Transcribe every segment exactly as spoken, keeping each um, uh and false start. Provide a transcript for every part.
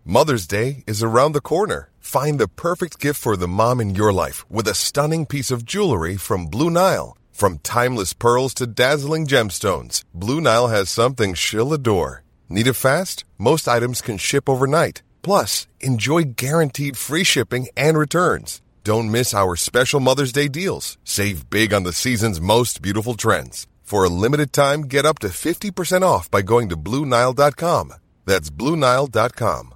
Mother's Day is around the corner. Find the perfect gift for the mom in your life with a stunning piece of jewelry from Blue Nile. From timeless pearls to dazzling gemstones, Blue Nile has something she'll adore. Need it fast? Most items can ship overnight. Plus, enjoy guaranteed free shipping and returns. Don't miss our special Mother's Day deals. Save big on the season's most beautiful trends. For a limited time, get up to fifty percent off by going to Blue Nile dot com. That's Blue Nile dot com.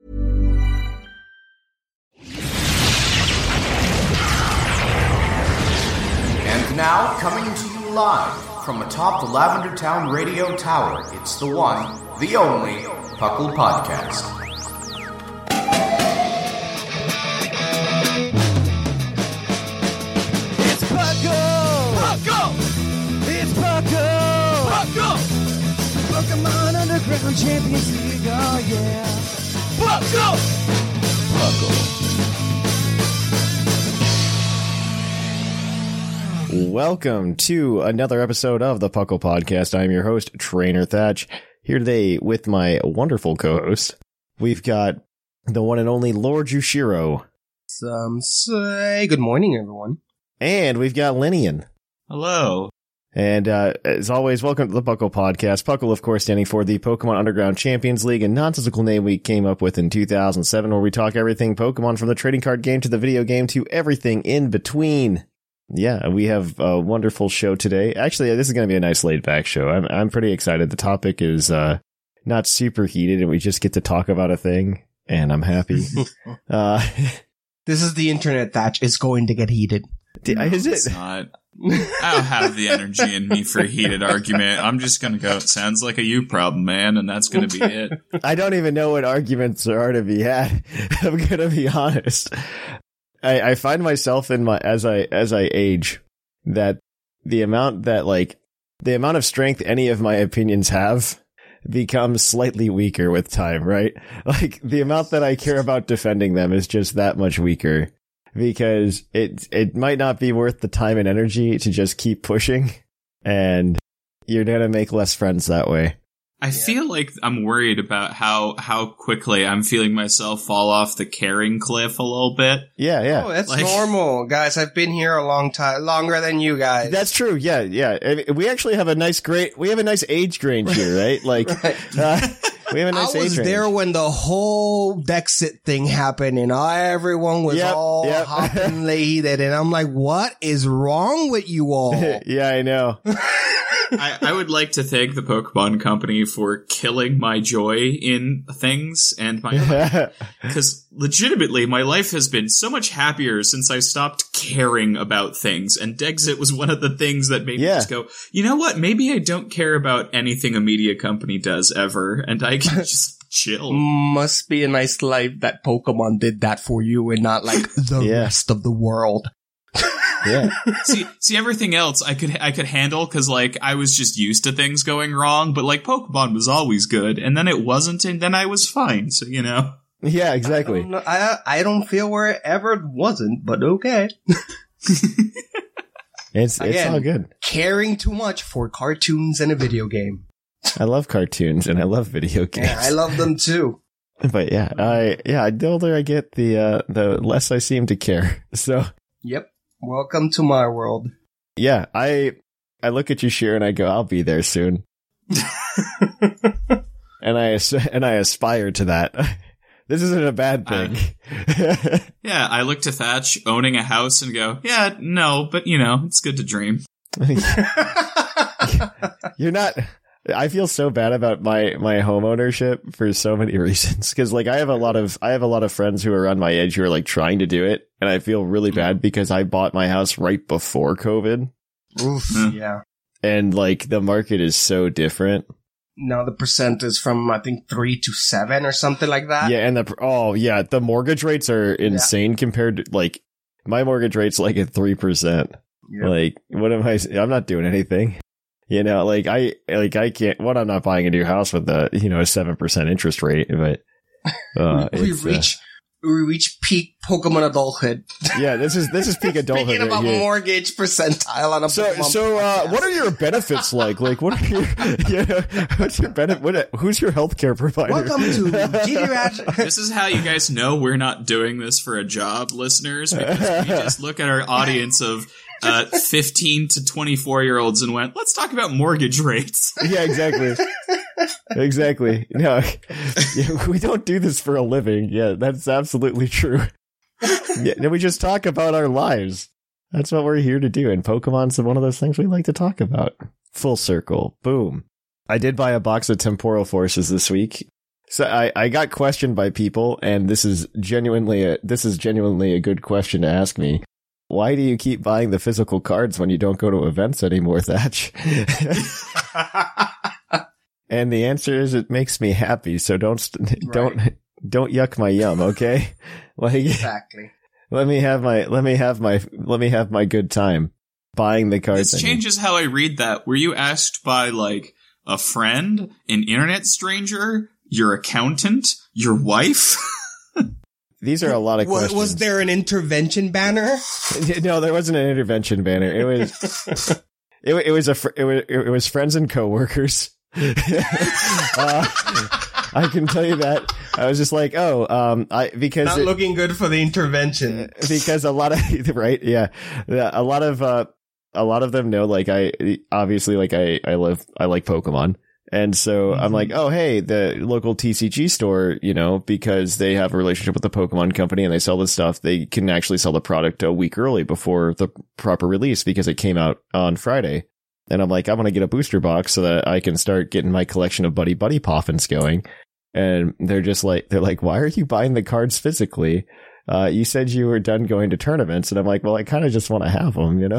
And now, coming to you live from atop the Lavender Town Radio Tower, it's the one, the only, Puckle Podcast. It's Puckle! Puckle! It's Puckle! Puckle! Pokemon Underground Champions League, oh yeah! Puckle! Puckle. Welcome to another episode of the Puckle Podcast. I'm your host, Trainer Thatch, here today with my wonderful co-host. We've got the one and only Lord Yushiro. Some say good morning, everyone. And we've got Linian. Hello. And uh, as always, welcome to the Puckle Podcast. Puckle, of course, standing for the Pokemon Underground Champions League, a nonsensical name we came up with in two thousand seven, where we talk everything Pokemon from the trading card game to the video game to everything in between. Yeah, we have a wonderful show today. Actually, this is going to be a nice laid-back show. I'm I'm pretty excited. The topic is uh, not super heated, and we just get to talk about a thing, and I'm happy. uh, this is the internet, Thatch. It's going to get heated. No, is it? It's not. I don't have the energy in me for a heated argument. I'm just going to go, it sounds like a you problem, man, and that's going to be it. I don't even know what arguments there are to be had. I'm going to be honest. I, I find myself in my, as I, as I age, that the amount that like, the amount of strength any of my opinions have becomes slightly weaker with time, right? Like, the amount that I care about defending them is just that much weaker, because it, it might not be worth the time and energy to just keep pushing, and you're gonna make less friends that way. I yeah. feel like I'm worried about how, how quickly I'm feeling myself fall off the caring cliff a little bit. Yeah, yeah. Oh, that's like, normal. Guys, I've been here a long time, longer than you guys. That's true. Yeah, yeah. We actually have a nice, great, we have a nice age range here, right? Like, right. Uh, we have a nice age range. I was there when the whole Dexit thing happened and everyone was yep, all yep. hot and heated, and I'm like, what is wrong with you all? Yeah, I know. I, I would like to thank the Pokemon Company for killing my joy in things and my because legitimately my life has been so much happier since I stopped caring about things, and Dexit was one of the things that made yeah. me just go, you know what, maybe I don't care about anything a media company does ever, and I can just chill. Must be a nice life that Pokemon did that for you and not like the yeah. rest of the world. Yeah. see, see, everything else I could, I could handle because, like, I was just used to things going wrong, but, like, Pokemon was always good, and then it wasn't, and then I was fine, so, you know. Yeah, exactly. I don't, know, I, I don't feel where it ever wasn't, but okay. it's, Again, it's all good. Caring too much for cartoons and a video game. I love cartoons, and I love video games. Yeah, I love them too. But yeah, I, yeah, the older I get, the, uh, the less I seem to care, so. Yep. Welcome to my world. Yeah, I I look at you, Sheer, and I go, I'll be there soon. and I and I aspire to that. This isn't a bad thing. Uh, yeah, I look to Thatch owning a house and go, yeah, no, but you know, it's good to dream. You're not. I feel so bad about my, my home ownership for so many reasons. Cause like I have a lot of, I have a lot of friends who are around my age who are like trying to do it. And I feel really bad because I bought my house right before COVID. Oof. Yeah. And like the market is so different. Now the percent is from, I think, three to seven or something like that. Yeah. And the, oh yeah, the mortgage rates are insane yeah. compared to like my mortgage rate's like at three percent. Yep. Like what am I, I'm not doing anything. You know, like I, like I can't, what I'm not buying a new house with a, you know, a seven percent interest rate, but, uh, we reach, uh, we reach peak Pokemon adulthood. Yeah, this is this is peak adulthood. Speaking right about here. mortgage percentile on a so Pokemon so uh, podcast. what are your benefits like? Like, what are your yeah, what's your benefit? What, who's your healthcare provider? Welcome to G D Rat. This is how you guys know we're not doing this for a job, listeners, because we just look at our audience of uh, fifteen to twenty-four year olds and went, let's talk about mortgage rates. Yeah, exactly. Exactly. No, yeah, we don't do this for a living. Yeah, that's absolutely true. Yeah, no, we just talk about our lives. That's what we're here to do. And Pokemon's one of those things we like to talk about. Full circle. Boom. I did buy a box of Temporal Forces this week. So I, I got questioned by people, and this is genuinely a, this is genuinely a good question to ask me. Why do you keep buying the physical cards when you don't go to events anymore, Thatch? And the answer is it makes me happy. So don't, st- don't, Right. don't yuck my yum. Okay. Like, Exactly. let me have my, let me have my, let me have my good time buying the cards. This changes how I read that. Were you asked by, like, a friend, an internet stranger, your accountant, your wife? These are a lot of Was, questions. was there an intervention banner? No, there wasn't an intervention banner. It was, it, it was a, fr- it was, it was friends and coworkers. uh, I can tell you that. I was just like, oh, um, I, because, Not it- looking good for the intervention. because a lot of, right. Yeah. Yeah, a lot of, uh, a lot of them know, like, I, obviously, like, I, I love, I like Pokemon. And so I'm like, oh, hey, the local T C G store, you know, because they have a relationship with the Pokemon company and they sell this stuff, they can actually sell the product a week early before the proper release because it came out on Friday. And I'm like, I'm going to get a booster box so that I can start getting my collection of Buddy Buddy Poffins going. And they're just like, they're like, why are you buying the cards physically? Uh, you said you were done going to tournaments. And I'm like, well, I kind of just want to have them, you know?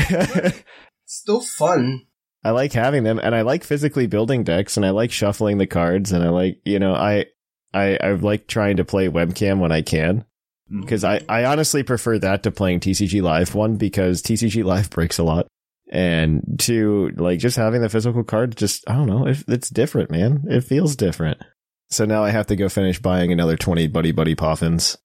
Still fun. I like having them, and I like physically building decks, and I like shuffling the cards, and I like, you know, I, I, I like trying to play webcam when I can, because I, I honestly prefer that to playing T C G Live. One, because T C G Live breaks a lot, and two, like just having the physical card, just I don't know, it, it's different, man. It feels different. So now I have to go finish buying another twenty Buddy Buddy Poffins.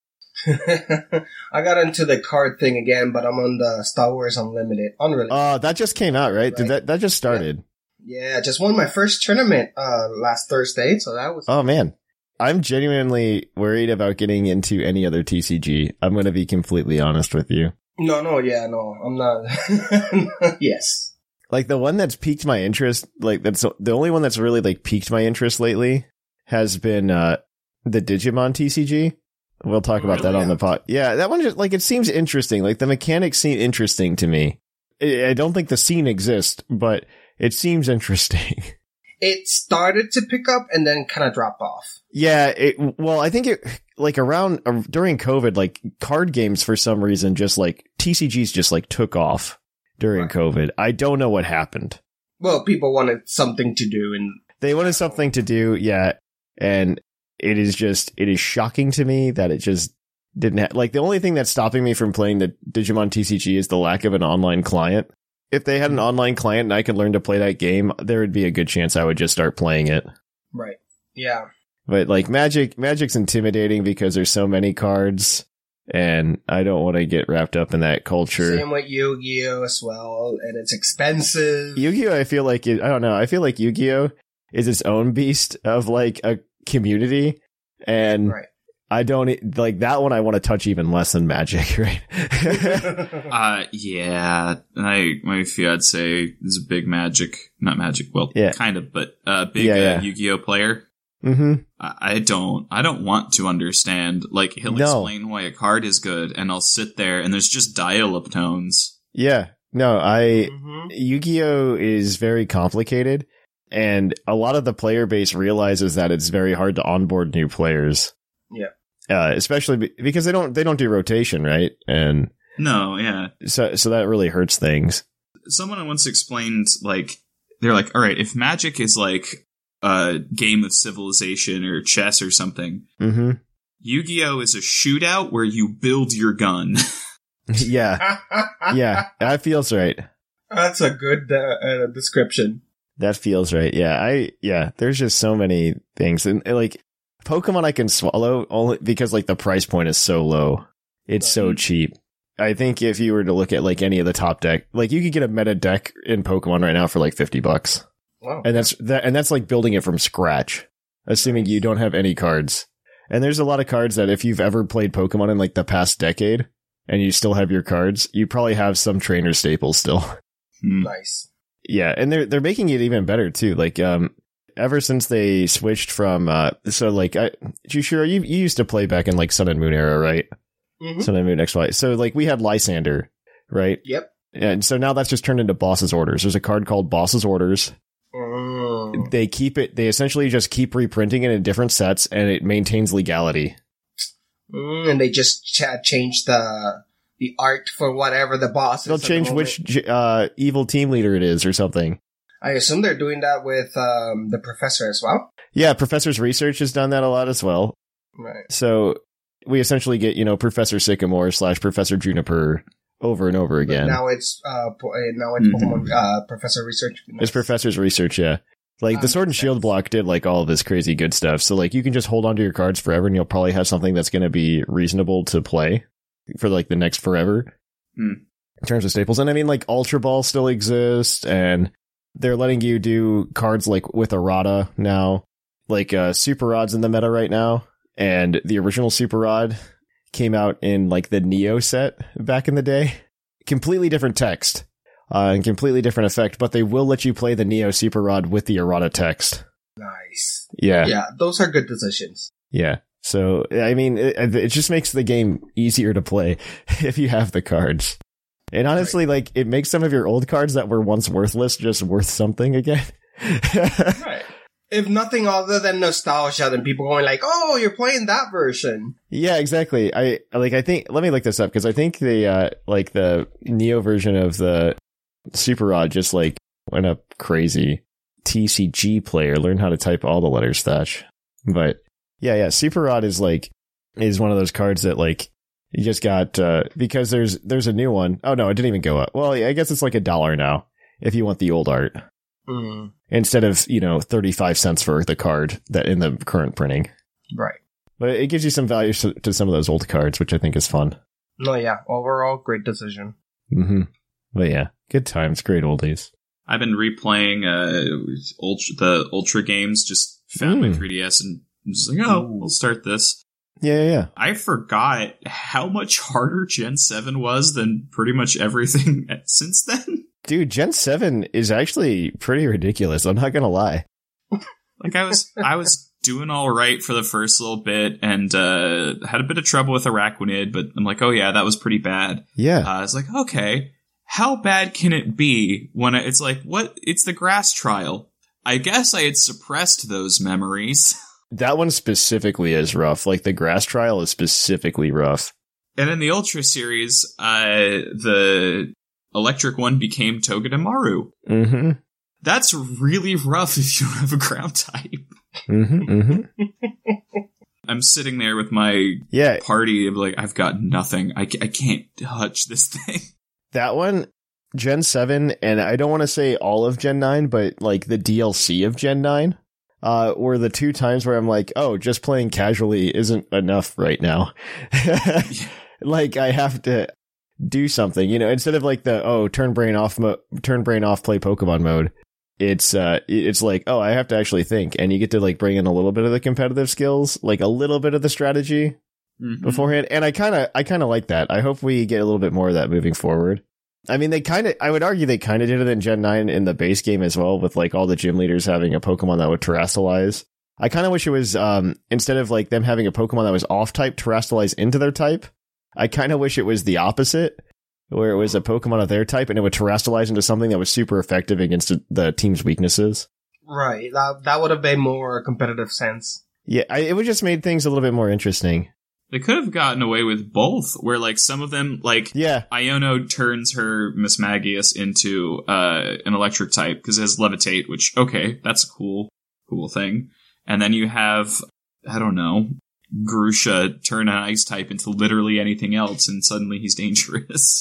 I got into the card thing again, but I'm on the Star Wars Unlimited. Unrelated. Oh, that just came out, right? Right. Did that that just started? Yeah, just won my first tournament uh last Thursday, so that was Oh man. I'm genuinely worried about getting into any other T C G. I'm going to be completely honest with you. No, no, yeah, no. I'm not Yes. Like the one that's piqued my interest, like that's the only one that's really like piqued my interest lately has been uh the Digimon T C G. We'll talk about that Really? on the pod. Yeah, that one just like it seems interesting. Like the mechanics seem interesting to me. I I don't think the scene exists, but it seems interesting. It started to pick up and then kind of dropped off. Yeah, it, well, I think it, like around, uh, during COVID, like card games for some reason, just like T C Gs just like took off during Right. COVID. I don't know what happened. Well, people wanted something to do and They wanted something to do, yeah, and it is just, it is shocking to me that it just didn't have, like the only thing that's stopping me from playing the Digimon T C G is the lack of an online client. If they had an online client and I could learn to play that game, there would be a good chance I would just start playing it. right. Yeah. But like Magic, Magic's intimidating because there's so many cards, and I don't want to get wrapped up in that culture. Same with Yu-Gi-Oh as well, and it's expensive. Yu-Gi-Oh, I feel like it, I don't know. I feel like Yu-Gi-Oh is its own beast of like a community, and Right. I don't like that one. I want to touch even less than Magic, right? Uh, yeah. I, my fiance is a big Magic, not Magic, well, Yeah. kind of, but uh, big Yeah, uh, yeah. Yu-Gi-Oh player. Mm-hmm. I, I don't, I don't want to understand. Like, he'll No. explain why a card is good, and I'll sit there, and there's just dial-up tones. Yeah. No, I Mhm. Yu-Gi-Oh is very complicated, and a lot of the player base realizes that it's very hard to onboard new players. Yeah. Uh, especially be- because they don't they don't do rotation, right? And No, yeah. so so that really hurts things. Someone once explained, like, they're like, all right, if Magic is like a game of Civilization or chess or something, Mm-hmm. Yu-Gi-Oh is a shootout where you build your gun. Yeah, yeah, that feels right. That's a good uh, uh, description. That feels right. Yeah, I yeah. There's just so many things, and, and like Pokemon I can swallow only because like the price point is so low. It's so cheap. I think if you were to look at like any of the top deck, like you could get a meta deck in Pokemon right now for like fifty bucks. Wow. And that's that, and that's like building it from scratch, assuming you don't have any cards. And there's a lot of cards that if you've ever played Pokemon in like the past decade and you still have your cards, you probably have some trainer staples still. Nice. Yeah, and they're they're making it even better too. Like um ever since they switched from uh so like I you sure you you used to play back in like Sun and Moon era, right? Mm-hmm. Sun and Moon X Y. So like we had Lysander, right? Yep. And so now that's just turned into Boss's Orders. There's a card called Boss's Orders. Mm. They keep it they essentially just keep reprinting it in different sets and it maintains legality. Mm, and they just ch- change the the art for whatever the boss is. They'll change the which uh evil team leader it is or something. I assume they're doing that with um, the professor as well. Yeah, Professor's Research has done that a lot as well. Right. So we essentially get, you know, Professor Sycamore slash Professor Juniper over and over again. But now it's uh, po- now it's Mm-hmm. Pokemon uh, Professor Research. It's Professor's Research, yeah. Like Ah, the Sword and makes Shield sense. block did like all of this crazy good stuff. So like you can just hold onto your cards forever and you'll probably have something that's going to be reasonable to play for like the next forever. Hmm. In terms of staples. And I mean like Ultra Ball still exists and they're letting you do cards like with Errata now. Like uh, Super Rod's in the meta right now. And the original Super Rod came out in like the Neo set back in the day. Completely different text. Uh, and completely different effect, but they will let you play the Neo Super Rod with the errata text. Nice. Yeah. Yeah, those are good decisions. Yeah. So, I mean, it, it just makes the game easier to play if you have the cards. And honestly, right. like, it makes some of your old cards that were once worthless just worth something again. Right. If nothing other than nostalgia, then people going like, oh, you're playing that version. Yeah, exactly. I, like, I think, let me look this up, because I think the, uh, like, the Neo version of the Super Rod just like went up crazy. T C G player, learn how to type all the letters, Thatch. But yeah, yeah, Super Rod is like is one of those cards that like you just got uh because there's there's a new one. Oh no, it didn't even go up. Well, I guess it's like a dollar now if you want the old art Mm. instead of you know thirty-five cents for the card that in the current printing. Right. But it gives you some value to, to some of those old cards, which I think is fun. No, yeah. Overall, great decision. Mm-hmm. But yeah, good times, great oldies. I've been replaying uh, ultra, the Ultra games, just found Mm. my three D S and just like, oh, we'll start this. Yeah, yeah, yeah. I forgot how much harder Gen seven was than pretty much everything since then. Dude, Gen seven is actually pretty ridiculous, I'm not gonna lie. Like, I was I was doing all right for the first little bit and uh, had a bit of trouble with Araquanid, but I'm like, oh yeah, that was pretty bad. Yeah. Uh, I was like, okay, how bad can it be when I, it's like, what? It's the grass trial. I guess I had suppressed those memories. That one specifically is rough. Like, the grass trial is specifically rough. And in the Ultra series, uh, the electric one became Togedemaru. Mm-hmm. That's really rough if you don't have a ground type. Mm-hmm, mm-hmm. I'm sitting there with my Yeah. party of like, I've got nothing. I, I can't touch this thing. That one, Gen seven, and I don't want to say all of Gen nine, but like the D L C of Gen nine, uh, were the two times where I'm like, oh, just playing casually isn't enough right now. Like, I have to do something, you know, instead of like the, oh, turn brain off, mo- turn brain off, play Pokemon mode. It's, uh, it's like, oh, I have to actually think, and you get to like bring in a little bit of the competitive skills, like a little bit of the strategy. Mm-hmm. Beforehand, and I kind of, I kind of like that. I hope we get a little bit more of that moving forward. I mean, they kind of, I would argue they kind of did it in Gen nine in the base game as well, with like all the gym leaders having a Pokemon that would terrestrialize. I kind of wish it was, um, instead of like them having a Pokemon that was off type terrestrialize into their type, I kind of wish it was the opposite, where it was a Pokemon of their type and it would terrestrialize into something that was super effective against the team's weaknesses. Right. That that would have made more competitive sense. Yeah, I, it would just made things a little bit more interesting. They could have gotten away with both, where like some of them, like Yeah. Iono turns her Mismagius into uh, an electric type because it has Levitate, which, okay, that's a cool, cool thing. And then you have, I don't know, Grusha turn an ice type into literally anything else, and suddenly he's dangerous.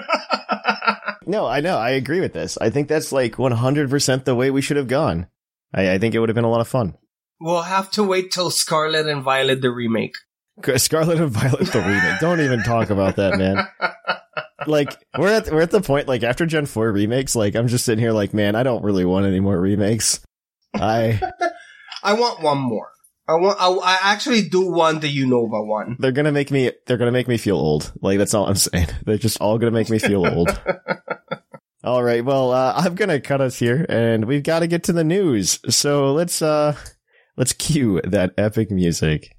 No, I know. I agree with this. I think that's like one hundred percent the way we should have gone. I, I think it would have been a lot of fun. We'll have to wait till Scarlet and Violet the remake. Scarlet and Violet the remake. Don't even talk about that, man. Like, we're at we're at the point, like, after Gen four remakes, like, I'm just sitting here like, man, I don't really want any more remakes. I I want one more. I want. I, I actually do want the Unova one. They're gonna make me. They're gonna make me feel old. Like, that's all I'm saying. They're just all gonna make me feel old. All right. Well, uh, I'm gonna cut us here, and we've got to get to the news. So let's uh, let's cue that epic music.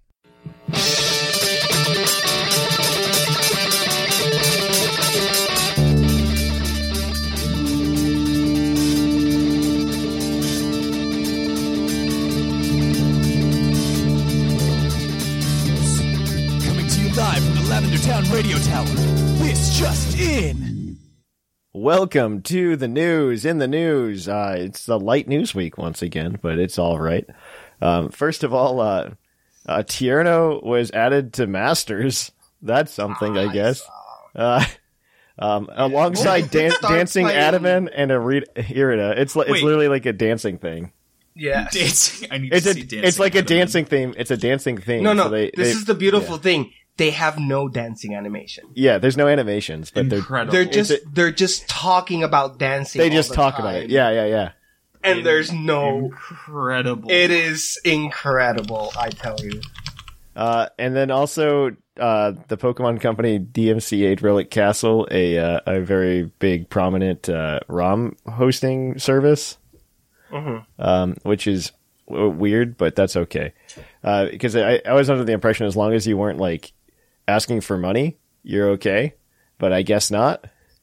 Live from the Lavender Town Radio Tower. This just in. Welcome to the news. In the news, uh, it's the light news week once again, but it's all right. Um, first of all, uh, uh, Tierno was added to Masters. That's something, I guess. Uh, um, yeah. Alongside dan- Dancing Adaman and Irida. Irida. It's li- it's literally like a dancing thing. Yeah, dancing. I need it's to a, see dancing. It's like a Adaman. dancing theme. It's a dancing thing. No, no. So they, this they, is the beautiful yeah. thing. They have no dancing animation. Yeah, there's no animations, but Incredible. they're they're just a, they're just talking about dancing. They just all the talk time. about it. Yeah, yeah, yeah. And there's no incredible. It is incredible, I tell you. Uh, and then also uh, the Pokemon Company D M C A Relic Castle, a uh, a very big prominent uh, ROM hosting service, mm-hmm. um, which is w- weird, but that's okay. Uh, because I, I was under the impression as long as you weren't like asking for money, you're okay. But I guess not.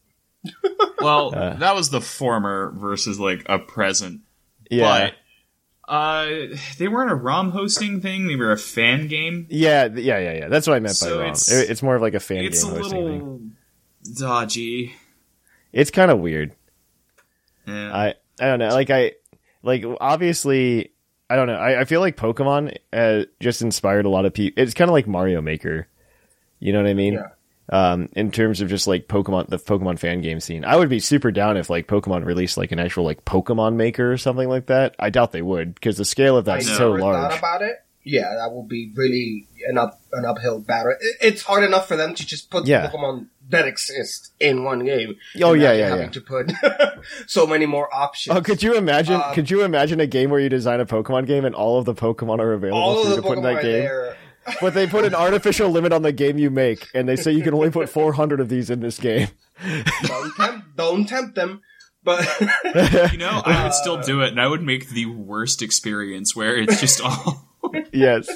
Well, uh, that was the former versus like a present. Yeah. But uh, they weren't a ROM hosting thing. They were a fan game. Yeah, yeah, yeah, yeah. That's what I meant so by ROM. It's, it, it's more of like a fan it's game a hosting little thing. dodgy. It's kind of weird. Yeah. I I don't know. Like I like obviously. I don't know. I, I feel like Pokemon uh, just inspired a lot of people. It's kind of like Mario Maker. You know what I mean? Yeah. Um, in terms of just like Pokemon, the Pokemon fan game scene. I would be super down if like Pokemon released like an actual like Pokemon Maker or something like that. I doubt they would because the scale of that's I so never large. Thought about it. Yeah, that would be really an up an uphill battle. It, it's hard enough for them to just put Yeah. Pokemon that exist in one game. Oh and yeah, not yeah, having yeah. to put so many more options. Oh, could you imagine? Um, could you imagine a game where you design a Pokemon game and all of the Pokemon are available All for of you the to put in Pokemon that are game? there. But they put an artificial limit on the game you make, and they say you can only put four hundred of these in this game. Don't tempt, don't tempt them. But You know, I would still do it, and I would make the worst experience where it's just all. Yes.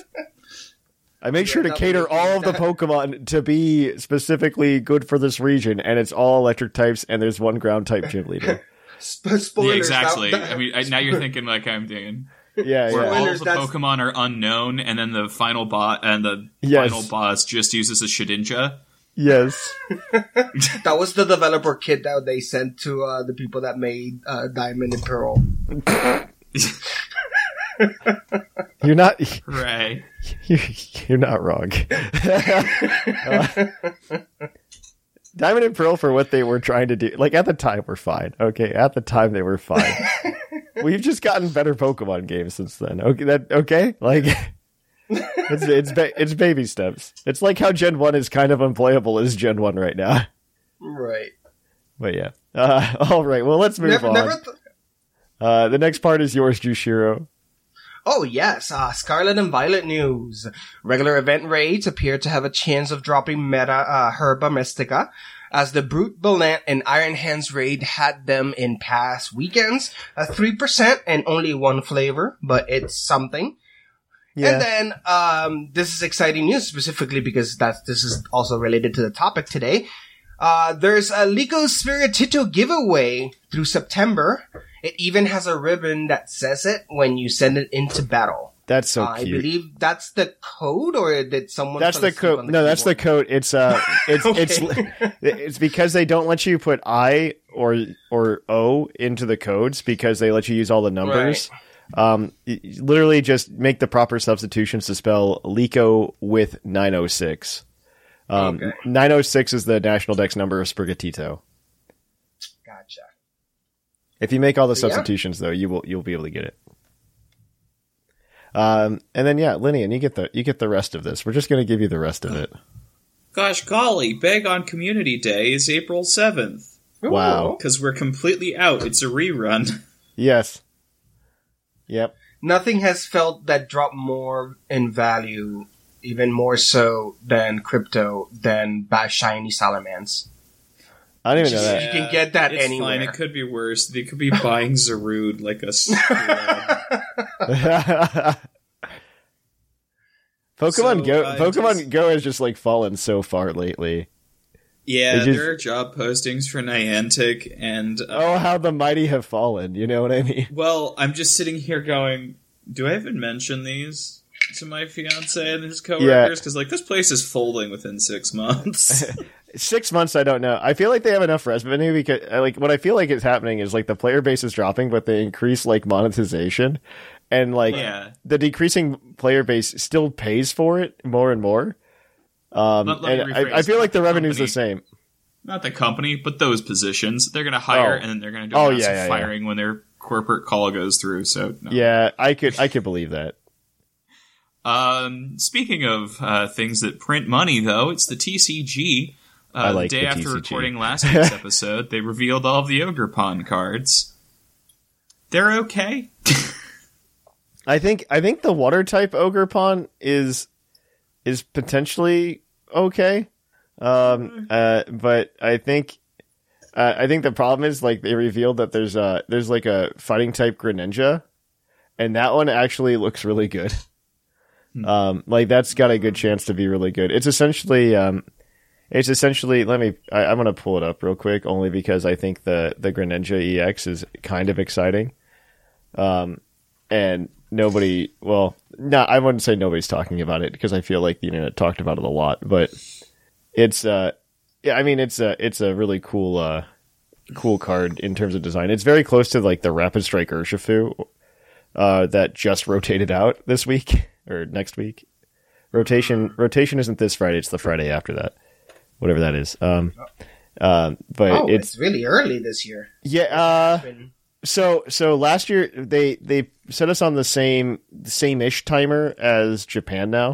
I make Yeah, sure to that cater would be- all of the that- Pokemon to be specifically good for this region, and it's all electric types, and there's one ground type gym leader. sp- spoilers. Yeah, exactly. that- I mean, I, now you're thinking like I'm doing. Yeah, Where yeah. all of Spoilers, the that's- Pokemon are unknown, and then the final bot and the Yes. final boss just uses a Shedinja. Yes. That was the developer kit that they sent to uh, the people that made uh, Diamond and Pearl. You're not Right. you're, you're not wrong. Uh, Diamond and Pearl, for what they were trying to do, like at the time were fine. Okay, at the time they were fine. We've just gotten better Pokemon games since then. Okay, that okay? Like it's it's ba- it's baby steps. It's like how Gen one is kind of unplayable as Gen one right now. Right. But yeah. Uh, all right. Well, let's move Never, on. never th- uh, the next part is yours, Jushiro. Oh yes, uh, Scarlet and Violet news. Regular event raids appear to have a chance of dropping meta uh, Herba Mystica, as the Brute Ballant and Iron Hands raid had them in past weekends. At three percent and only one flavor, but it's something. Yeah. And then um, this is exciting news specifically because that's this is also related to the topic today. Uh, there's a Lico Spiritito giveaway through September. It even has a ribbon that says it when you send it into battle. That's so Uh, I cute. believe that's the code, or did someone? That's fell the asleep code. on the No, that's the keyboard? code. It's uh, it's it's Okay. it's because they don't let you put I or or O into the codes because they let you use all the numbers. Um, y- literally just make the proper substitutions to spell Lico with nine oh six. Um, Okay. nine oh six is the national dex number of Sprigatito. Gotcha. If you make all the So, yeah. substitutions, though, you will you'll be able to get it. Um, and then yeah, Linian, you get the you get the rest of this. We're just going to give you the rest of it. Gosh golly, Beg on Community Day is April seventh. Wow. Because we're completely out. It's a rerun. Yes. Yep. Nothing has felt that drop more in value, even more so than crypto, than Bash Shiny Salamence. I don't even know that. You can get that it's anywhere. Fine. It could be worse. They could be buying Zarude like a Pokemon So, Go uh, Pokemon just- Go has just like fallen so far lately. Yeah, It just- there are job postings for Niantic, and... Uh, Oh, how the mighty have fallen, you know what I mean? Well, I'm just sitting here going, do I even mention these to my fiance and his coworkers? Because, like, this place is folding within six months. Six months, I don't know. I feel like they have enough revenue because, uh, like, what I feel like is happening is, like, the player base is dropping, but they increase, like, monetization. And, like, Yeah. the decreasing player base still pays for it more and more. Um, Let- let me and I, I rephrase. feel like the The revenue's the company- same. Not the company, but those positions. They're going to hire, Oh. and then they're going to do Oh, massive yeah, yeah, yeah. firing when their corporate call goes through, so... No. Yeah, I could, I could believe that. Um, speaking of uh, things that print money, though, it's the T C G. Uh, I like the day the after T C G. recording last week's episode, they revealed all of the Ogerpon cards. They're okay. I think I think the water type Ogerpon is is potentially okay, um, uh, but I think uh, I think the problem is like they revealed that there's a there's like a fighting type Greninja, and that one actually looks really good. Um, like that's got a good chance to be really good. It's essentially um, it's essentially let me I, I'm gonna pull it up real quick only because I think the the Greninja E X is kind of exciting. Um, and nobody, well, no, I wouldn't say nobody's talking about it because I feel like the internet talked about it a lot, but it's, uh, yeah, I mean, it's a, it's a really cool, uh, cool card in terms of design. It's very close to like the Rapid Strike Urshifu, uh, that just rotated out this week or next week. Rotation, rotation isn't this Friday, it's the Friday after that, whatever that is. Um, uh, but oh, it's, it's really early this year. yeah, uh, It's been- So so last year they they set us on the same same ish timer as Japan now.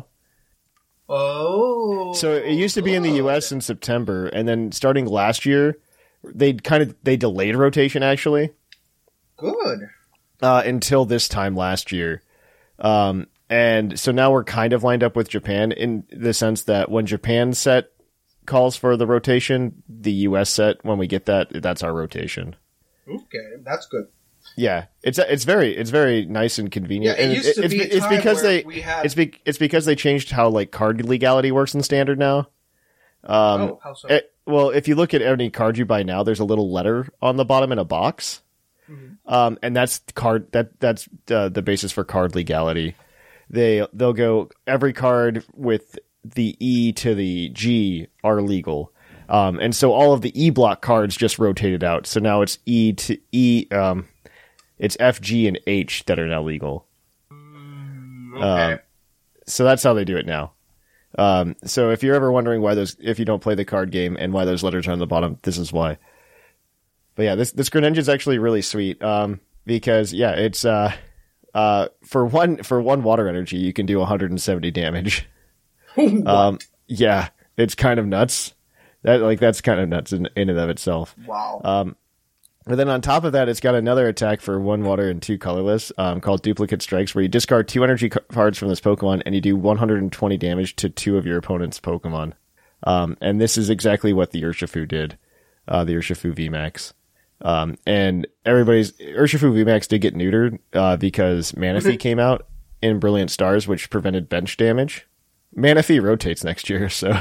Oh. So it used to be in the U S in September, and then starting last year, they kind of they delayed rotation actually Good. uh, until this time last year. Um, and so now we're kind of lined up with Japan in the sense that when Japan set calls for the rotation, the U S set when we get that that's our rotation. Okay, that's good. Yeah, it's it's very it's very nice and convenient. Yeah, it and used to it's, be a it's time because where they we had- it's be, it's because they changed how like card legality works in standard now. Um, oh, how so? it- well, if you look at any card you buy now, there's a little letter on the bottom in a box, Mm-hmm. um, and that's card that that's uh, the basis for card legality. They they'll go every card with the E to the G are legal. Um, and so all of the E block cards just rotated out. So now it's E to E, um, it's F, G, and H that are now legal. okay. Um, so that's how they do it now. Um, so if you're ever wondering why those, if you don't play the card game and why those letters are on the bottom, this is why. But yeah, this, this Greninja is actually really sweet. Um, because yeah, it's, uh, uh, for one, for one water energy, you can do one hundred seventy damage. um, yeah, it's kind of nuts. That like that's kind of nuts in, in and of itself. wow. Um, but then on top of that, it's got another attack for one water and two colorless, um, called Duplicate Strikes, where you discard two energy ca- cards from this Pokemon and you do one hundred twenty damage to two of your opponent's Pokemon. Um, and this is exactly what the Urshifu did, uh, the Urshifu V MAX. Um, and everybody's Urshifu V MAX did get neutered uh, because Manaphy came out in Brilliant Stars, which prevented bench damage. Manaphy rotates next year, so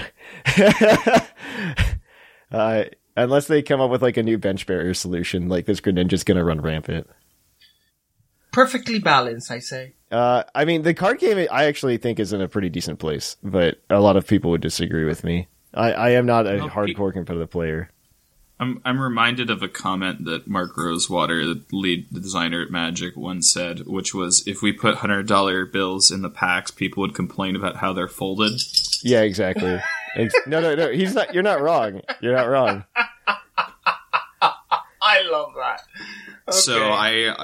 uh, unless they come up with like a new bench barrier solution, like this Greninja's gonna run rampant. Perfectly balanced, I say. Uh, I mean, the card game I actually think is in a pretty decent place, but a lot of people would disagree with me. I, I am not a Well, hardcore competitive player. I'm I'm reminded of a comment that Mark Rosewater, the lead designer at Magic, once said, which was, if we put one hundred dollar bills in the packs, people would complain about how they're folded. Yeah, exactly. Ex- no, no, no. He's not. You're not wrong. You're not wrong. I love that. Okay. So I, I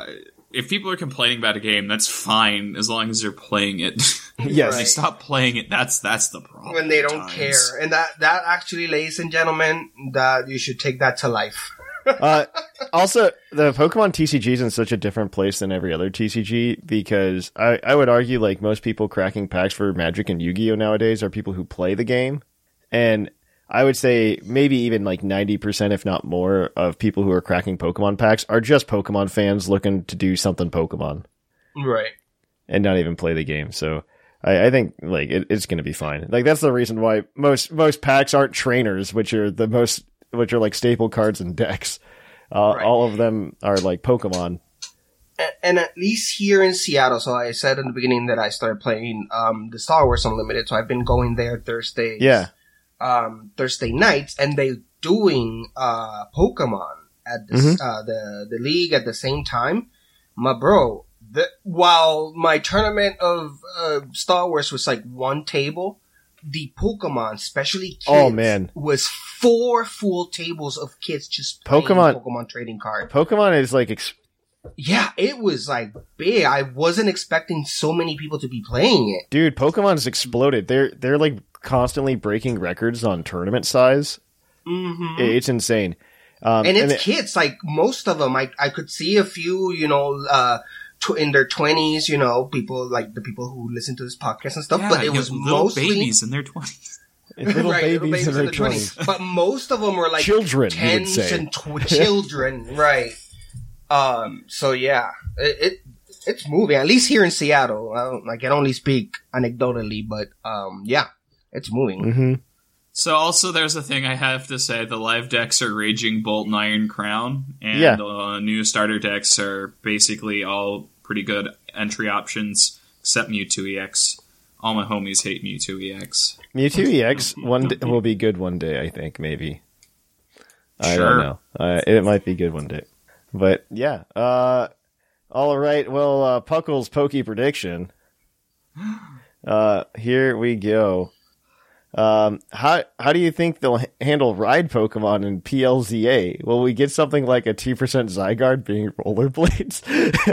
if people are complaining about a game, that's fine as long as they're playing it. Yes. When they stop playing it, that's that's the problem. When they don't times. care. And that, that actually, ladies and gentlemen, that you should take that to life. uh, also, the Pokemon T C G is in such a different place than every other T C G because I, I would argue like most people cracking packs for Magic and Yu-Gi-Oh nowadays are people who play the game. And I would say maybe even like ninety percent, if not more, of people who are cracking Pokemon packs are just Pokemon fans looking to do something Pokemon. Right. And not even play the game. So I, I think like it, it's going to be fine. Like that's the reason why most most packs aren't trainers, which are the most, which are like staple cards and decks. Uh, Right. All of them are like Pokemon. And, and at least here in Seattle, so I said in the beginning that I started playing um, the Star Wars Unlimited, so I've been going there Thursdays. Yeah. Um, Thursday nights, and they doing uh, Pokemon at the, Mhm. uh, the the league at the same time. My bro, the, while my tournament of uh, Star Wars was like one table, the Pokemon, especially kids, Oh, man. was four full tables of kids just playing Pokemon- Pokemon trading card. Pokemon is like ex- Yeah, it was like big. I wasn't expecting so many people to be playing it. dude, Pokemon's exploded. They're they're like constantly breaking records on tournament size. Mm-hmm. It's insane. Um, and it's it- kids, like most of them. I I could see a few, you know, uh, tw- in their twenties, you know, people like the people who listen to this podcast and stuff. Yeah, but it you was have little mostly babies in their twenties. little right, babies in their twenties. But most of them were like Children, you would tens say. and tw- children, right? Um. So yeah, it, it it's moving. At least here in Seattle, I, don't, I can only speak anecdotally, but um, yeah, it's moving. Mm-hmm. So also there's a thing I have to say, the live decks are Raging Bolt and Iron Crown, and Yeah. uh, new starter decks are basically all pretty good entry options, except Mewtwo E X. All my homies hate Mewtwo E X. Mewtwo E X one d- will be good one day, I think, maybe. I Sure. don't know. Uh, it might be good one day. But, yeah. Uh, all right. Well, uh, Puckle's Pokey Prediction. Uh, here we go. Um, how how do you think they'll h- handle ride Pokemon in P L Z A? Will we get something like a two percent Zygarde being rollerblades?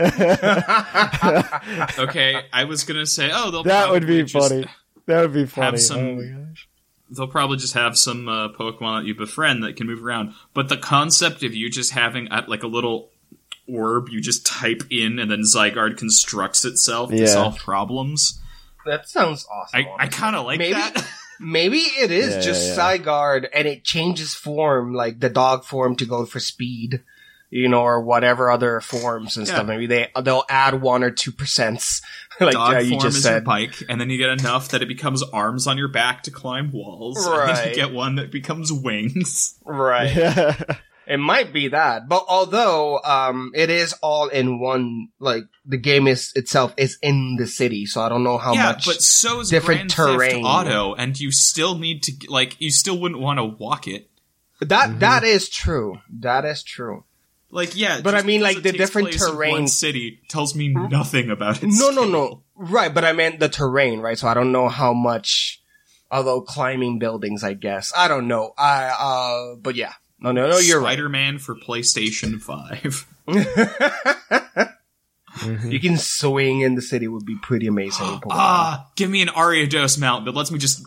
Okay, I was gonna say, oh, they'll That would probably be just funny. That would be funny. some- Oh my gosh. They'll probably just have some uh, Pokemon that you befriend that can move around. But the concept of you just having uh, like a little orb you just type in and then Zygarde constructs itself Yeah. to solve problems. That sounds awesome. I, I kind of like Maybe- that. Maybe it is Yeah, just yeah, Zygarde and it changes form, like the dog form to go for speed, you know, or whatever other forms and Yeah. stuff. Maybe they, they'll add one or two percents. like Dog uh, you form just is your said. bike, and then you get enough that it becomes arms on your back to climb walls. And then Right. you get one that becomes wings. Right. It might be that. But although, um, it is all in one, like, the game is, itself is in the city, so I don't know how yeah, much. but so is different Grand terrain. Theft Auto, and you still need to, like, you still wouldn't want to walk it. that, that is true. That is true. Like, yeah, But just I mean, because like, it the takes different place in terrain- one city tells me nothing about it. No, no, no. Right, but I meant the terrain, right? So I don't know how much, although climbing buildings, I guess. I don't know. I, uh, but yeah. No, no, no, you're right. Spider-Man for PlayStation five. You can swing in the city would be pretty amazing. in Pokemon. Ah, give me an Ariados mount that lets me just.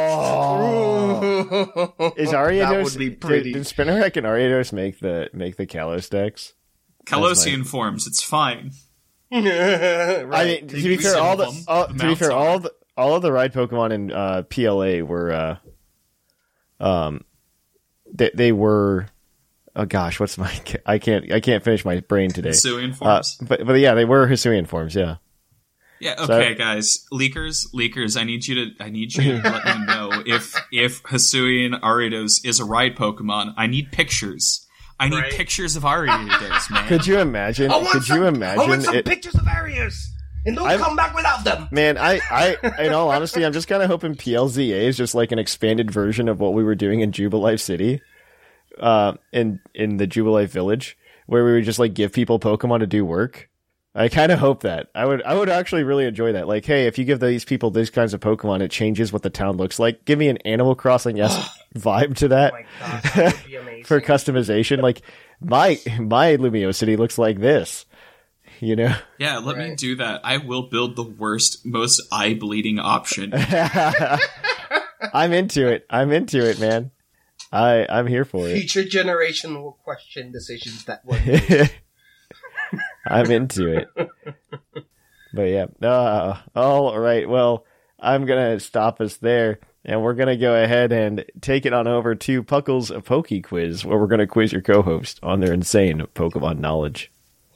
Oh, is Ariados? That would be pretty. Did, did Spinnerack and Ariados make the make the Kalos decks? Kalosian forms. It's fine. right. I mean, to be Take fair, some all of the them. all, The to be mounts fair, are. all the all of the ride Pokemon in uh, P L A were, uh, um, they they were. Oh gosh, what's my? I can't I can't finish my brain today. Hisuian Uh, forms. but but yeah, they were Hisuian forms. Yeah. Yeah, So- okay, guys. Leakers, leakers, I need you to I need you to let me know if if Hisuian Ariados is a ride Pokemon. I need pictures. I need Right. pictures of Ariados, man. Could you imagine? I want Could some, you I imagine want some it? pictures of areas, and don't I'm- come back without them. Man, I, I, in all honesty, I'm just kind of hoping P L Z A is just like an expanded version of what we were doing in Jubilife City, uh, in in the Jubilife Village, where we would just like give people Pokemon to do work. I kind of hope that. I would, I would actually really enjoy that. Like, hey, if you give these people these kinds of Pokemon, it changes what the town looks like. Give me an Animal Crossing-esque vibe to that Oh my gosh, that would be amazing. for customization. Like my my Lumio City looks like this. you know? Yeah, let Right. me do that. I will build the worst, most eye-bleeding option. I'm into it. I'm into it, man. I, I'm here for it. Future generation will question decisions that were made. I'm into it. But yeah. Uh, all right. Well, I'm going to stop us there. And we're going to go ahead and take it on over to Puckle's Poke Quiz, where we're going to quiz your co-host on their insane Pokemon knowledge.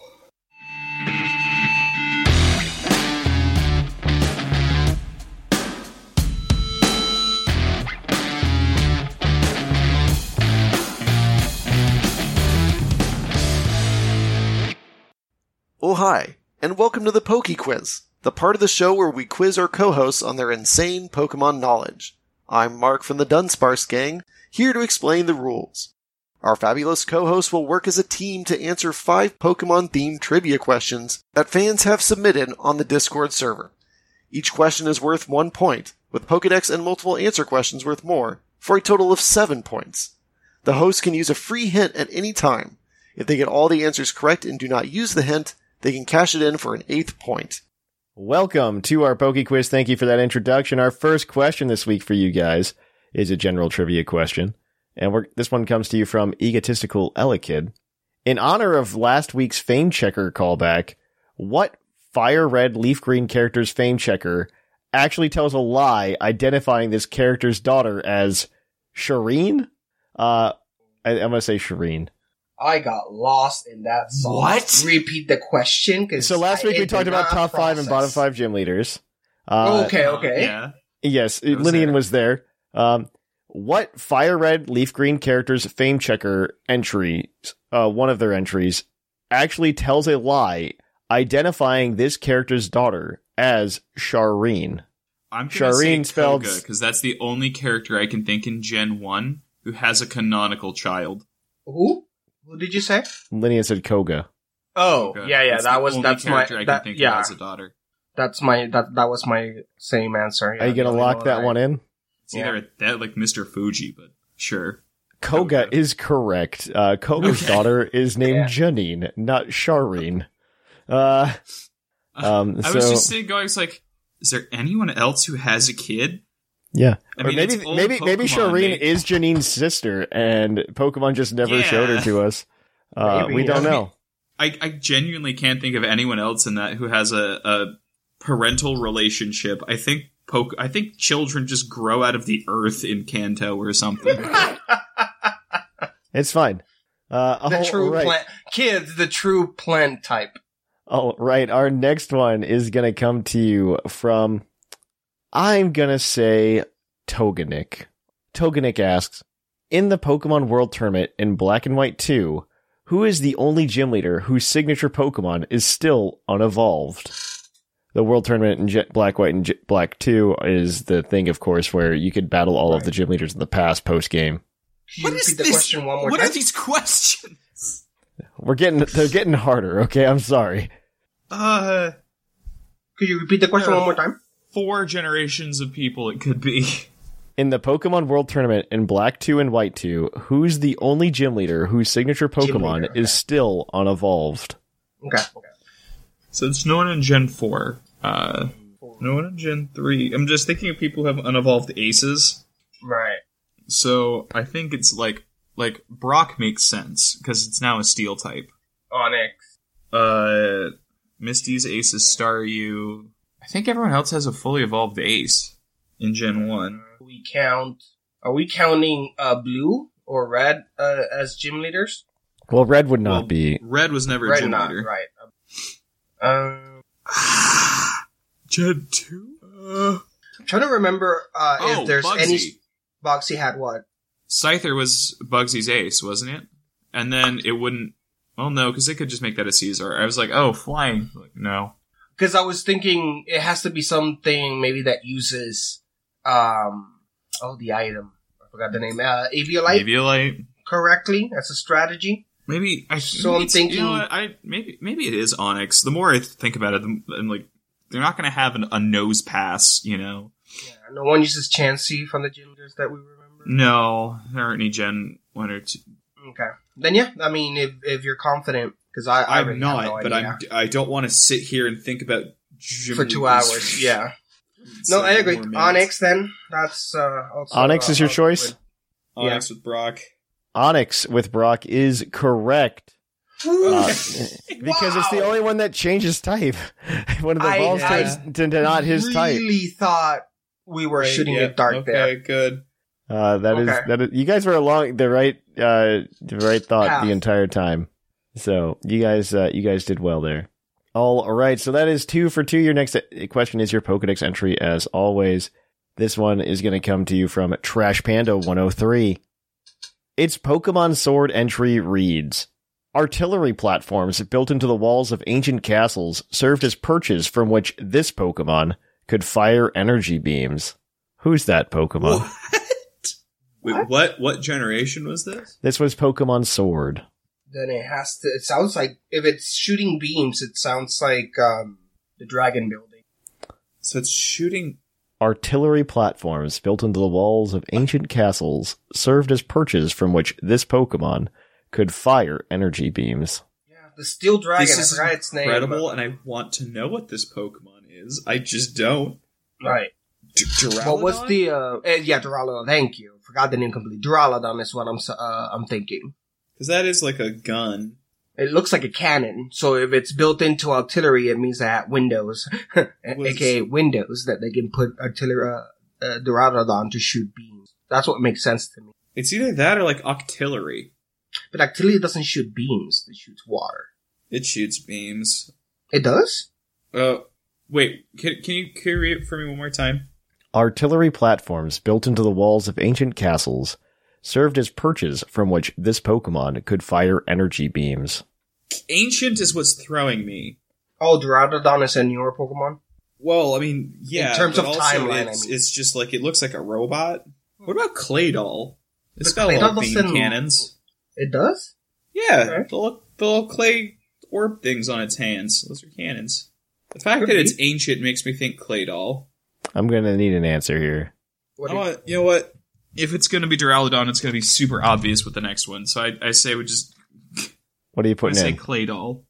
Oh hi, and welcome to the Poke Quiz, the part of the show where we quiz our co-hosts on their insane Pokemon knowledge. I'm Mark from the Dunsparce gang, here to explain the rules. Our fabulous co-hosts will work as a team to answer five Pokemon-themed trivia questions that fans have submitted on the Discord server. Each question is worth one point, with Pokedex and multiple answer questions worth more, for a total of seven points. The host can use a free hint at any time. If they get all the answers correct and do not use the hint, they can cash it in for an eighth point. Welcome to our Poke Quiz. Thank you for that introduction. Our first question this week for you guys is a general trivia question. And we're, this one comes to you from Egotistical Elekid. In honor of last week's Fame Checker callback, what Fire Red Leaf Green character's Fame Checker actually tells a lie identifying this character's daughter as Shireen? Uh, I, I'm going to say Shireen. I got lost in that song. What? Repeat the question. Cause So last week I we talked did about not top five and process. bottom five gym leaders. Uh, okay, okay. Yeah. Yes, was Linian there. was there. Um, what Fire Red Leaf Green character's Fame Checker entry, uh, one of their entries, actually tells a lie identifying this character's daughter as Shireen? I'm gonna Shireen say spelled- Koga, because that's the only character I can think in Gen one who has a canonical child. Who? Who did you say? Linian said Koga. Oh, Koga. yeah, yeah. That's that the was only that's my character I can that, think yeah. of as a daughter. That's my that that was my same answer. Yeah, Are you going to the only lock that I- one in? It's either that like Mister Fuji, but sure. Koga Koga. is correct. Uh, Koga's Okay. daughter is named Yeah. Janine, not Shireen. Uh, um, I so, was just sitting going, it's like, is there anyone else who has a kid? yeah. I Or mean, maybe it's old maybe maybe Pokemon, Shireen they- is Janine's sister, and Pokemon just never Yeah. showed her to us. Uh, Maybe, we don't yeah. know. I, I genuinely can't think of anyone else in that who has a, a parental relationship. I think poke. I think children just grow out of the earth in Kanto or something. It's fine. Uh, The all true right. plant kids, the true plant type. All right. Our next one is gonna come to you from. I'm gonna say Togenik. Togenik asks, in the Pokemon World Tournament in Black and White two, who is the only gym leader whose signature Pokemon is still unevolved? The World Tournament in Jet Black, White, and Jet Black two is the thing, of course, where you could battle all of the gym leaders in the past post-game. Can you repeat the question one more What time? are these questions? We're getting, they're getting harder, okay? I'm sorry. Uh, Could you repeat the question Yeah. one more time? four generations of people it could be. In the Pokemon World Tournament in Black two and White two, who's the only gym leader whose signature Pokemon leader, is still unevolved? Okay. okay. So it's no one in Gen four. Uh, no one in Gen three. I'm just thinking of people who have unevolved aces. Right. So I think it's like like Brock makes sense because it's now a steel type. Onyx. Uh, Misty's ace is Staryu. I think everyone else has a fully evolved ace in Gen one. We count. Are we counting uh, blue or red uh, as gym leaders? Well, Red would not Well, be. Red was never a Red gym not leader. right. Um, Gen two. Uh, I'm trying to remember uh, oh, if there's Bugsy. any. Boxy had what? Scyther was Bugsy's ace, wasn't it? And then it wouldn't. Well, no, because they could just make that a Caesar. I was like, oh, flying. Like, no. Because I was thinking it has to be something maybe that uses um oh the item. I forgot the name. Uh, Aviolite Aviolite. correctly. That's a strategy. Maybe I. So maybe I'm it's- You know thinking- what, I maybe maybe it is Onyx. The more I think about it, the, I'm like, they're not going to have an, a nose pass, you know. Yeah, no one uses Chansey from the gym leaders that we remember. No, there aren't any Gen one or two. Okay. Then yeah, I mean, if if you're confident Because I, I I'm really not, have no but idea. I'm. I don't want to sit here and think about Jim For two Lucas. hours, yeah. So No, I agree. more minutes. Onyx, then. That's uh, also... Onyx uh, is your uh, choice? good. Onyx with Brock. Onyx with Brock is correct. Uh, because it's the Wow. only one that changes type. One of the I- balls I turns to not his type. really thought we were shooting yeah, it dark okay, there. good. Uh, that is Okay. that is, you guys were along the right uh the right thought Path. the entire time. So you guys uh, you guys did well there. All right, so that is two for two. Your next question is your Pokedex entry, as always. This one is going to come to you from Trash Panda one oh three. Its Pokemon Sword entry reads: artillery platforms built into the walls of ancient castles served as perches from which this Pokemon could fire energy beams. Who's that Pokemon? What? Wait, what? What generation was this? This was Pokemon Sword. Then it has to... It sounds like... If it's shooting beams, it sounds like um, the Dragon Building. So it's shooting. Artillery platforms built into the walls of ancient castles served as perches from which this Pokemon could fire energy beams. Yeah, the Steel Dragon. This I is forgot its name. incredible, and I want to know what this Pokemon is. I just don't. Right. D- Duraludon? What was the... Uh, eh, yeah, Duraludon. Thank you. Forgot the name completely. Duraludon is what I'm s- uh, I'm thinking. Because that is like a gun. It looks like a cannon, so if it's built into artillery, it means that windows, Was- aka windows, that they can put artillery, uh, uh, Duraludon to shoot beams. That's what makes sense to me. It's either that or like Octillery. But artillery doesn't shoot beams, it shoots water. It shoots beams. It does? Uh, wait, can, can you can you read it for me one more time? Artillery platforms built into the walls of ancient castles served as perches from which this Pokemon could fire energy beams. Ancient is what's throwing me. Oh, Duraludon is a newer Pokemon? Well, I mean, yeah. In terms but of also timeline, it's, I mean. it's just like, it looks like a robot. What about Claydol? It's But got a lot of Claydol beam doesn't- cannons. It does? Yeah, Okay. the, little, the little clay orb things on its hands. Those are cannons. The fact Could that be. it's ancient makes me think Claydol. I'm going to need an answer here. What I do you- want, you know what? If it's going to be Duraludon, it's going to be super obvious with the next one. So I, I say we just What are you I putting say in? Claydol.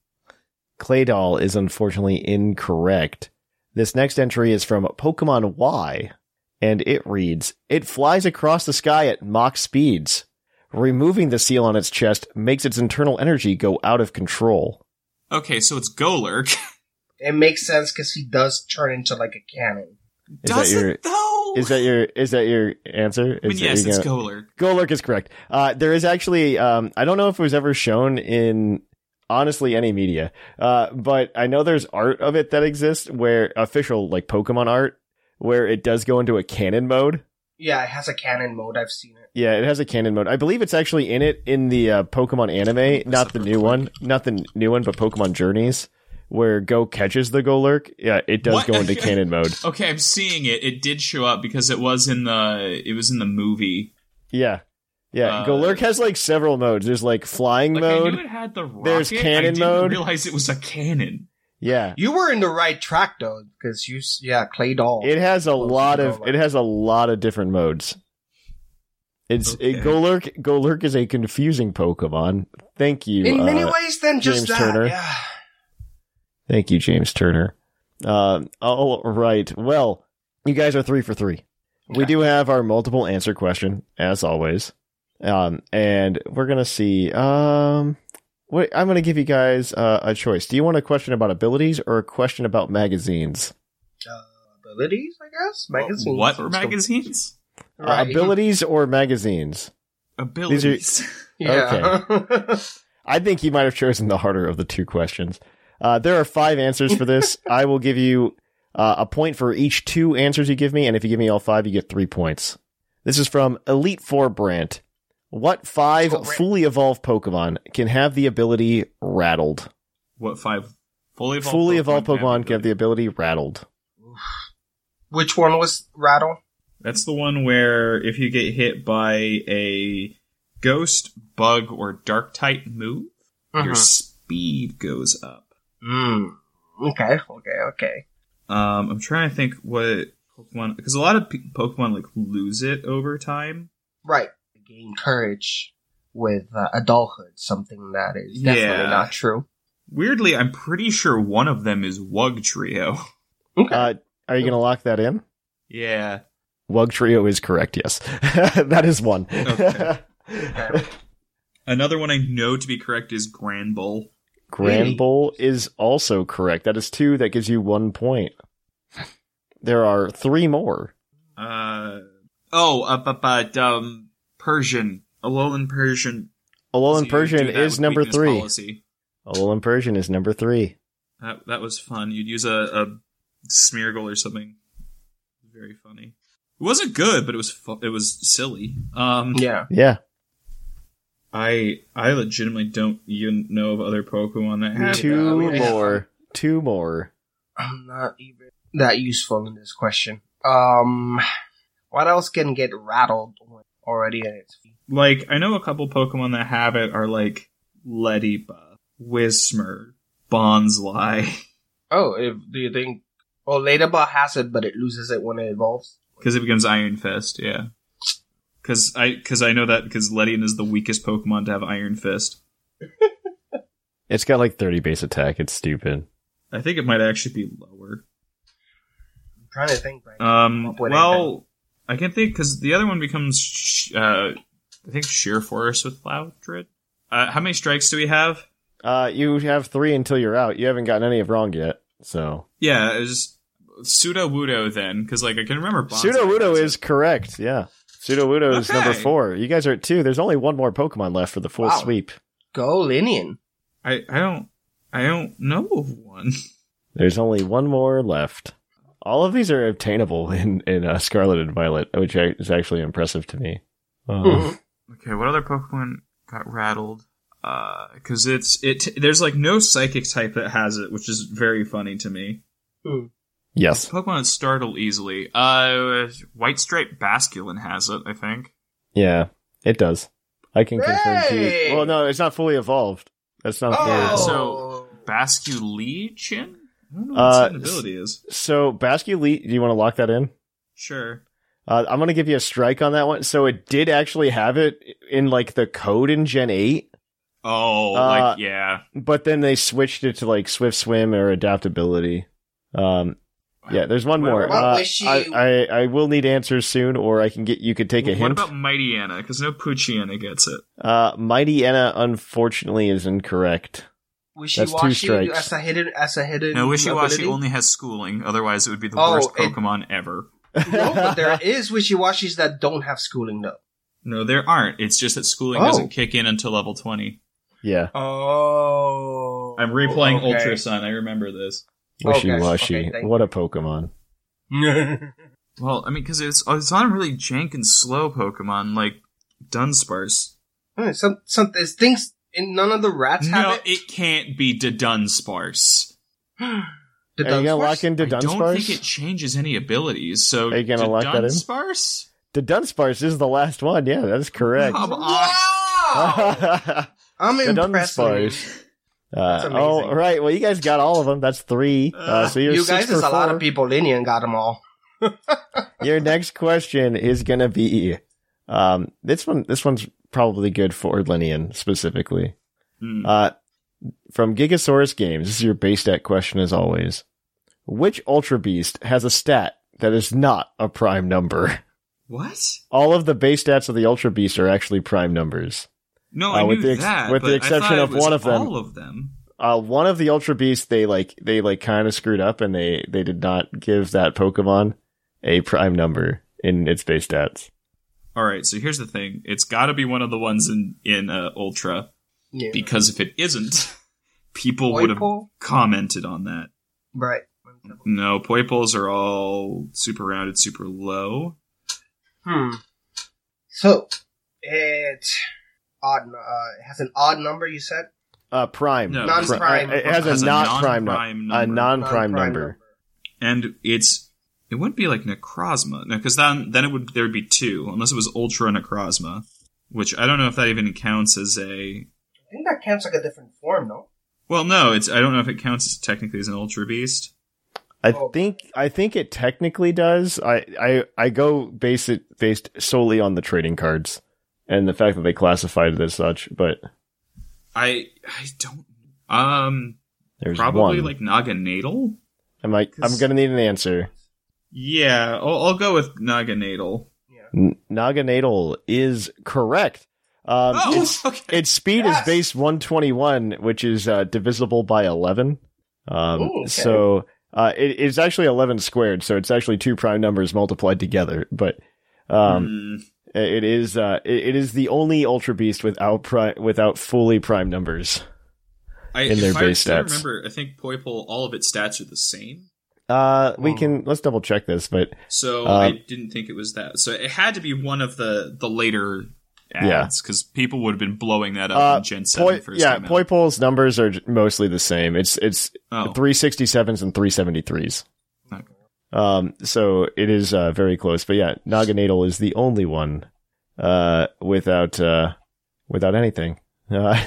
Claydol is unfortunately incorrect. This next entry is from Pokemon Y, and it reads, it flies across the sky at Mach speeds. Removing the seal on its chest makes its internal energy go out of control. Okay, so it's Golurk. It makes sense because he does turn into like a cannon. Is Does that your- it though? Is that your is that your answer? I mean, Is yes, that it's you're gonna- Golurk. Golurk is correct. Uh, there is actually, um, I don't know if it was ever shown in, honestly, any media, uh, but I know there's art of it that exists where official, like, Pokemon art, where it does go into a cannon mode. Yeah, it has a cannon mode. I've seen it. Yeah, it has a cannon mode. I believe it's actually in it in the uh, Pokemon anime, not the new one, not the new one, but Pokemon Journeys, where Go catches the Golurk. Yeah, it does What? go into cannon mode. Okay, I'm seeing it. It did show up because it was in the it was in the movie. Yeah. Yeah, Uh, Golurk has like several modes. There's like flying Like I mode. knew it had the rocket. There's cannon I didn't mode. realize it was a cannon. Yeah. You were in the right track though, because you, s- yeah, Claydol. It has a Close lot to of Golurk. it has a lot of different modes. It's Okay. it, Golurk. Golurk is a confusing Pokemon. Thank you. in many uh, ways than just James that. Turner. Yeah. Thank you, James Turner. Uh, all right. Well, you guys are three for three. We Okay. do have our multiple answer question, as always. Um, and we're gonna see. Um, wait, I'm gonna give you guys uh, a choice. Do you want a question about abilities or a question about magazines? Uh, abilities, I guess. Magazines. What were magazines? Uh, Right. abilities or magazines? Abilities. Yeah. I think you might have chosen the harder of the two questions. Uh, there are five answers for this. I will give you uh, a point for each two answers you give me, and if you give me all five, you get three points. This is from Elite Four Brant. What five Four Brant. fully evolved Pokemon can have the ability Rattled? What five fully evolved Fully evolved Pokemon Pokemon can have the ability Rattled. Which one was Rattle? That's the one where if you get hit by a ghost, bug, or dark type move, your Mhm. speed goes up. Mm. Okay, okay, okay. Um, I'm trying to think what Pokemon, because a lot of pe- Pokemon like lose it over time. Right. Gain courage. with uh, adulthood, something that is definitely Yeah. not true. Weirdly, I'm pretty sure one of them is Wug Trio. Okay. Uh, are you going to lock that in? Yeah. Wug Trio is correct, yes. That is one. Okay. Okay. Another one I know to be correct is Grand Bowl. Grand Really? Bowl is also correct. That is two. That gives you one point. There are three more. Uh oh, uh, but, but um, Persian, Alolan Persian. Alolan So you Persian do that is with number weakness three. policy. Alolan Persian is number three. That that was fun. You'd use a, a Smeargle or something. Very funny. It wasn't good, but it was fu- it was silly. Um, Yeah. Yeah. I I legitimately don't even know of other Pokemon that have Two I mean, I- more. Two more. I'm not even that useful in this question. Um, what else can get rattled already in its feet? Like, I know a couple Pokemon that have it are like Ladybug, Whismur, Bonsly. Oh, if, do you think? Well, Ladybug has it, but it loses it when it evolves. Because it becomes Iron Fist, yeah. Because I, cause I know that because Ledian is the weakest Pokemon to have Iron Fist. It's got like thirty base attack. It's stupid. I think it might actually be lower. I'm trying to think. Right now. Um, Up with well, I can think because the other one becomes, sh- uh, I think Sheer Forest with Loudred. Uh, how many strikes do we have? Uh, you have three until you're out. You haven't gotten any of wrong yet. So Yeah, it was Pseudo Wudo then, because like I can remember. Bonsai Pseudo Wudo has it. is correct. Yeah. Pseudo Wudo is Okay. number four. You guys are at two. There's only one more Pokemon left for the full Wow. sweep. Go Linian. I I don't I don't know of one. There's only one more left. All of these are obtainable in in uh, Scarlet and Violet, which I- is actually impressive to me. Um, Mhm. Okay, what other Pokemon got rattled? Uh, because it's it. There's like no Psychic type that has it, which is very funny to me. Yes. Pokemon that startle easily. Uh, White Stripe Basculin has it, I think. Yeah, it does. I can confirm to Hey! you. Well, no, it's not fully evolved. That's not fully Yeah, evolved. so Basculegion? I don't know what Uh, its ability is. So, Basculete, do you want to lock that in? Sure. Uh, I'm going to give you a strike on that one. So, it did actually have it in, like, the code in Gen eight, Oh, Uh, like, yeah. but then they switched it to, like, Swift Swim or Adaptability. Um, yeah, there's one more. Well, Uh, wish you- I, I, I will need answers soon, or I can get you could take a What hint. about Mighty Anna? Because no Poochyena gets it. Uh, Mighty Anna, unfortunately, is incorrect. That's two Wishy-washy strikes. as a hidden as a hidden. No, Wishy-Washy ability? only has schooling. Otherwise, it would be the Oh, worst it- Pokemon ever. No, but there is Wishy-Washis that don't have schooling though. No, there aren't. It's just that schooling Oh. doesn't kick in until level twenty. Yeah. Oh, I'm replaying okay. Ultra Sun. I remember this. Wishy Okay, washy. okay, thank What a Pokemon. Well, I mean, because it's it's on really jank and slow Pokemon like Dunsparce. Hmm, some some there's things in none of the rats No, have it. it can't be the Dunsparce. The Are you gonna Dunsparce? lock into I don't Dunsparce? think it changes any abilities. So, Are you gonna the lock that in? Dunsparce? The Dunsparce is the last one. Yeah, that is correct. Come on. Wow! I'm The impressed. Dunsparce. That's Uh, amazing. all right. Well, you guys got all of them. That's three. Uh, so you're You six guys, for there's a lot four. of people. Linian got them all. Your next question is gonna be, um, this one. This one's probably good for Linian specifically. Hmm. Uh, from Gigasaurus Games, this is your base stat question as always. Which Ultra Beast has a stat that is not a prime number? What? All of the base stats of the Ultra Beast are actually prime numbers. No, Uh, I with knew the ex- that. with the but I exception thought of it was one of them. All of them. Uh, one of the Ultra Beasts, they like, they like kind of screwed up and they, they did not give that Pokemon a prime number in its base stats. All right. So here's the thing. It's got to be one of the ones in in uh, Ultra, Yeah. because if it isn't, people would have Poiple? commented on that. Right. No, Poiples are all super rounded, super low. Hmm. So it odd. Uh, it has an odd number. You said Uh, prime. No, Non-prime. Pri- It has, Has a a not prime non-prime number. A number. non-prime Non-prime number. And it's it wouldn't be like Necrozma, no, because then then it would there would be two, unless it was Ultra Necrozma, which I don't know if that even counts as a. I think that counts like a different form, no? Well, no, it's I don't know if it counts as technically as an Ultra Beast. I Oh. think I think it technically does. I I, I go base it based solely on the trading cards and the fact that they classified it as such. But I I don't um there's probably one. like Naganadel. I'm like I'm gonna need an answer. Yeah, I'll, I'll go with Naganadel. N- Naganadel is correct. Um, Oh, its, okay. its speed Yes. is base one twenty-one, which is uh, divisible by eleven. Um, Ooh, okay. So uh, it, it's actually eleven squared, so it's actually two prime numbers multiplied together. But um, Hmm. it is uh, it, it is the only Ultra Beast without pri- without fully prime numbers. I, in their if base I, I stats. remember, I think Poipole, all of its stats are the same. Uh, we can let's double check this, but So Uh, I didn't think it was that. So it had to be one of the, the later Yeah. ads, because people would have been blowing that up uh, in Gen seven Poi- first yeah, time out. Poipole's numbers are j- mostly the same. It's it's Oh. three sixty-sevens and three seventy-threes. Okay. Um, so it is uh, very close. But yeah, Naganadel is the only one uh, without uh, without anything, uh,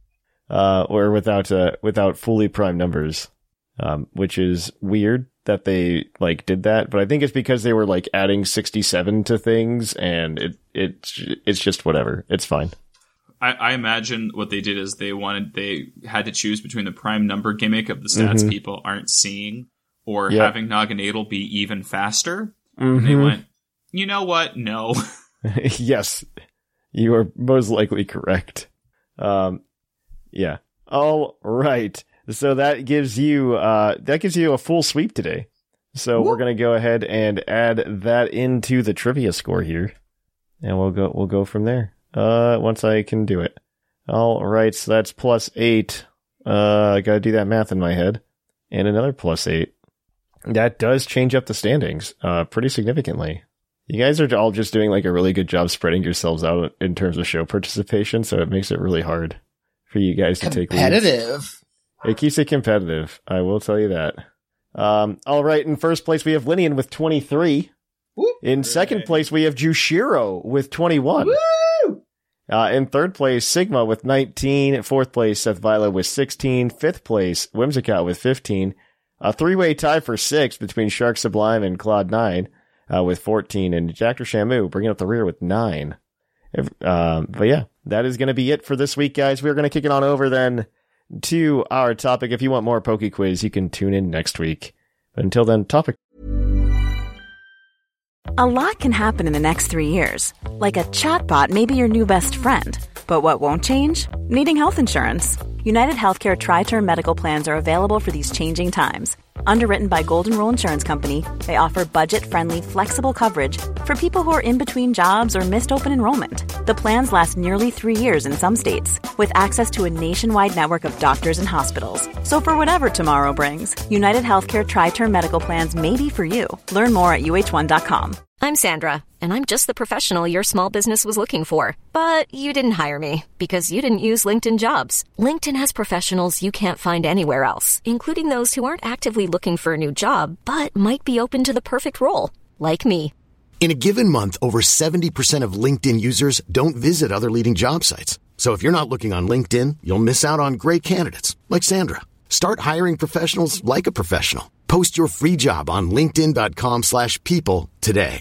uh, or without uh, without fully prime numbers, um, which is weird that they like did that. But I think it's because they were like adding sixty-seven to things, and it it it's just whatever. It's fine. I, I imagine what they did is they wanted they had to choose between the prime number gimmick of the stats Mhm. people aren't seeing, or Yep. having Naganadel be even faster. And they Mhm. went, you know what? No. Yes, you are most likely correct. Um, yeah. All right. So that gives you uh that gives you a full sweep today. So we're gonna go ahead and add that into the trivia score here, and we'll go we'll go from there. Uh, once I can do it. All right. So that's plus eight. Uh, I gotta do that math in my head, and another plus eight. That does change up the standings uh pretty significantly. You guys are all just doing like a really good job spreading yourselves out in terms of show participation, so it makes it really hard for you guys to take leads. Competitive. It keeps it competitive, I will tell you that. Um, all right, in first place we have Linian with twenty-three. Whoop. In second place we have Jushiro with twenty-one. Woo! Uh, in third place, Sigma with nineteen. Fourth place, Seth Vila with sixteen. Fifth place, Whimsicott with fifteen. A three-way tie for sixth between Shark Sublime and Claude nine. Uh, with fourteen, and Jactor Shamu bringing up the rear with nine. If, um, but yeah, that is going to be it for this week, guys. We're going to kick it on over then to our topic. If you want more Poke Quiz, you can tune in next week. But until then, topic. A lot can happen in the next three years. Like a chatbot may be your new best friend. But what won't change? Needing health insurance. United Healthcare Tri-Term Medical Plans are available for these changing times. Underwritten by Golden Rule Insurance Company, they offer budget-friendly, flexible coverage for people who are in between jobs or missed open enrollment. The plans last nearly three years in some states, with access to a nationwide network of doctors and hospitals. So for whatever tomorrow brings, United Healthcare Tri-Term Medical Plans may be for you. Learn more at U H one dot com. I'm Sandra, and I'm just the professional your small business was looking for. But you didn't hire me because you didn't use LinkedIn Jobs. LinkedIn has professionals you can't find anywhere else, including those who aren't actively looking for a new job, but might be open to the perfect role, like me. In a given month, over seventy percent of LinkedIn users don't visit other leading job sites. So if you're not looking on LinkedIn, you'll miss out on great candidates, like Sandra. Start hiring professionals like a professional. Post your free job on linkedin.com slash people today.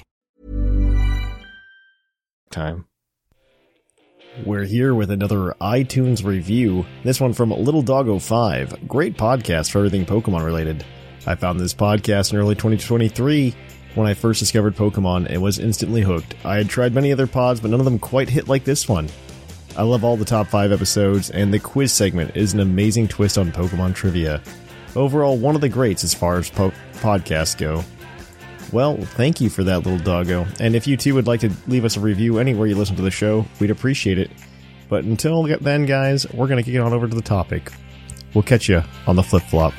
Time. We're here with another iTunes review. This one from Little Doggo five. Great podcast for everything Pokemon related. I found this podcast in early twenty twenty-three when I first discovered Pokemon and was instantly hooked. I had tried many other pods, but none of them quite hit like this one. I love all the top five episodes, and the quiz segment is an amazing twist on Pokemon trivia. Overall, one of the greats as far as po- podcasts go. Well, thank you for that, Little Doggo. And if you too would like to leave us a review anywhere you listen to the show, we'd appreciate it. But until then, guys, we're going to kick it on over to the topic. We'll catch you on the flip-flop.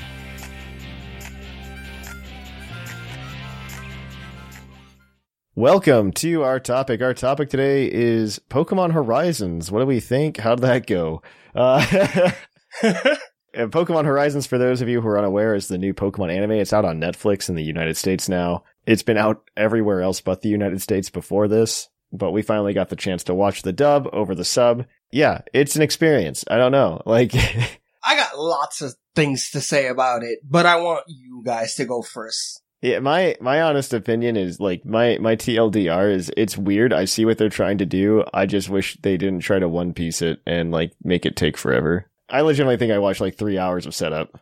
Welcome to our topic. Our topic today is Pokemon Horizons. What do we think? How'd that go? Uh, and Pokemon Horizons, for those of you who are unaware, is the new Pokemon anime. It's out on Netflix in the United States now. It's been out everywhere else but the United States before this, but we finally got the chance to watch the dub over the sub. Yeah, it's an experience. I don't know. Like, I got lots of things to say about it, but I want you guys to go first. Yeah, my my honest opinion is like my my T L D R is it's weird. I see what they're trying to do. I just wish they didn't try to One Piece it and like make it take forever. I legitimately think I watched like three hours of setup.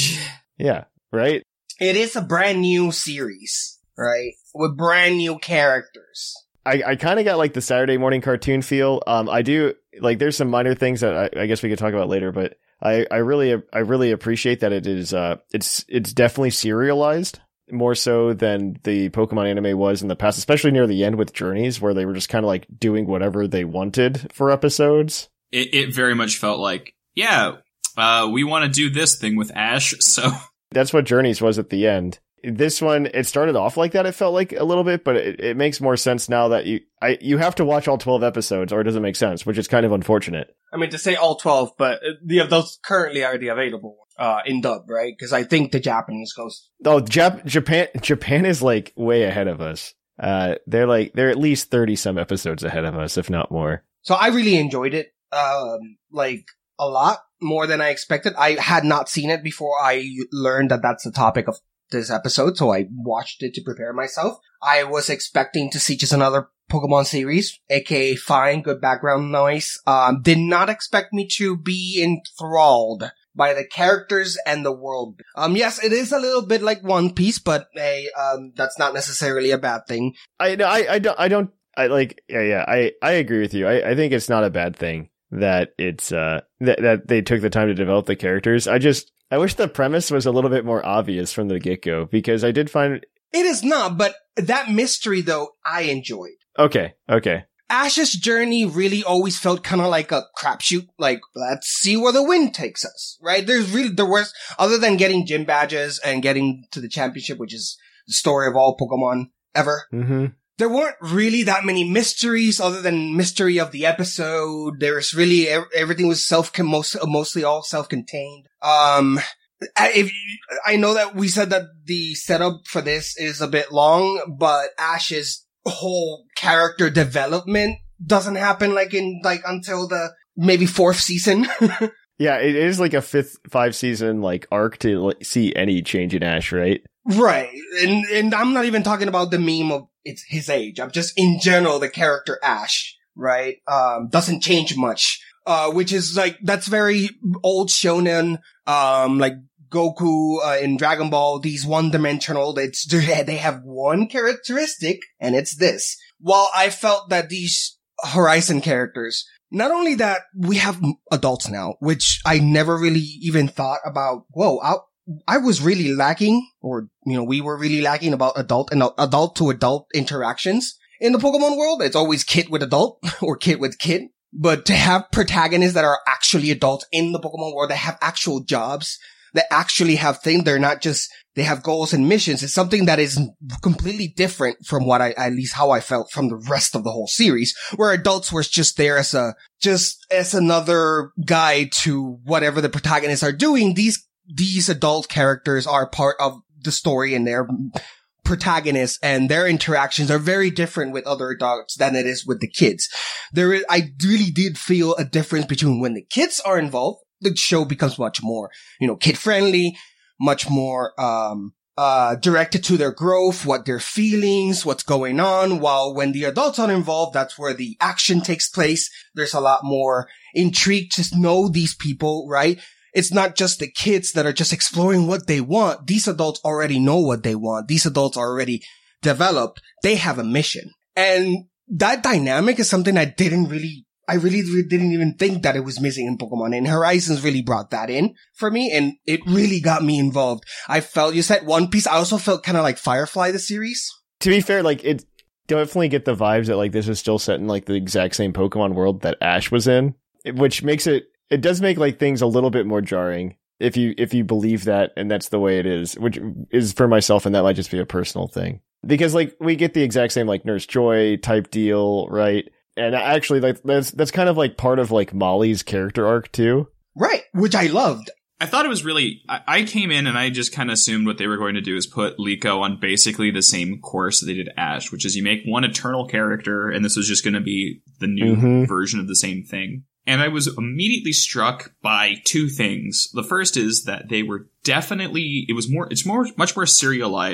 Yeah, right? It is a brand new series, right? With brand new characters. I, I kind of got like the Saturday morning cartoon feel. Um, I do like there's some minor things that I, I guess we could talk about later, but I, I really I really appreciate that it is uh it's it's definitely serialized. More so than the Pokemon anime was in the past, especially near the end with Journeys, where they were just kind of like doing whatever they wanted for episodes. It, it very much felt like, yeah, uh, we want to do this thing with Ash, so... That's what Journeys was at the end. This one, it started off like that, it felt like a little bit, but it, it makes more sense now that you I you have to watch all twelve episodes or it doesn't make sense, which is kind of unfortunate. I mean, to say all twelve, but the, those currently are the available uh, in dub, right? Because I think the Japanese goes... Oh, Jap- Japan Japan is like way ahead of us. Uh, they're like, they're at least thirty some episodes ahead of us, if not more. So I really enjoyed it, um, like a lot more than I expected. I had not seen it before I learned that that's the topic of this episode, so I watched it to prepare myself. I was expecting to see just another Pokemon series, aka fine, good background noise. Um, did not expect me to be enthralled by the characters and the world. Um, yes, it is a little bit like One Piece, but hey, um, that's not necessarily a bad thing. I I I don't I don't I like yeah yeah I I agree with you. I I think it's not a bad thing that it's uh that that they took the time to develop the characters. I just I wish the premise was a little bit more obvious from the get-go, because I did find... It is not, but that mystery, though, I enjoyed. Okay, okay. Ash's journey really always felt kind of like a crapshoot. Like, let's see where the wind takes us, right? There's really, there was, other than getting gym badges and getting to the championship, which is the story of all Pokemon ever, mm-hmm. there weren't really that many mysteries other than mystery of the episode. There was really, everything was self, most, mostly all self-contained. Um, if you, I know that we said that the setup for this is a bit long, but Ash's whole character development doesn't happen like in, like until the maybe fourth season. Yeah, it is like a fifth, five season like arc to like, see any change in Ash, right? Right. And, and I'm not even talking about the meme of it's his age. I'm just in general, the character Ash, right? Um, doesn't change much. Uh, which is like, that's very old shonen, um, like Goku, uh, in Dragon Ball, these one-dimensional, it's, they have one characteristic, and it's this. While I felt that these Horizon characters, not only that we have adults now, which I never really even thought about, whoa, I, I was really lacking, or, you know, we were really lacking about adult and adult to adult interactions in the Pokemon world. It's always kid with adult, or kid with kid. But to have protagonists that are actually adults in the Pokemon world, that have actual jobs, that actually have things, they're not just, they have goals and missions. It's something that is completely different from what I, at least how I felt from the rest of the whole series, where adults were just there as a, just as another guide to whatever the protagonists are doing. These, these adult characters are part of the story, and they're protagonists, and their interactions are very different with other adults than it is with the kids. There is, I really did feel a difference between when the kids are involved, the show becomes much more, you know, kid friendly, much more, um, uh, directed to their growth, what their feelings, what's going on. While when the adults are involved, that's where the action takes place. There's a lot more intrigue to know these people, right? It's not just the kids that are just exploring what they want. These adults already know what they want. These adults are already developed. They have a mission. And that dynamic is something I didn't really, I really, really didn't even think that it was missing in Pokemon. And Horizons really brought that in for me, and it really got me involved. I felt, you said One Piece, I also felt kind of like Firefly, the series. To be fair, like, it definitely get the vibes that like this is still set in like the exact same Pokemon world that Ash was in, which makes it, it does make like things a little bit more jarring if you if you believe that, and that's the way it is, which is for myself, and that might just be a personal thing. Because like we get the exact same like Nurse Joy type deal, right? And actually like that's that's kind of like part of like Molly's character arc too. Right, which I loved. I thought it was really, I, I came in and I just kind of assumed what they were going to do is put Liko on basically the same course that they did Ash, which is you make one eternal character, and this was just going to be the new mm-hmm. version of the same thing. And I was immediately struck by two things. The first is that they were definitely, it was more, it's more, much more serialized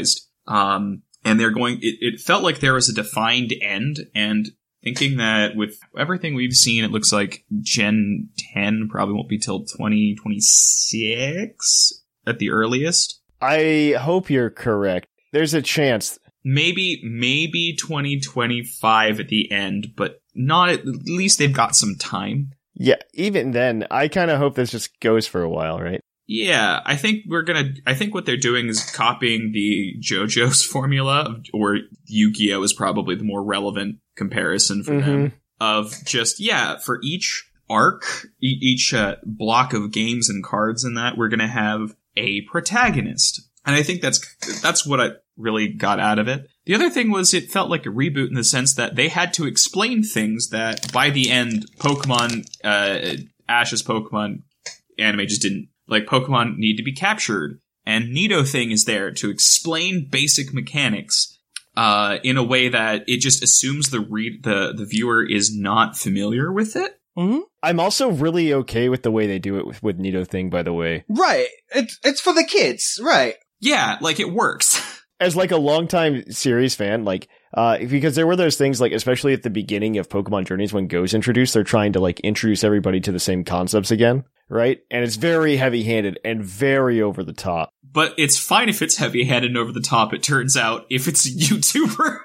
Um, and they're going, it, it felt like there was a defined end, and thinking that with everything we've seen, it looks like Gen ten probably won't be till twenty twenty-six at the earliest. I hope you're correct. There's a chance. Maybe, maybe twenty twenty-five at the end, but not at, at least they've got some time. Yeah, even then, I kind of hope this just goes for a while, right? Yeah, I think we're gonna, I think what they're doing is copying the JoJo's formula, or Yu-Gi-Oh! Is probably the more relevant comparison for Mm-hmm. them, of just, yeah, for each arc, e- each uh, block of games and cards in that, we're gonna have a protagonist. And I think that's, that's what I really got out of it. The other thing was it felt like a reboot in the sense that they had to explain things that by the end, Pokemon, uh, Ash's Pokemon anime just didn't. Like, Pokemon need to be captured, and Nidothing is there to explain basic mechanics, uh, in a way that it just assumes the read, the, the viewer is not familiar with it. Mm-hmm. I'm also really okay with the way they do it with, with Nidothing, by the way. Right. It's, it's for the kids, right. Yeah, like, it works. As, like, a longtime series fan, like, uh, because there were those things, like, especially at the beginning of Pokemon Journeys when Go's introduced, they're trying to, like, introduce everybody to the same concepts again, right? And it's very heavy-handed and very over the top. But it's fine if it's heavy-handed and over the top, it turns out, if it's a YouTuber.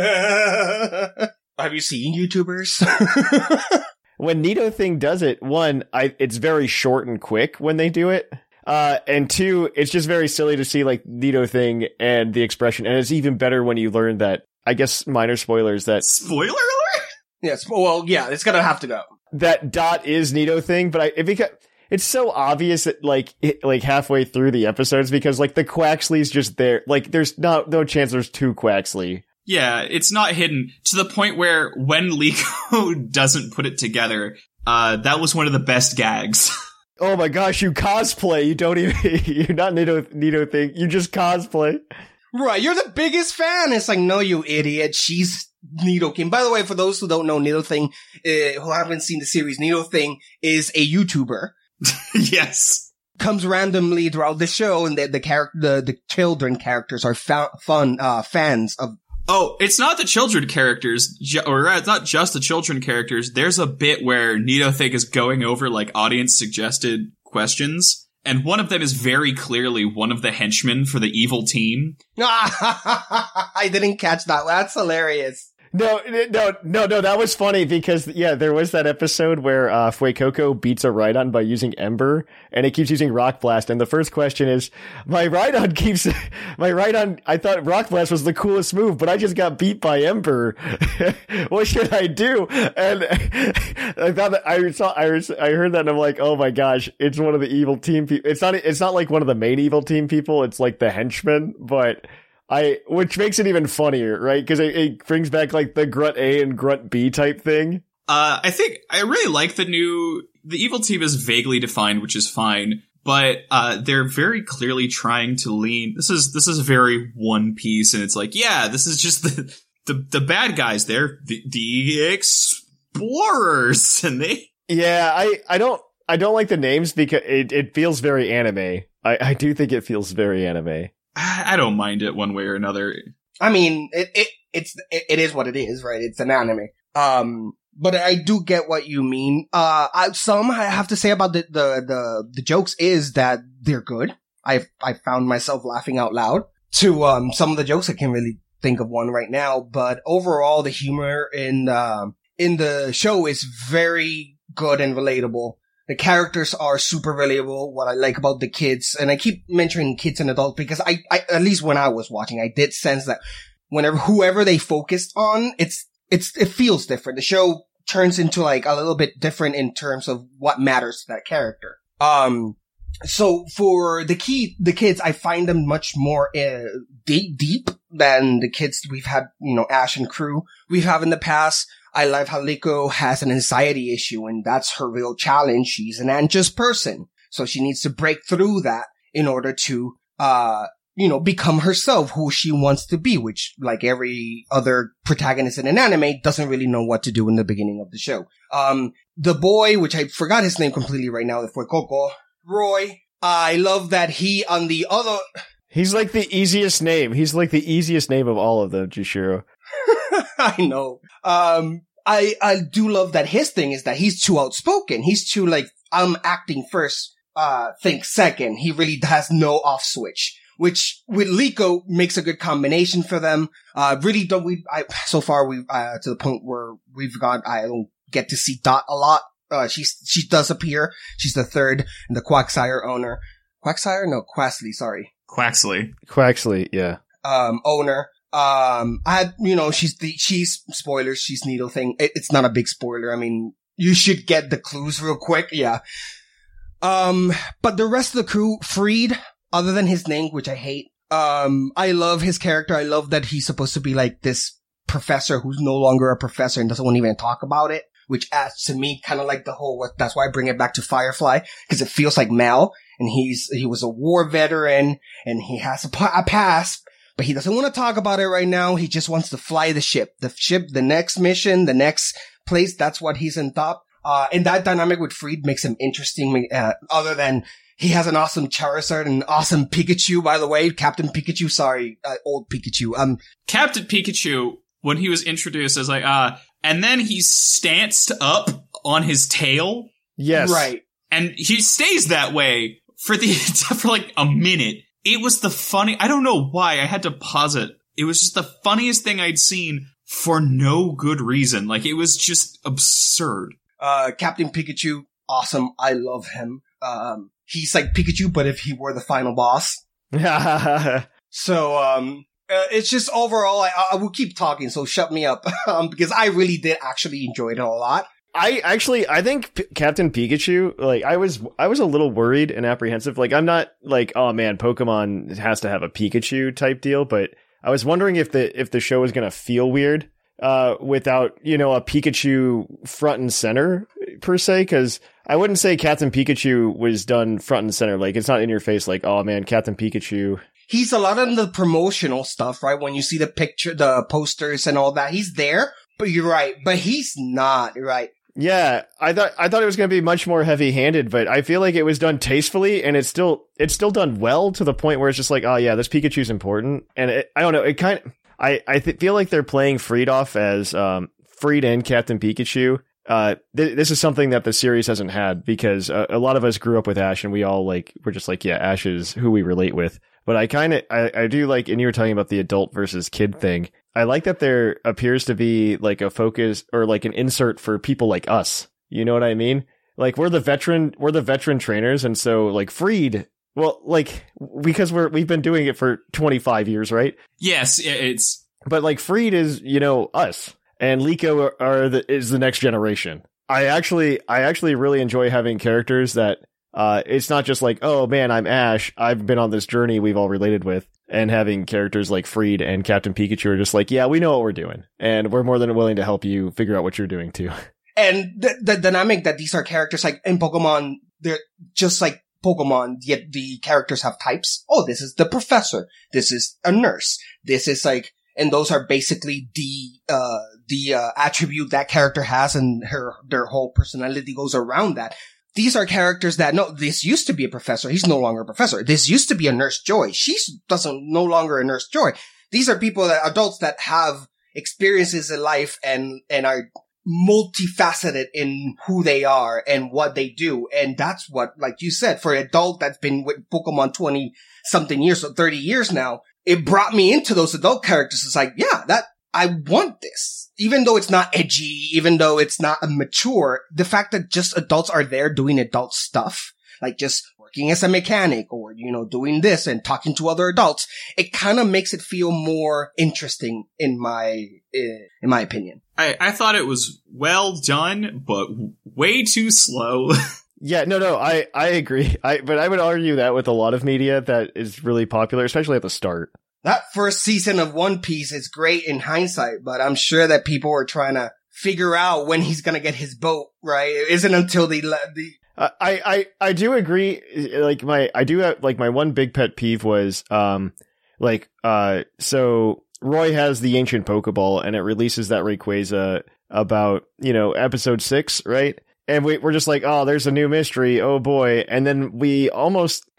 Have you seen YouTubers? When Nidothing does it, one, I, it's very short and quick when they do it. Uh, and two, it's just very silly to see, like, Nidothing and the expression. And it's even better when you learn that, I guess, minor spoilers, that... Spoiler alert? Yes, well, yeah, it's gonna have to go. That Dot is Nidothing, but I, it beca- it's so obvious that, like, it, like, halfway through the episodes, because, like, the Quaxly's just there. Like, there's not, no chance there's two Quaxly. Yeah, it's not hidden, to the point where when Liko doesn't put it together, uh, that was one of the best gags. Oh my gosh, you cosplay. You don't even, you're not Nido, Nidothing. You just cosplay. Right, you're the biggest fan. It's like, no, you idiot. She's Nidoking. By the way, for those who don't know, Nidothing, uh, who haven't seen the series, Nidothing is a YouTuber. Yes. Comes randomly throughout the show, and the, the character, the, the children characters are fa- fun, uh, fans of. Oh, it's not the children characters, ju- or it's not just the children characters. There's a bit where Nidothing is going over, like, audience-suggested questions, and one of them is very clearly one of the henchmen for the evil team. I didn't catch that. That's hilarious. No, no, no, no, that was funny because, yeah, there was that episode where uh, Fuecoco beats a Rhydon by using Ember, and it keeps using Rock Blast, and the first question is, my Rhydon keeps, my Rhydon, I thought Rock Blast was the coolest move, but I just got beat by Ember. What should I do? And I thought that, I saw, I, I heard that, and I'm like, oh my gosh, it's one of the evil team people. It's not, it's not like one of the main evil team people, it's like the henchmen, but... I, which makes it even funnier, right? Because it, it brings back, like, the Grunt A and Grunt B type thing. Uh, I think, I really like the new, the evil team is vaguely defined, which is fine, but, uh, they're very clearly trying to lean, this is, this is very One Piece, and it's like, yeah, this is just the, the, the bad guys, they're the, the explorers, and they... Yeah, I, I don't, I don't like the names because it, it feels very anime. I, I do think it feels very anime. I don't mind it one way or another. I mean, it, it it's it, it is what it is, right? It's an anime. Um, but I do get what you mean. Uh, I, some I have to say about the, the the the jokes is that they're good. I I found myself laughing out loud to um some of the jokes. I can't really think of one right now, but overall, the humor in uh, in the show is very good and relatable. The characters are super relatable. What I like about the kids, and I keep mentioning kids and adults because I, I, at least when I was watching, I did sense that whenever, whoever they focused on, it's, it's, it feels different. The show turns into like a little bit different in terms of what matters to that character. Um, so for the key, the kids, I find them much more, uh, deep, deep than the kids we've had, you know, Ash and crew we've had in the past. I love how Liko has an anxiety issue, and that's her real challenge. She's an anxious person, so she needs to break through that in order to, uh, you know, become herself, who she wants to be, which, like every other protagonist in an anime, doesn't really know what to do in the beginning of the show. Um, the boy, which I forgot his name completely right now, the Fuecoco, Roy, I love that he, on the other... He's like the easiest name. He's like the easiest name of all of them, Jushiro. I know. Um, I, I do love that his thing is that he's too outspoken. He's too like, I'm acting first, uh, think second. He really has no off switch, which with Liko makes a good combination for them. Uh, really don't we, I, so far we, uh, to the point where we've got, I don't get to see Dot a lot. Uh, she's, she does appear. She's the third and the Quagsire owner. Quagsire? No, Quaxley, sorry. Quaxley. Quaxley, yeah. Um, owner. Um, I had, you know, she's the, she's, spoilers, she's Needle thing. It, it's not a big spoiler. I mean, you should get the clues real quick. Yeah. Um, but the rest of the crew, Freed, other than his name, which I hate. Um, I love his character. I love that he's supposed to be like this professor who's no longer a professor and doesn't want to even talk about it, which adds to me kind of like the whole, what, that's why I bring it back to Firefly, because it feels like Mal, and he's, he was a war veteran, and he has a, a past, but he doesn't want to talk about it right now. He just wants to fly the ship. The ship, the next mission, the next place, that's what he's in top. Uh, and that dynamic with Freed makes him interesting, uh, other than he has an awesome Charizard and an awesome Pikachu, by the way. Captain Pikachu, sorry, uh, old Pikachu. Um, Captain Pikachu, when he was introduced, as like, uh, and then he stanced up on his tail. Yes. Right. And he stays that way for the, for like a minute. It was the funny, I don't know why, I had to pause it. It was just the funniest thing I'd seen for no good reason. Like, it was just absurd. Uh, Captain Pikachu, awesome. I love him. Um, he's like Pikachu, but if he were the final boss. So, um, uh, it's just overall, I, I will keep talking, so shut me up. um, because I really did actually enjoy it a lot. I actually, I think P- Captain Pikachu, like, I was, I was a little worried and apprehensive. Like, I'm not like, oh man, Pokemon has to have a Pikachu type deal, but I was wondering if the, if the show was going to feel weird, uh, without, you know, a Pikachu front and center per se. Cause I wouldn't say Captain Pikachu was done front and center. Like, it's not in your face. Like, oh man, Captain Pikachu. He's a lot of the promotional stuff, right? When you see the picture, the posters and all that, he's there, but you're right. But he's not, right? Yeah, I thought I thought it was going to be much more heavy-handed, but I feel like it was done tastefully, and it's still it's still done well to the point where it's just like, oh yeah, this Pikachu's important, and it, I don't know, it kind of I I th- feel like they're playing Freed off as um, Freed and Captain Pikachu. Uh, th- this is something that the series hasn't had because uh, a lot of us grew up with Ash, and we all like we're just like, yeah, Ash is who we relate with. But I kind of I, I do like, and you were talking about the adult versus kid thing. I like that there appears to be like a focus or like an insert for people like us. You know what I mean? Like we're the veteran, we're the veteran trainers. And so like Freed, well, like because we're, we've been doing it for twenty-five years, right? Yes, it's, but like Freed is, you know, us, and Liko are, are the, is the next generation. I actually, I actually really enjoy having characters that, uh, it's not just like, oh man, I'm Ash. I've been on this journey we've all related with. And having characters like Freed and Captain Pikachu are just like, yeah, we know what we're doing. And we're more than willing to help you figure out what you're doing too. And the, the dynamic that these are characters, like in Pokemon, they're just like Pokemon, yet the characters have types. Oh, this is the professor. This is a nurse. This is like, and those are basically the, uh, the, uh, attribute that character has, and her, their whole personality goes around that. These are characters that, no, this used to be a professor. He's no longer a professor. This used to be a Nurse Joy. She's doesn't, no longer a Nurse Joy. These are people that, adults that have experiences in life and, and are multifaceted in who they are and what they do. And that's what, like you said, for an adult that's been with Pokemon twenty something years, so thirty years now, it brought me into those adult characters. It's like, yeah, that, I want this. Even though it's not edgy, even though it's not mature, the fact that just adults are there doing adult stuff, like just working as a mechanic or, you know, doing this and talking to other adults, it kind of makes it feel more interesting in my, in my opinion. I, I thought it was well done, but way too slow. Yeah, no, no, I, I agree. I, but I would argue that with a lot of media that is really popular, especially at the start. That first season of One Piece is great in hindsight, but I'm sure that people are trying to figure out when he's going to get his boat, right? It isn't until the... the uh, I, I, I do agree. Like my, I do have, like my one big pet peeve was, um, like, uh, so Roy has the ancient Pokeball and it releases that Rayquaza about, you know, episode six, right? And we, we're just like, oh, there's a new mystery. Oh boy. And then we almost...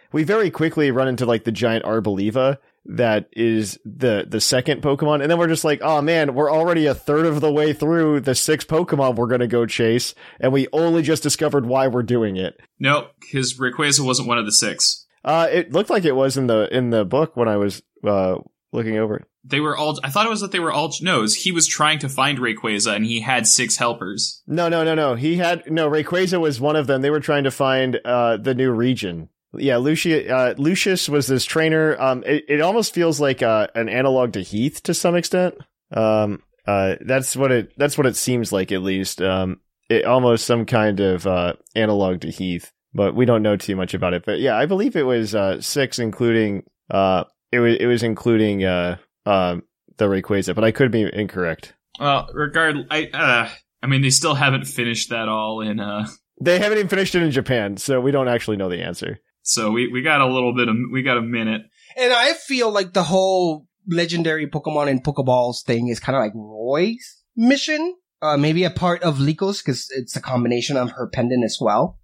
we very quickly run into like the giant Arboliva that is the the second Pokemon, and then we're just like, oh man, we're already a third of the way through the six Pokemon we're gonna go chase, and we only just discovered why we're doing it. No, his Rayquaza wasn't one of the six. Uh, it looked like it was in the in the book when I was uh looking over it. They were all, I thought it was that they were all, no, he was trying to find Rayquaza and he had six helpers. No, no, no, no. He had, no, Rayquaza was one of them. They were trying to find uh the new region. Yeah, Lucia, uh, Lucius was this trainer. Um, it, it almost feels like uh, an analog to Heath to some extent. Um, uh, that's what it, that's what it seems like at least. Um, it almost some kind of uh analog to Heath, but we don't know too much about it. But yeah, I believe it was uh six, including uh, it was it was including uh. Uh, the Rayquaza, but I could be incorrect. Well, regard, I, uh, I mean, they still haven't finished that all in, uh... They haven't even finished it in Japan, so we don't actually know the answer. So we, we got a little bit of, we got a minute. And I feel like the whole legendary Pokemon and Pokeballs thing is kind of like Roy's mission. Uh, maybe a part of Liko's, because it's a combination of her pendant as well.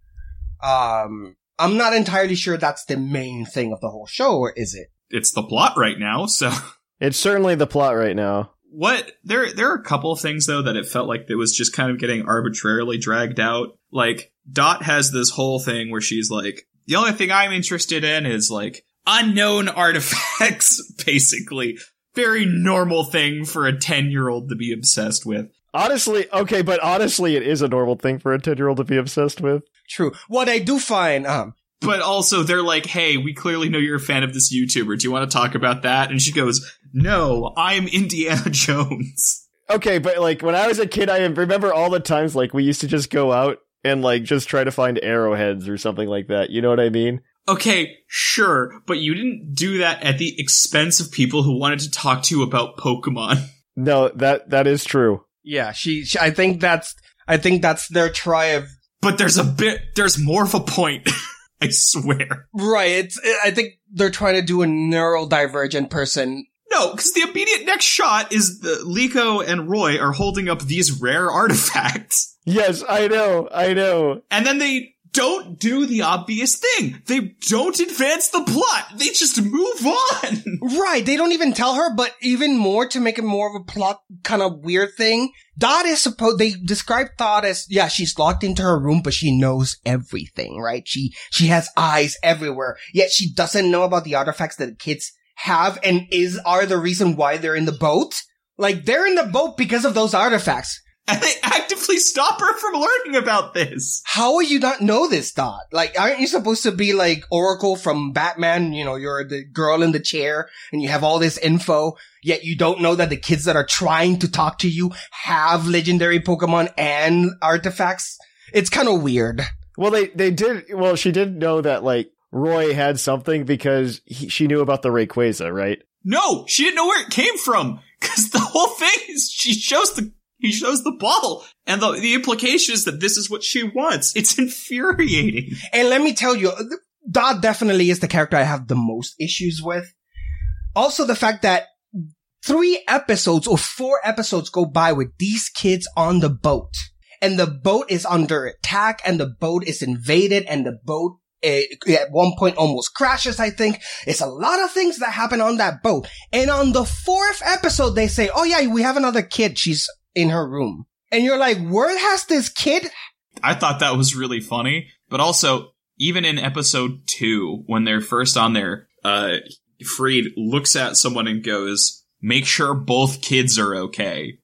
Um, I'm not entirely sure that's the main thing of the whole show, or is it? It's the plot right now, so... It's certainly the plot right now. What there there are a couple of things though that it felt like it was just kind of getting arbitrarily dragged out. Like Dot has this whole thing where she's like, the only thing I'm interested in is like unknown artifacts, basically. Very normal thing for a ten-year-old to be obsessed with. Honestly, okay, but honestly it is a normal thing for a ten-year-old to be obsessed with. True. What I do find um But also, they're like, hey, we clearly know you're a fan of this YouTuber. Do you want to talk about that? And she goes, no, I'm Indiana Jones. Okay, but like, when I was a kid, I remember all the times, like, we used to just go out and, like, just try to find arrowheads or something like that. You know what I mean? Okay, sure, but you didn't do that at the expense of people who wanted to talk to you about Pokemon. No, that that is true. Yeah, she, she I think that's, I think that's their try of... But there's a bit, there's more of a point. I swear. Right. It's, I think they're trying to do a neurodivergent person. No, because the immediate next shot is the Liko and Roy are holding up these rare artifacts. Yes, I know, I know. And then they don't do the obvious thing. They don't advance the plot. They just move on. Right. They don't even tell her, but even more to make it more of a plot kind of weird thing. Dot is supposed, they describe Dot as, yeah, she's locked into her room, but she knows everything, right? She, she has eyes everywhere, yet she doesn't know about the artifacts that the kids have and is, are the reason why they're in the boat. Like, they're in the boat because of those artifacts. And they actively stop her from learning about this. How will you not know this, Dot? Like, aren't you supposed to be like Oracle from Batman? You know, you're the girl in the chair and you have all this info, yet you don't know that the kids that are trying to talk to you have legendary Pokemon and artifacts? It's kind of weird. Well, they, they did, well, she did know that, like, Roy had something because he, she knew about the Rayquaza, right? No, she didn't know where it came from. Because the whole thing is she shows the He shows the ball, and the, the implication is that this is what she wants. It's infuriating. And let me tell you, Dot definitely is the character I have the most issues with. Also, the fact that three episodes or four episodes go by with these kids on the boat, and the boat is under attack, and the boat is invaded, and the boat uh, at one point almost crashes, I think. It's a lot of things that happen on that boat. And on the fourth episode, they say, oh yeah, we have another kid. She's in her room. And you're like, where has this kid? I thought that was really funny. But also, even in episode two, when they're first on there, uh, Freed looks at someone and goes, make sure both kids are okay.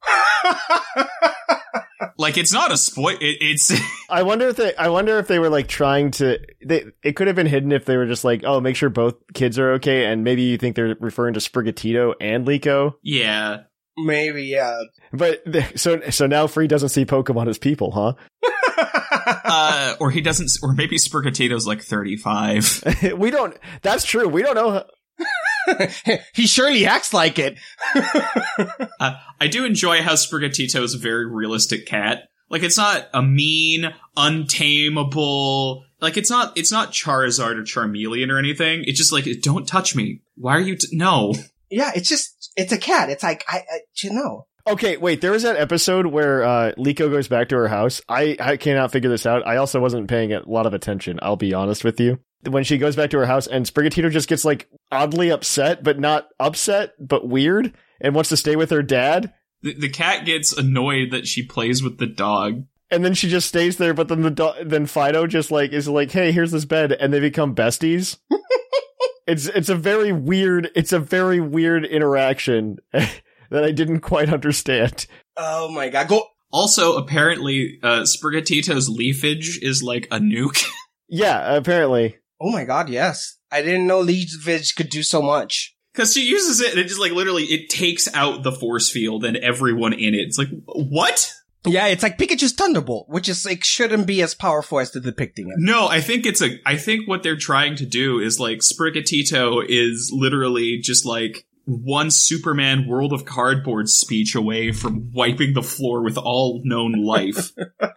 Like, it's not a spoil. It, it's. I wonder if they. I wonder if they were like trying to. They. It could have been hidden if they were just like, oh, make sure both kids are okay, and maybe you think they're referring to Sprigatito and Liko. Yeah, maybe. Yeah. But so so now Free doesn't see Pokemon as people, huh? uh, or he doesn't. Or maybe Sprigatito's like thirty-five. We don't. That's true. We don't know. He surely acts like it. uh, I do enjoy how Sprigatito is a very realistic cat. Like, it's not a mean, untamable. Like, it's not. It's not Charizard or Charmeleon or anything. It's just like, don't touch me. Why are you? T- no. Yeah, it's just. It's a cat. It's like I. I you know. Okay, wait, there was that episode where uh, Liko goes back to her house. I, I cannot figure this out. I also wasn't paying a lot of attention, I'll be honest with you. when she goes back to her house and Sprigatito just gets like oddly upset, but not upset, but weird, and wants to stay with her dad. The, the cat gets annoyed that she plays with the dog. And then she just stays there, but then the do- then Fido just like is like, hey, here's this bed, and they become besties. it's it's a very weird it's a very weird interaction that I didn't quite understand. Oh my god. Go. Also, apparently, uh, Sprigatito's leafage is like a nuke. Yeah, apparently. Oh my god, yes. I didn't know leafage could do so much. Because she uses it and it just like literally, it takes out the force field and everyone in it. It's like, what? Yeah, it's like Pikachu's Thunderbolt, which is like shouldn't be as powerful as they're depicting it. No, I think it's a, I think what they're trying to do is like Sprigatito is literally just like one Superman World of Cardboard speech away from wiping the floor with all known life.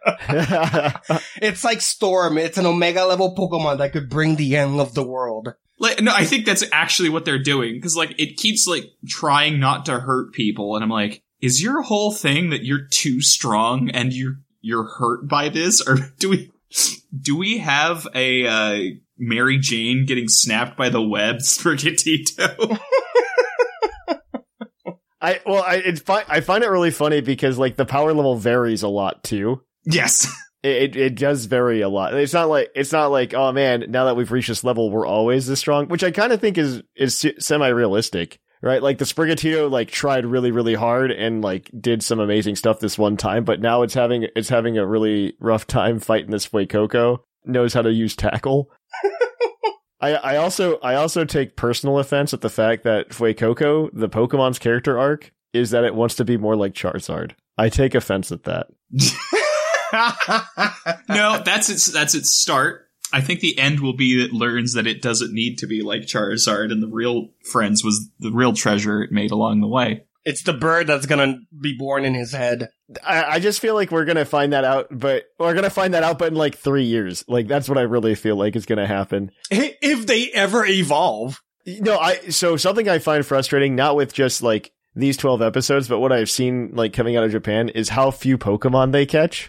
It's like Storm. It's an Omega level Pokemon that could bring the end of the world. Like, no, I think that's actually what they're doing. Because like, it keeps like trying not to hurt people. And I'm like, is your whole thing that you're too strong and you're you're hurt by this, or do we do we have a uh, Mary Jane getting snapped by the web, Sprigatito? I well, I it's fi- I find it really funny because like the power level varies a lot too. Yes, it, it it does vary a lot. It's not like it's not like oh man, now that we've reached this level, we're always this strong, which I kind of think is is semi realistic. Right, like the Sprigatito like tried really, really hard and like did some amazing stuff this one time, but now it's having it's having a really rough time fighting this Fuecoco. Knows how to use tackle. I I also I also take personal offense at the fact that Fuecoco, the Pokemon's character arc, is that it wants to be more like Charizard. I take offense at that. No, that's its that's its start. I think the end will be that it learns that it doesn't need to be like Charizard, and the real friends was the real treasure it made along the way. It's the bird that's gonna be born in his head. I, I just feel like we're gonna find that out, but we're gonna find that out, but in like three years. Like that's what I really feel like is gonna happen if they ever evolve. No, I so something I find frustrating, not with just like these twelve episodes, but what I've seen like coming out of Japan is how few Pokemon they catch.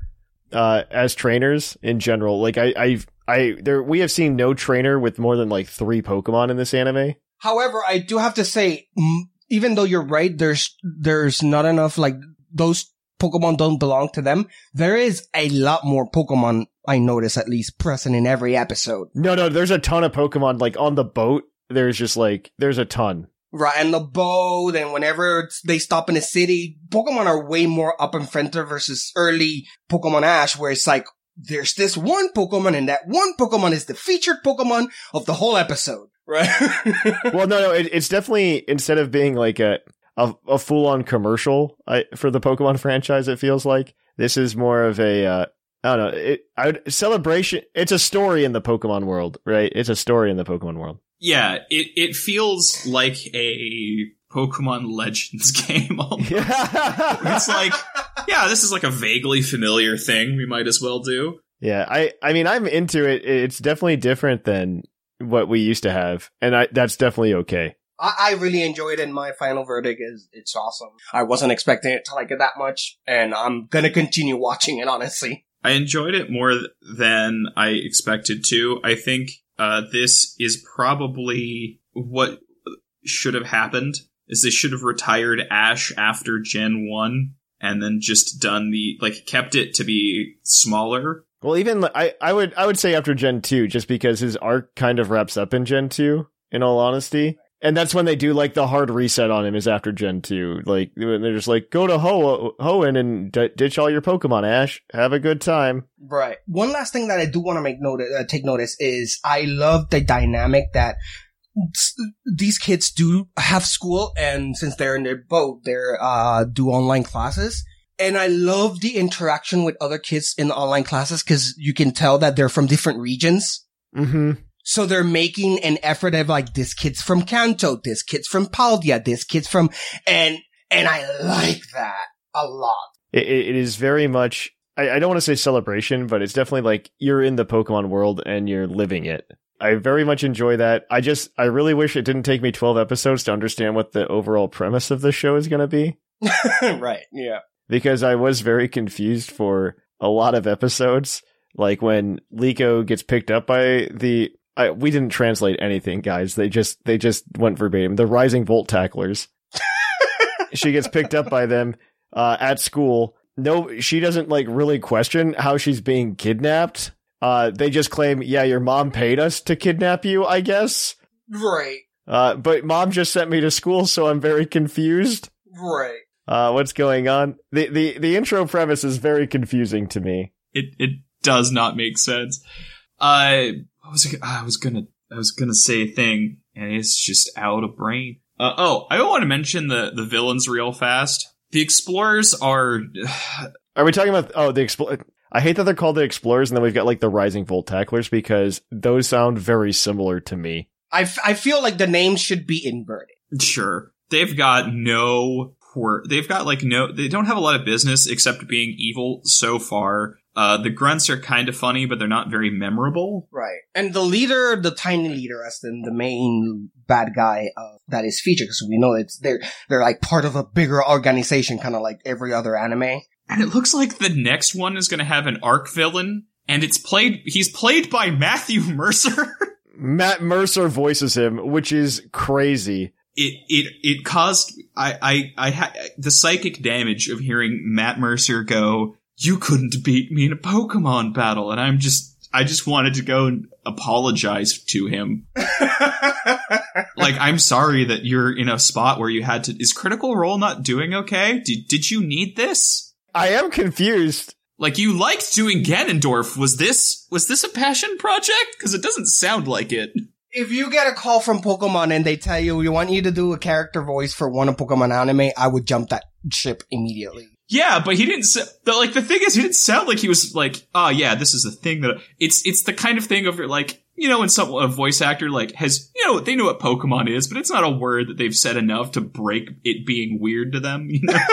Uh, as trainers in general, like I, I've, I, there, we have seen no trainer with more than like three Pokemon in this anime. However, I do have to say, m- even though you're right, there's, there's not enough, like, those Pokemon don't belong to them. There is a lot more Pokemon, I notice at least, present in every episode. No, no, there's a ton of Pokemon, like on the boat, there's just like, there's a ton. Right, and the boat, and whenever they stop in a city, Pokemon are way more up and front versus early Pokemon Ash, where it's like, there's this one Pokemon, and that one Pokemon is the featured Pokemon of the whole episode, right? Well, no, no, it, it's definitely, instead of being like a, a, a full-on commercial I, for the Pokemon franchise, it feels like, this is more of a, uh, I don't know, it, I would, celebration, it's a story in the Pokemon world, right? It's a story in the Pokemon world. Yeah, it, it feels like a Pokemon Legends game almost. It's like, yeah, this is like a vaguely familiar thing we might as well do. Yeah, I, I mean, I'm into it. It's definitely different than what we used to have, and I, that's definitely okay. I, I really enjoyed it, and my final verdict is it's awesome. I wasn't expecting it to like it that much, and I'm gonna continue watching it, honestly. I enjoyed it more than I expected to. I think uh, this is probably what should have happened, is they should have retired Ash after Gen one and then just done the, like, kept it to be smaller. Well, even, I, I would I would say after Gen two, just because his arc kind of wraps up in Gen two, in all honesty. And that's when they do, like, the hard reset on him is after Gen two. Like, they're just like, go to Ho- Hoenn and d- ditch all your Pokemon, Ash. Have a good time. Right. One last thing that I do want to make note uh, take notice is I love the dynamic that these kids do have school, and since they're in their boat, they're uh do online classes. And I love the interaction with other kids in the online classes because you can tell that they're from different regions. Mm-hmm. So they're making an effort of like, this kid's from Kanto, this kid's from Paldea, this kid's from, and, and I like that a lot. It, it is very much, I, I don't want to say celebration, but it's definitely like you're in the Pokemon world and you're living it. I very much enjoy that. I just, I really wish it didn't take me twelve episodes to understand what the overall premise of the show is going to be. Right. Yeah. Because I was very confused for a lot of episodes. Like when Liko gets picked up by the I, we didn't translate anything, guys. They just they just went verbatim. The Rising Volt Tacklers. She gets picked up by them uh, at school. No, she doesn't like really question how she's being kidnapped. Uh, they just claim, yeah, your mom paid us to kidnap you, I guess. Right. Uh, but mom just sent me to school, so I'm very confused. Right. Uh, what's going on? The, the, the intro premise is very confusing to me. It, it does not make sense. Uh, what was I, I was gonna, I was gonna say a thing, and it's just out of brain. Uh, oh, I want to mention the, the villains real fast. The Explorers are... Are we talking about... Oh, the Explorers... I hate that they're called the Explorers, and then we've got, like, the Rising Volt Tacklers, because those sound very similar to me. I, f- I feel like the names should be inverted. Sure. They've got no... Por- they've got, like, no... They don't have a lot of business except being evil so far. Uh, the grunts are kind of funny, but they're not very memorable. Right. And the leader, the tiny leader, as in the main bad guy uh, that is featured, because we know it's they're they're like part of a bigger organization, kind of like every other anime. And it looks like the next one is going to have an arc villain, and it's played. He's played by Matthew Mercer. Matt Mercer voices him, which is crazy. It it it caused I I I ha- the psychic damage of hearing Matt Mercer go, "You couldn't beat me in a Pokemon battle," and I'm just I just wanted to go and apologize to him. Like, I'm sorry that you're in a spot where you had to. Is Critical Role not doing okay? Did did you need this? I am confused. Like, you liked doing Ganondorf. Was this was this a passion project? Because it doesn't sound like it. If you get a call from Pokemon and they tell you we want you to do a character voice for one of Pokemon anime, I would jump that ship immediately. Yeah, but he didn't. Sa- the, like the thing is, he didn't sound like he was like, oh yeah, this is the thing that it's. It's the kind of thing of like, you know, when some a voice actor like has, you know, they know what Pokemon is, but it's not a word that they've said enough to break it being weird to them. You know?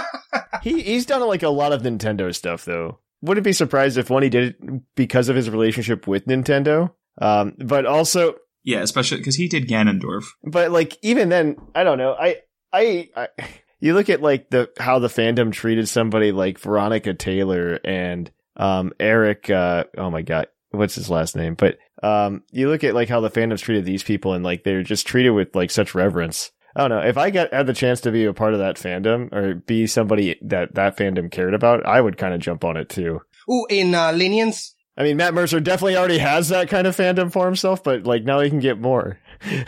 he he's done like a lot of Nintendo stuff though. Wouldn't be surprised if one he did it because of his relationship with Nintendo. Um, but also. Yeah, especially because he did Ganondorf. But like even then, I don't know. I I, I you look at like the how the fandom treated somebody like Veronica Taylor and um Eric. Uh, oh my god, what's his last name? But um, you look at like how the fandom's treated these people, and like they're just treated with like such reverence. I don't know. If I got had the chance to be a part of that fandom or be somebody that that fandom cared about, I would kind of jump on it too. Ooh, in uh, Lenience. I mean, Matt Mercer definitely already has that kind of fandom for himself, but like now he can get more.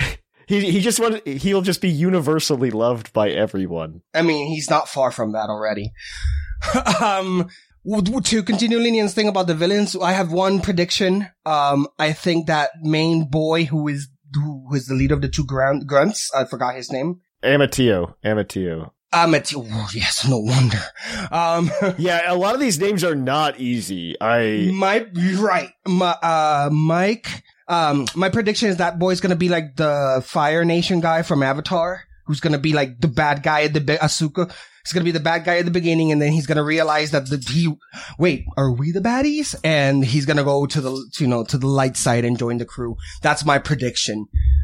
he he just want he'll just be universally loved by everyone. I mean, he's not far from that already. um, to continue Lenien's thing about the villains, I have one prediction. Um, I think that main boy who is who is the leader of the two grunt, grunts, I forgot his name. Amatio. Amatio. Amatio. Oh, yes, no wonder. Um, yeah, a lot of these names are not easy. I my right, my uh, Mike. Um, my prediction is that boy's gonna be like the Fire Nation guy from Avatar, who's gonna be like the bad guy at the be- Asuka. He's gonna be the bad guy at the beginning, and then he's gonna realize that the he wait, are we the baddies? And he's gonna go to the you know to the light side and join the crew. That's my prediction.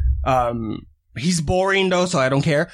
Um, he's boring though, so I don't care.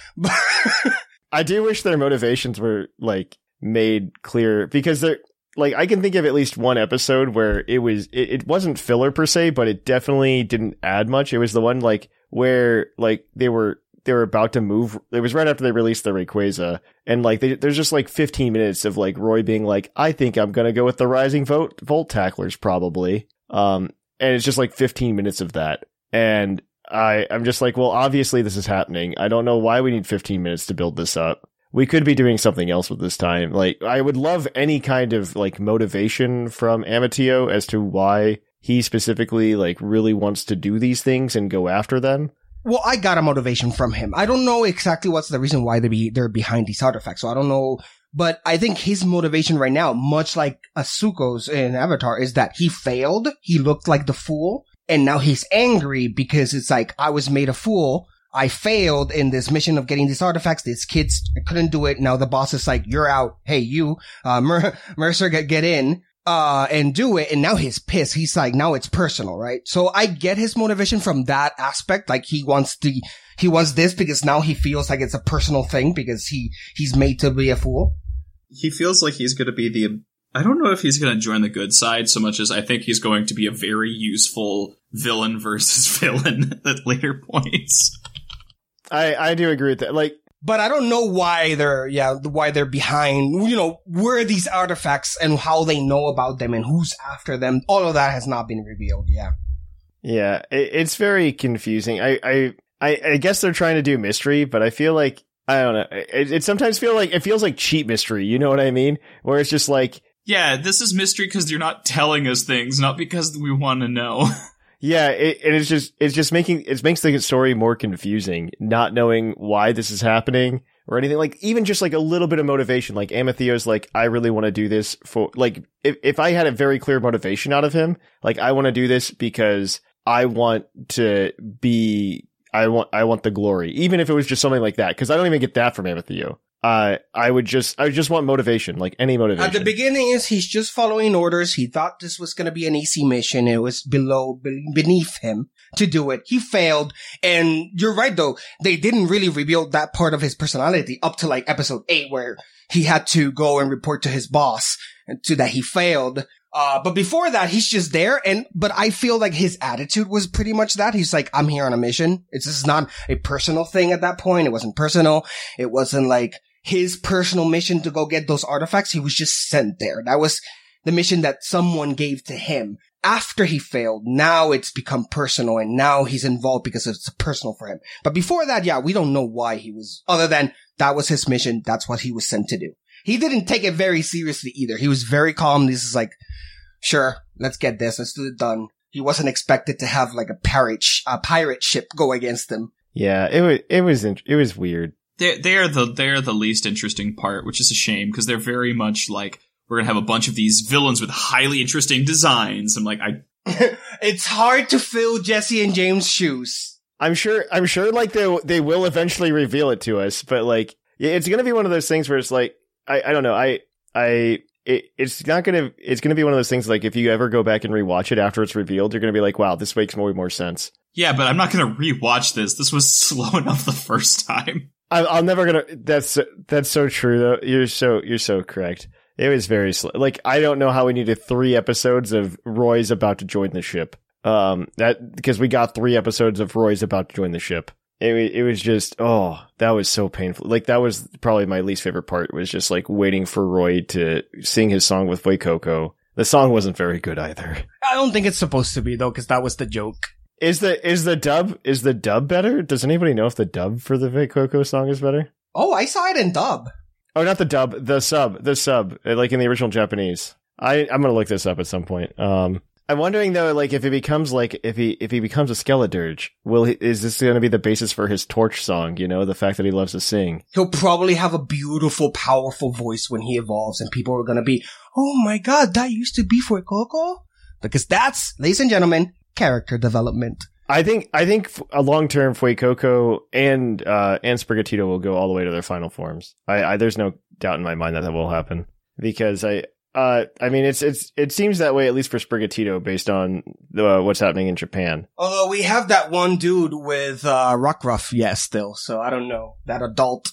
I do wish their motivations were like made clear, because they're like, I can think of at least one episode where it was, it, it wasn't filler per se, but it definitely didn't add much. It was the one like where like they were, they were about to move. It was right after they released the Rayquaza, and like they, there's just like fifteen minutes of like Roy being like, I think I'm going to go with the Rising Volt, Volt Tacklers probably. Um, and it's just like fifteen minutes of that. And I, I'm just like, well, obviously this is happening. I don't know why we need fifteen minutes to build this up. We could be doing something else with this time. Like, I would love any kind of like motivation from Amatio as to why he specifically like really wants to do these things and go after them. Well, I got a motivation from him. I don't know exactly what's the reason why they be, they're behind these artifacts. So I don't know. But I think his motivation right now, much like Asuko's in Avatar, is that he failed. He looked like the fool. And now he's angry because it's like, I was made a fool. I failed in this mission of getting these artifacts. These kids couldn't do it. Now the boss is like, you're out. Hey, you, uh, Mer- Mercer, get, get in, uh, and do it. And now he's pissed. He's like, now it's personal, right? So I get his motivation from that aspect. Like he wants to, he wants this because now he feels like it's a personal thing because he, he's made to be a fool. He feels like he's going to be the I don't know if he's going to join the good side so much as I think he's going to be a very useful villain versus villain at later points. I, I do agree with that. Like, but I don't know why they're, yeah, why they're behind, you know, where are these artifacts and how they know about them and who's after them. All of that has not been revealed. Yeah. Yeah. It, it's very confusing. I, I, I, I guess they're trying to do mystery, but I feel like, I don't know. It, it sometimes feel like, it feels like cheap mystery. You know what I mean? Where it's just like, yeah, this is mystery because you're not telling us things, not because we want to know. Yeah, it, and it's just it's just making it makes the story more confusing, not knowing why this is happening or anything. Like even just like a little bit of motivation. Like Amethyos, like I really want to do this for like if if I had a very clear motivation out of him, like I want to do this because I want to be I want I want the glory, even if it was just something like that. Because I don't even get that from Amethyos. Uh, I would just, I just want motivation, like any motivation. At the beginning is he's just following orders. He thought this was going to be an easy mission. It was below, be- beneath him to do it. He failed. And you're right though. They didn't really reveal that part of his personality up to like episode eight where he had to go and report to his boss to that he failed. Uh, but before that, he's just there. And, but I feel like his attitude was pretty much that. He's like, I'm here on a mission. It's just not a personal thing at that point. It wasn't personal. It wasn't like his personal mission to go get those artifacts. He was just sent there. That was the mission that someone gave to him. After he failed, now it's become personal and now he's involved because it's personal for him. But before that, yeah, we don't know why he was, other than that was his mission. That's what he was sent to do. He didn't take it very seriously either. He was very calm. This is like, sure, let's get this. Let's do it done. He wasn't expected to have like a pirate, sh- a pirate ship go against him. Yeah, it was, it was, it was weird. They they are the they are the least interesting part, which is a shame because they're very much like we're gonna have a bunch of these villains with highly interesting designs. I'm like, I. It's hard to fill Jesse and James' shoes. I'm sure. I'm sure. Like they they will eventually reveal it to us, but like it's gonna be one of those things where it's like I, I don't know. I I it, it's not gonna it's gonna be one of those things like if you ever go back and rewatch it after it's revealed, you're gonna be like, wow, this makes more more sense. Yeah, but I'm not gonna rewatch this. This was slow enough the first time. I, I'm never gonna. That's that's so true though. You're so you're so correct. It was very slow. Like I don't know how we needed three episodes of Roy's about to join the ship. Um, that because we got three episodes of Roy's about to join the ship. It it was just oh that was so painful. Like that was probably my least favorite part. Was just like waiting for Roy to sing his song with Fuecoco. The song wasn't very good either. I don't think it's supposed to be though, because that was the joke. Is the is the dub is the dub better? Does anybody know if the dub for the Fuecoco song is better? Oh, I saw it in dub. Oh, not the dub, the sub, the sub, like in the original Japanese. I I'm gonna look this up at some point. Um, I'm wondering though, like if it becomes like if he if he becomes a Skeledirge, will he, is this going to be the basis for his Torch song? You know, the fact that he loves to sing. He'll probably have a beautiful, powerful voice when he evolves, and people are gonna be, oh my god, that used to be Fuecoco, because that's, ladies and gentlemen, character development. I think I think a long term Fuecoco and uh, and Sprigatito will go all the way to their final forms. I, I there's no doubt in my mind that that will happen because I uh I mean it's it's it seems that way at least for Sprigatito based on the, uh, what's happening in Japan. Although we have that one dude with uh, Rockruff, yes, still. So I don't know that adult.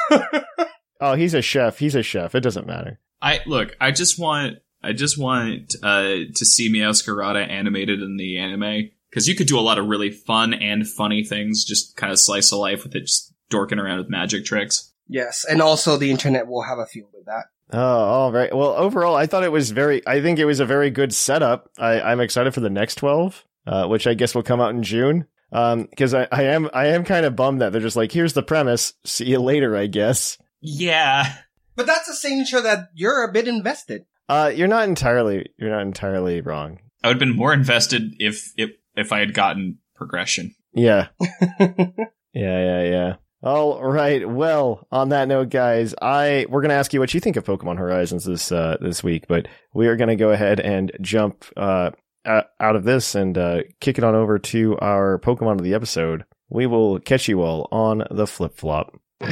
Oh, he's a chef. He's a chef. It doesn't matter. I look. I just want. I just want uh, to see Meowscarada animated in the anime. Because you could do a lot of really fun and funny things, just kind of slice of life with it, just dorking around with magic tricks. Yes, and also the internet will have a field with that. Oh, all right. Well, overall, I thought it was very, I think it was a very good setup. I, I'm excited for the next twelve, uh, which I guess will come out in June. Um, cause I, I am, I am kind of bummed that they're just like, here's the premise. See you later, I guess. Yeah. But that's the same show that you're a bit invested. Uh, you're not entirely, you're not entirely wrong. I would have been more invested if it, if I had gotten progression. Yeah. yeah, yeah, yeah. All right. Well, on that note, guys, I we're going to ask you what you think of Pokemon Horizons this uh, this week, but we are going to go ahead and jump uh, out of this and uh, kick it on over to our Pokemon of the episode. We will catch you all on the flip-flop. Poke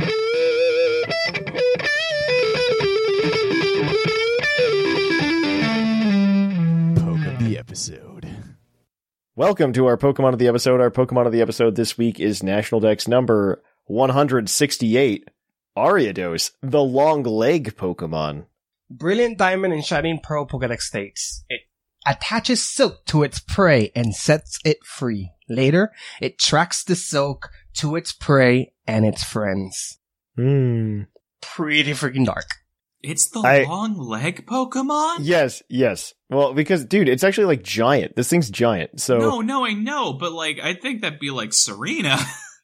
of the episode. Welcome to our Pokemon of the episode. Our Pokemon of the episode this week is National Dex number one hundred sixty-eight, Ariados, the long leg Pokemon. Brilliant Diamond and Shining Pearl Pokedex states, it attaches silk to its prey and sets it free. Later, it tracks the silk to its prey and its friends. Hmm. Pretty freaking dark. It's the I- long leg Pokemon? Yes, yes. Well, because, dude, it's actually like giant. This thing's giant. So No, no, I know, but like, I think that'd be like Serena.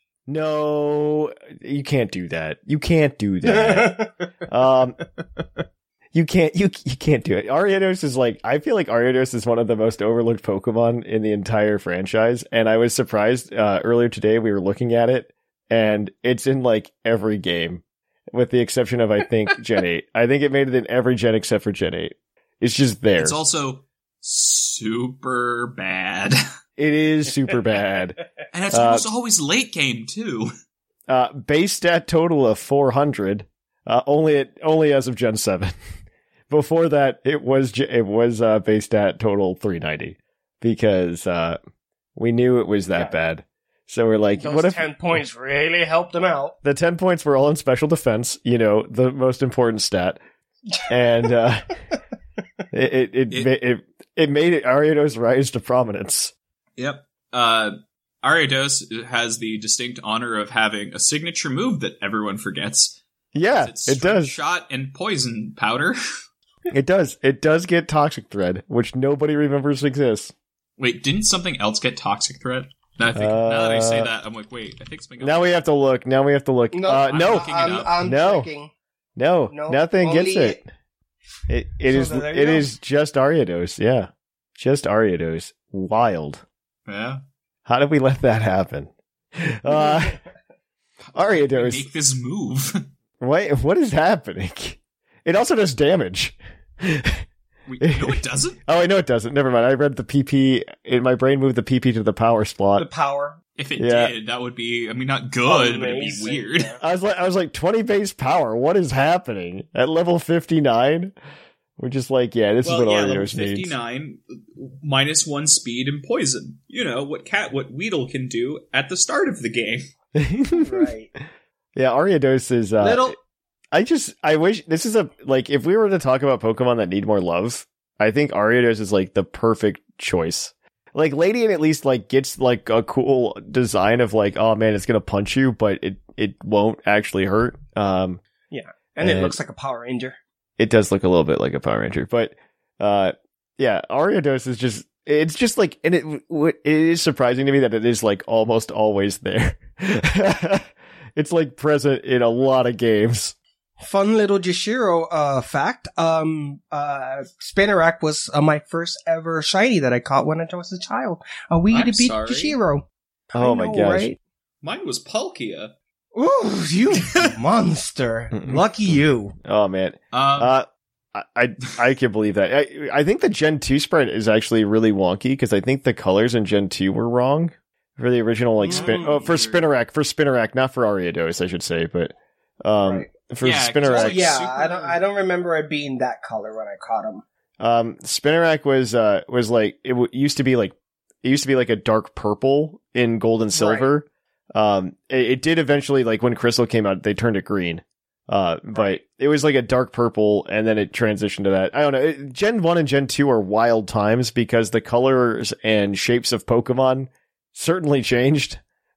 no, you can't do that. You can't do that. um, you can't. You you can't do it. Ariados is like. I feel like Ariados is one of the most overlooked Pokemon in the entire franchise, and I was surprised uh, earlier today. We were looking at it, and it's in like every game, with the exception of I think Gen eight. I think it made it in every gen except for Gen eight. It's just there. It's also super bad. It is super bad. And it's Uh, almost always late game, too. Uh, base stat total of four hundred. Uh, only at, only as of Gen seven. Before that, it was ge- it was uh, base stat total three ninety because uh, we knew it was that Yeah. bad. So we're like, Those what if ten points really helped them out? the ten points were all in special defense? You know, the most important stat, and uh, it it it, It- ma- it it made it Ariados rise to prominence. Yep. Uh, Ariados has the distinct honor of having a signature move that everyone forgets. Yeah, It's it Strike does. Shot and poison powder. It does. It does get Toxic Thread, which nobody remembers exists. Wait, didn't something else get Toxic Threat? Now, I think, now that I say that, I'm like, wait, I think something else. Now we have to look. Now we have to look. No, uh, I'm no, looking it I'm, up. I'm No. checking. no, No, nothing only gets it. It it So is there you it go. is just Ariados. Yeah, just Ariados. Wild. Yeah. How did we let that happen? Uh, Ariados. Make this move. Wait, what is happening? It also does damage. Wait, no, it doesn't? Oh, I know it doesn't. Never mind. I read the P P. In my brain, moved the P P to the power The slot. power. If it Yeah. did, that would be, I mean, not good, but it'd be Amazing. weird. Yeah. I was like, I was like, twenty base power. What is happening at level fifty-nine? We're just like, yeah, this Well, is what yeah, level Ariados needs. fifty-nine, minus one speed and poison. You know, what cat, what Weedle can do at the start of the game. Right. Yeah, Ariados is. Uh, Little. I just, I wish this is a like if we were to talk about Pokemon that need more love, I think Ariados is like the perfect choice. Like Ladian at least like gets like a cool design of like, oh man, it's gonna punch you, but it it won't actually hurt. Um, And it And- looks like a Power Ranger. it does look a little bit like a Power Ranger, but uh, yeah, Ariados is just. It's just like, and it it is surprising to me that it is like almost always there. It's like present in a lot of games. Fun little Jishiro uh, fact. Um, uh, Spinarak was uh, my first ever shiny that I caught when I was a child. A wee I'm to beat sorry. Jishiro. Oh I my know, gosh. right? Mine was Palkia. Ooh, you monster! Lucky you. Oh man. Um, Uh, I, I I can believe that. I I think the Gen two spread is actually really wonky because I think the colors in Gen two were wrong for the original like spin. Mm. Oh, for Spinarak, for Spinarak, not for Ariados, I should say, but um, Right. for Yeah, 'cause Spinarak, Oh yeah, super- I don't. I don't remember it being that color when I caught him. um, Spinarak was uh was like it w- used to be like it used to be like a dark purple in Gold and Silver. Um, it, it did eventually like when Crystal came out, they turned it green. Uh, but it was like a dark purple, and then it transitioned to that. I don't know. It, Gen one and Gen two are wild times because the colors and shapes of Pokemon certainly changed.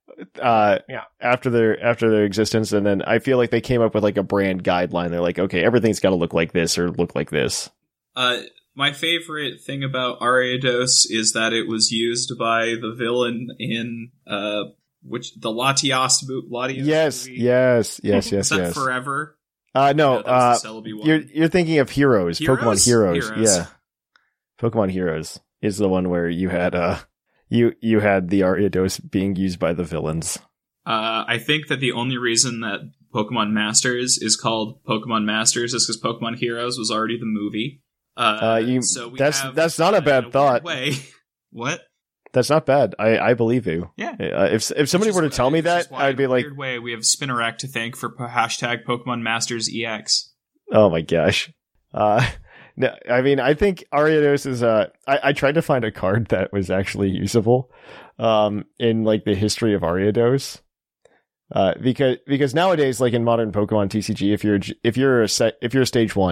Uh, Yeah. after their after their existence, and then I feel like they came up with like a brand guideline. They're like, okay, everything's got to look like this or look like this. Uh, my favorite thing about Ariados is that it was used by the villain in uh, which the Latias, mo- Latias Yes, movie. yes, yes, Is yes, that yes. Forever? Uh, no, No, that uh, was the Celebi one. you're you're thinking of Heroes, Pokemon Heroes? Heroes, Heroes. yeah. Pokemon Heroes is the one where you had uh you you had the Ariados being used by the villains. Uh, I think that the only reason that Pokemon Masters is called Pokemon Masters is because Pokemon Heroes was already the movie. Uh, Uh, you- so we that's- have, that's not a uh, bad in thought. weird Way. What? That's not bad. I I believe you. Yeah. Uh, if if somebody Which were to is tell why- me which that, is why I'd be in a like, weird way we have Spinarak to thank for po- hashtag Pokemon Masters E X. oh my gosh. Uh, no, I mean, I think Ariados is. Uh, I I tried to find a card that was actually usable, um, in like the history of Ariados. Uh, because because nowadays, like in modern Pokemon T C G, if you're if you're a set, if you're a stage one,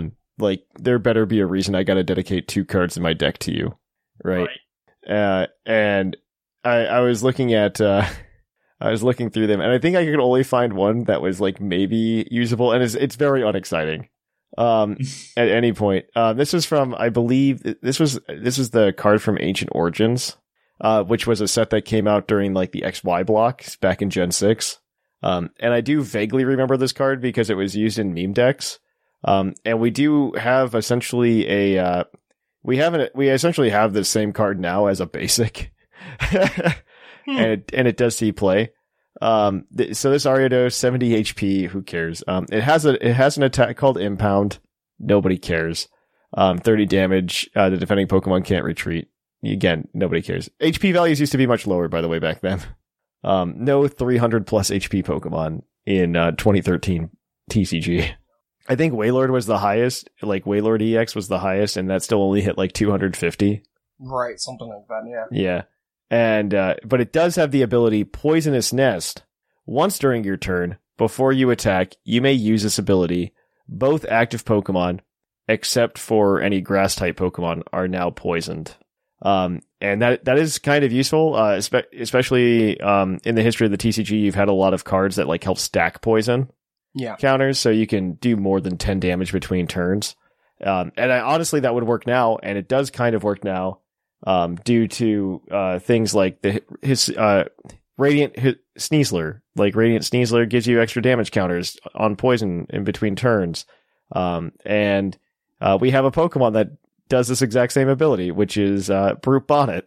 like there better be a reason I got to dedicate two cards in my deck to you, right? right. Uh, and I I was looking at uh, I was looking through them, and I think I could only find one that was like maybe usable, and it's it's very unexciting. Um, at any point, uh, this was from I believe this was this was the card from Ancient Origins, uh, which was a set that came out during like the X Y blocks back in Gen six. Um, and I do vaguely remember this card because it was used in meme decks. Um, and we do have essentially a, uh, we have an, we essentially have the same card now as a basic. and it, and it does see play. Um, th- so this Ariados, seventy H P, who cares? Um, it has a, it has an attack called Impound. Nobody cares. Um, thirty damage. Uh, the defending Pokemon can't retreat. Again, nobody cares. H P values used to be much lower, by the way, back then. Um, no three hundred plus H P Pokemon in, uh, twenty thirteen T C G. I think Wailord was the highest, like Wailord E X was the highest, and that still only hit like two hundred fifty. Right, something like that, yeah. Yeah. And, uh, but it does have the ability Poisonous Nest. Once during your turn, before you attack, you may use this ability. Both active Pokemon, except for any grass type Pokemon, are now poisoned. Um, and that, that is kind of useful, uh, espe- especially, um, in the history of the T C G, you've had a lot of cards that like help stack poison yeah. counters, so you can do more than ten damage between turns. Um, and I, honestly, that would work now, and it does kind of work now, um, due to, uh, things like the, his, uh, Radiant his, Sneasler, like Radiant Sneasler gives you extra damage counters on poison in between turns. Um, and, uh, we have a Pokemon that does this exact same ability, which is uh, Brute Bonnet.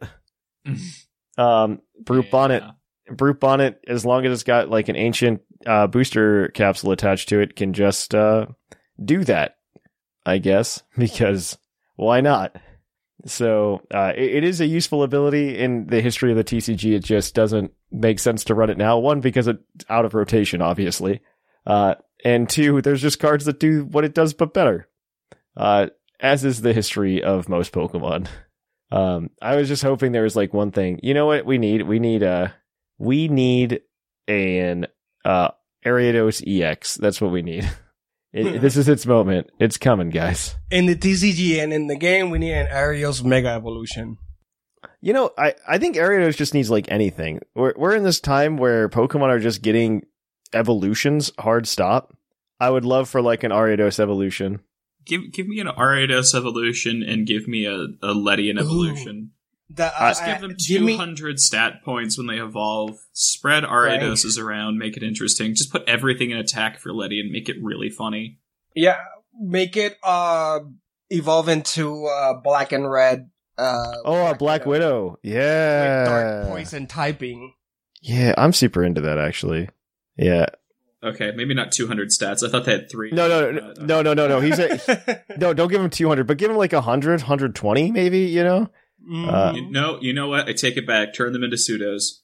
um, Brute yeah. Bonnet, Brute Bonnet, as long as it's got like an ancient uh, booster capsule attached to it, can just uh, do that, I guess, because why not? So uh, it, it is a useful ability in the history of the T C G. It just doesn't make sense to run it now. One, because it's out of rotation, obviously. Uh, and two, there's just cards that do what it does, but better. Uh, As is the history of most Pokemon. Um, I was just hoping there was like one thing. You know what we need? We need a, we need an, uh, Ariados E X. That's what we need. It, this is its moment. It's coming, guys. In the T C G and in the game, we need an Ariados Mega Evolution. You know, I, I think Ariados just needs like anything. We're, we're in this time where Pokemon are just getting evolutions hard stop. I would love for like an Ariados evolution. Give give me an Ariados evolution and give me a, a Ledian evolution. The, uh, Just give them two hundred me... stat points when they evolve. Spread Ariadoses right. around, make it interesting. Just put everything in attack for Ledian, make it really funny. Yeah, make it uh evolve into uh, black and red. Uh, oh, a Black Widow. Widow. Yeah. With dark poison typing. Yeah, I'm super into that, actually. Yeah. Okay, maybe not two hundred stats. I thought they had three. No, no, no, no, no, no, no. He's a, no, don't give him two hundred, but give him like one hundred, one hundred twenty, maybe, you know? Mm. Uh, you know, you know what? I take it back. Turn them into pseudos.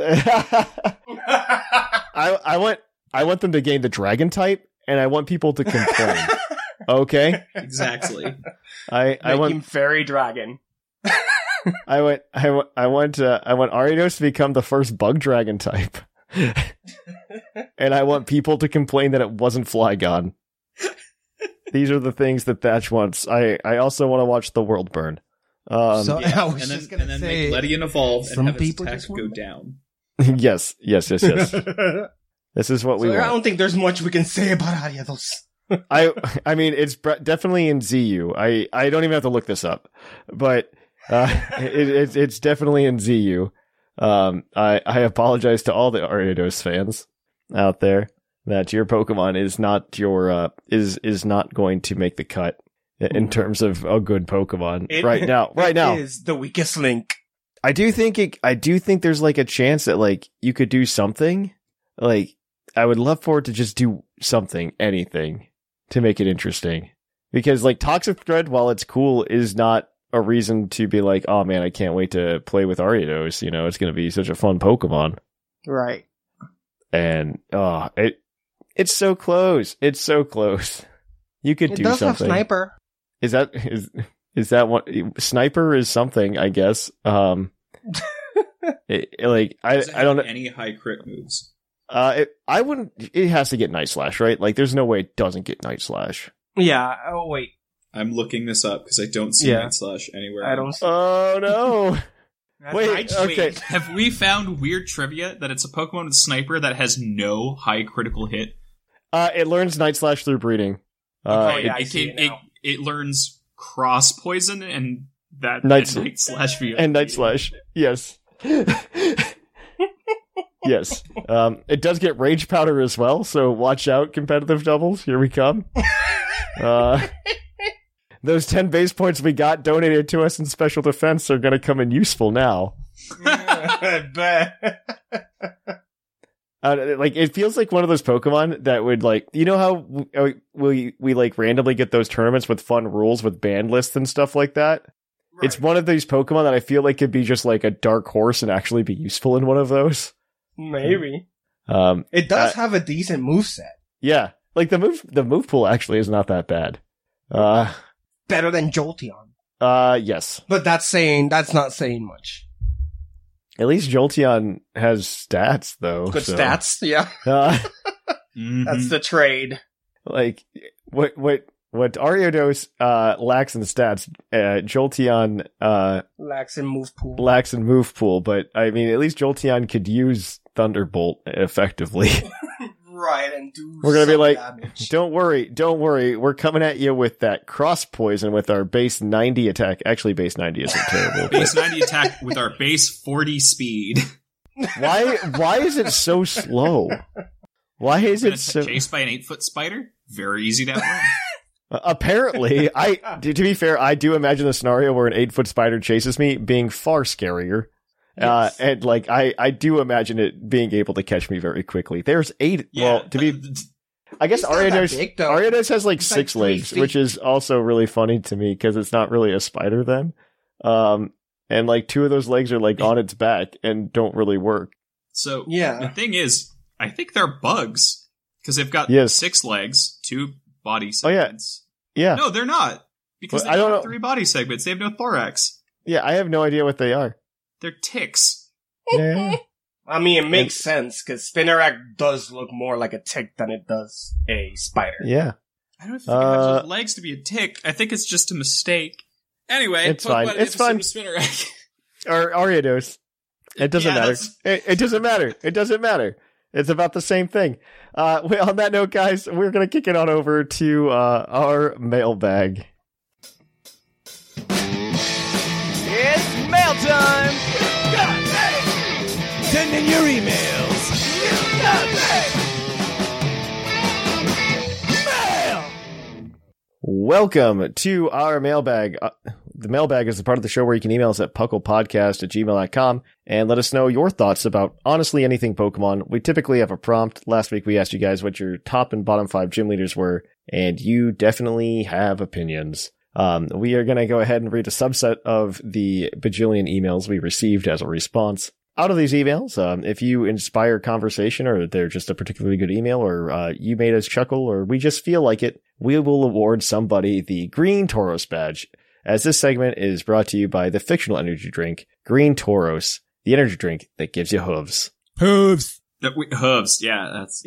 I, I want, I want them to gain the dragon type, and I want people to complain. Okay? Exactly. I, Make I want him fairy dragon. I want, I want, I want, uh, I want Ariados to become the first bug dragon type. And I want people to complain that it wasn't Flygon. These are the things that Thatch wants. I, I also want to watch the world burn. Um, so, yeah. I was and just then, gonna and then say, make Ledian evolve and have its attack go down. yes, yes, yes, yes. This is what so we want. I don't think there's much we can say about Ariados. I, I mean, it's definitely in Z U. I, I don't even have to look this up, but uh, it, it's it's definitely in Z U. Um, I, I apologize to all the Ariados fans out there that your Pokemon is not your uh is is not going to make the cut in terms of a good Pokemon it, right now. Right it now is the weakest link. I do think it, I do think there's like a chance that like you could do something. Like I would love for it to just do something, anything to make it interesting. Because like Toxic Thread, while it's cool, is not a reason to be like, oh man, I can't wait to play with Ariados. You know, it's going to be such a fun Pokemon. Right. And, oh, it, it's so close. It's so close. You could it do does something. Have Sniper. Is that, is, is that what, Sniper is something, I guess. Um, it, like, I, I don't know. Any high crit moves? Uh, it, I wouldn't, it has to get Night Slash, right? Like, there's no way it doesn't get Night Slash. Yeah. Oh, wait. I'm looking this up because I don't see Yeah. Night Slash anywhere. I don't see Oh no! That's Wait, Nightwing. okay. Have we found weird trivia that it's a Pokemon with Sniper that has no high critical hit? Uh, it learns Night Slash through breeding. Uh, Oh, yeah, I it, see it, it it, now. it learns Cross Poison and that Night- and Night Slash V O P. and Night Slash. Yes. Yes. Um, it does get Rage Powder as well, so watch out, competitive doubles. Here we come. Uh, those ten base points we got donated to us in Special Defense are going to come in useful now. but Uh, like, it feels like one of those Pokemon that would, like, you know how we, we, we like, randomly get those tournaments with fun rules with band lists and stuff like that? It's one of these Pokemon that I feel like could be just, like, a dark horse and actually be useful in one of those. maybe Um, it does uh, have a decent moveset. yeah. Like, the move, the move pool actually is not that bad. Uh, Better than Jolteon. uh, yes. But that's saying that's not saying much. At least Jolteon has stats, though. Good so- stats, yeah. Uh, Mhm. That's the trade. like, what, what, what Ariados, uh, lacks in stats, uh, Jolteon, uh, Lax and move pool. lacks in move pool, but I mean, at least Jolteon could use Thunderbolt effectively. Right, and do We're gonna be some like, damage. don't worry, don't worry, we're coming at you with that cross poison with our base ninety attack. Actually, base ninety isn't terrible. but Base ninety attack with our base forty speed. why, why is it so slow? Why is Been it so? chased by an eight foot spider? Very easy to outrun. Uh, apparently, I to, to be fair, I do imagine the scenario where an eight foot spider chases me being far scarier. Uh, Yes. and like I, I do imagine it being able to catch me very quickly. There's eight. well, to be, I guess He's not that Ariados, big, though. Ariados has like He's like six three legs, feet. which is also really funny to me because it's not really a spider then. Um, and like two of those legs are like on its back and don't really work. So Yeah. the thing is, I think they're bugs because they've got Yes. six legs, two body Oh, yeah. segments. Yeah, No, they're not because Well, they I don't don't have know. three body segments. They have no thorax. yeah, I have no idea what they are. They're ticks. Yeah. I mean, it makes sense because Spinarak does look more like a tick than it does a spider. Yeah. I don't think it Uh, has legs to be a tick. I think it's just a mistake. Anyway, It's fine. Pokemon It's episode fine. of Spinarak. Or Ariados. It doesn't Yeah, matter. that's- It, it doesn't matter. It doesn't matter. It's about the same thing. Uh, well, on that note, guys, we're going to kick it on over to uh, our mailbag. It's mail time! Send in your emails! Mail! Welcome to our mailbag. Uh, the mailbag is the part of the show where you can email us at pucklepodcast at gmail dot com and let us know your thoughts about honestly anything Pokemon. We typically have a prompt. Last week we asked you guys what your top and bottom five gym leaders were, and you definitely have opinions. Um, we are going to go ahead and read a subset of the bajillion emails we received as a response. Out of these emails, um, if you inspire conversation or they're just a particularly good email or uh, you made us chuckle or we just feel like it, we will award somebody the Green Tauros badge, as this segment is brought to you by the fictional energy drink, Green Tauros, the energy drink that gives you hooves. Hooves! That we- hooves, yeah, that's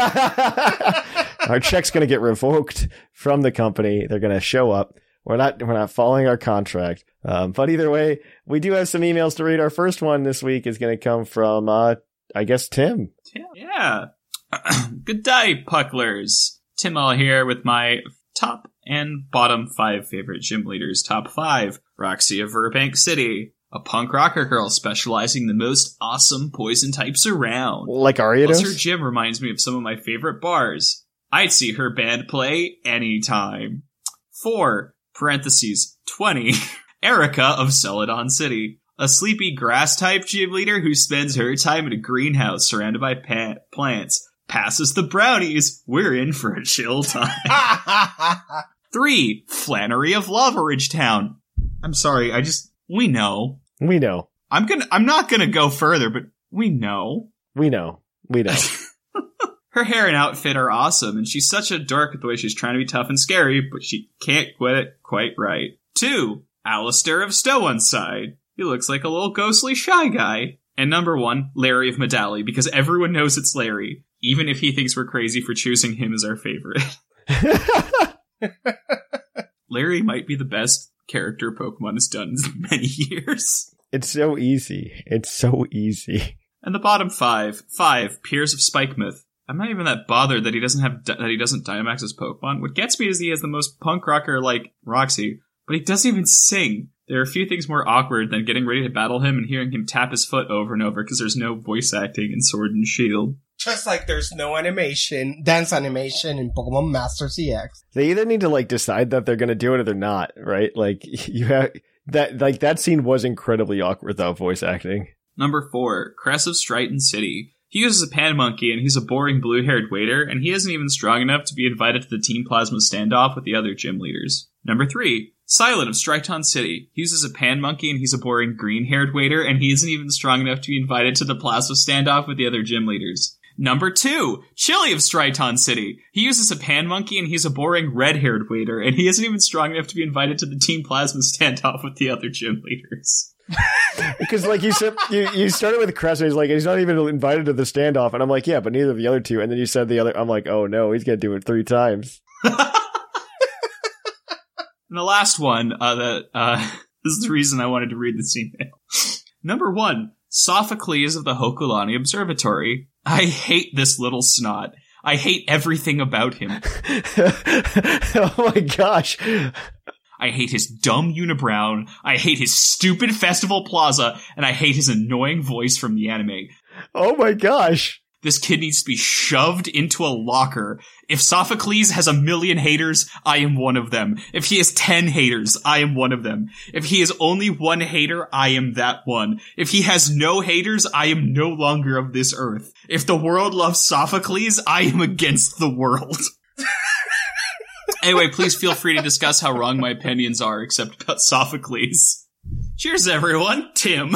Our check's going to get revoked from the company. They're going to show up. We're not, we're not following our contract. Um, but either way, we do have some emails to read. Our first one this week is going to come from, uh, I guess, Tim. yeah. Good day, Pucklers. Tim All here with my top and bottom five favorite gym leaders. Top five, Roxy of Burbank City, a punk rocker girl specializing in the most awesome poison types around. Like Plus, her Ariados? gym reminds me of some of my favorite bars. I'd see her band play anytime. Four, parentheses, twenty, Erica of Celadon City, a sleepy grass-type gym leader who spends her time in a greenhouse surrounded by pa- plants. Passes the brownies. We're in for a chill time. Three, Flannery of Loveridge Town. I'm sorry, I just, we know. We know. I'm gonna, I'm not gonna go further, but we know. We know. We know. Her hair and outfit are awesome, and she's such a dork with the way she's trying to be tough and scary, but she can't get it quite right. Two, Alistair of Stowonside. He looks like a little ghostly shy guy. And number one, Larry of Medali, because everyone knows it's Larry, even if he thinks we're crazy for choosing him as our favorite. Larry might be the best character Pokemon has done in many years. It's so easy. It's so easy. And the bottom five. Five, Piers of Spikemouth. I'm not even that bothered that he doesn't have that he doesn't Dynamax his Pokemon. What gets me is he has the most punk rocker like Roxy, but he doesn't even sing. There are a few things more awkward than getting ready to battle him and hearing him tap his foot over and over because there's no voice acting in Sword and Shield. Just like there's no animation, dance animation in Pokemon Master C X. They either need to like decide that they're going to do it or they're not, right? Like you have that like that scene was incredibly awkward without voice acting. Number four, Cress of Strighton City. He uses a pan monkey, and he's a boring blue-haired waiter, and he isn't even strong enough to be invited to the Team Plasma standoff with the other gym leaders. Number three, Silent of Strighton City. He uses a pan monkey, and he's a boring green-haired waiter, and he isn't even strong enough to be invited to the Plasma standoff with the other gym leaders. Number two, Chili of Strighton City. He uses a pan monkey, and he's a boring red-haired waiter, and he isn't even strong enough to be invited to the Team Plasma standoff with the other gym leaders. Because like you said, you, you started with Cress, and he's like, he's not even invited to the standoff, and I'm like, yeah, but neither of the other two. And then you said the other, I'm like, oh no, he's gonna do it three times. And the last one, uh, that uh, this is the reason I wanted to read this email. Number one, Sophocles of the Hokulani Observatory. I hate this little snot. I hate everything about him. Oh my gosh. I hate his dumb unibrow, I hate his stupid Festival Plaza, and I hate his annoying voice from the anime. Oh my gosh. This kid needs to be shoved into a locker. If Sophocles has a million haters, I am one of them. If he has ten haters, I am one of them. If he has only one hater, I am that one. If he has no haters, I am no longer of this earth. If the world loves Sophocles, I am against the world. Anyway, please feel free to discuss how wrong my opinions are, except about Sophocles. Cheers, everyone. Tim.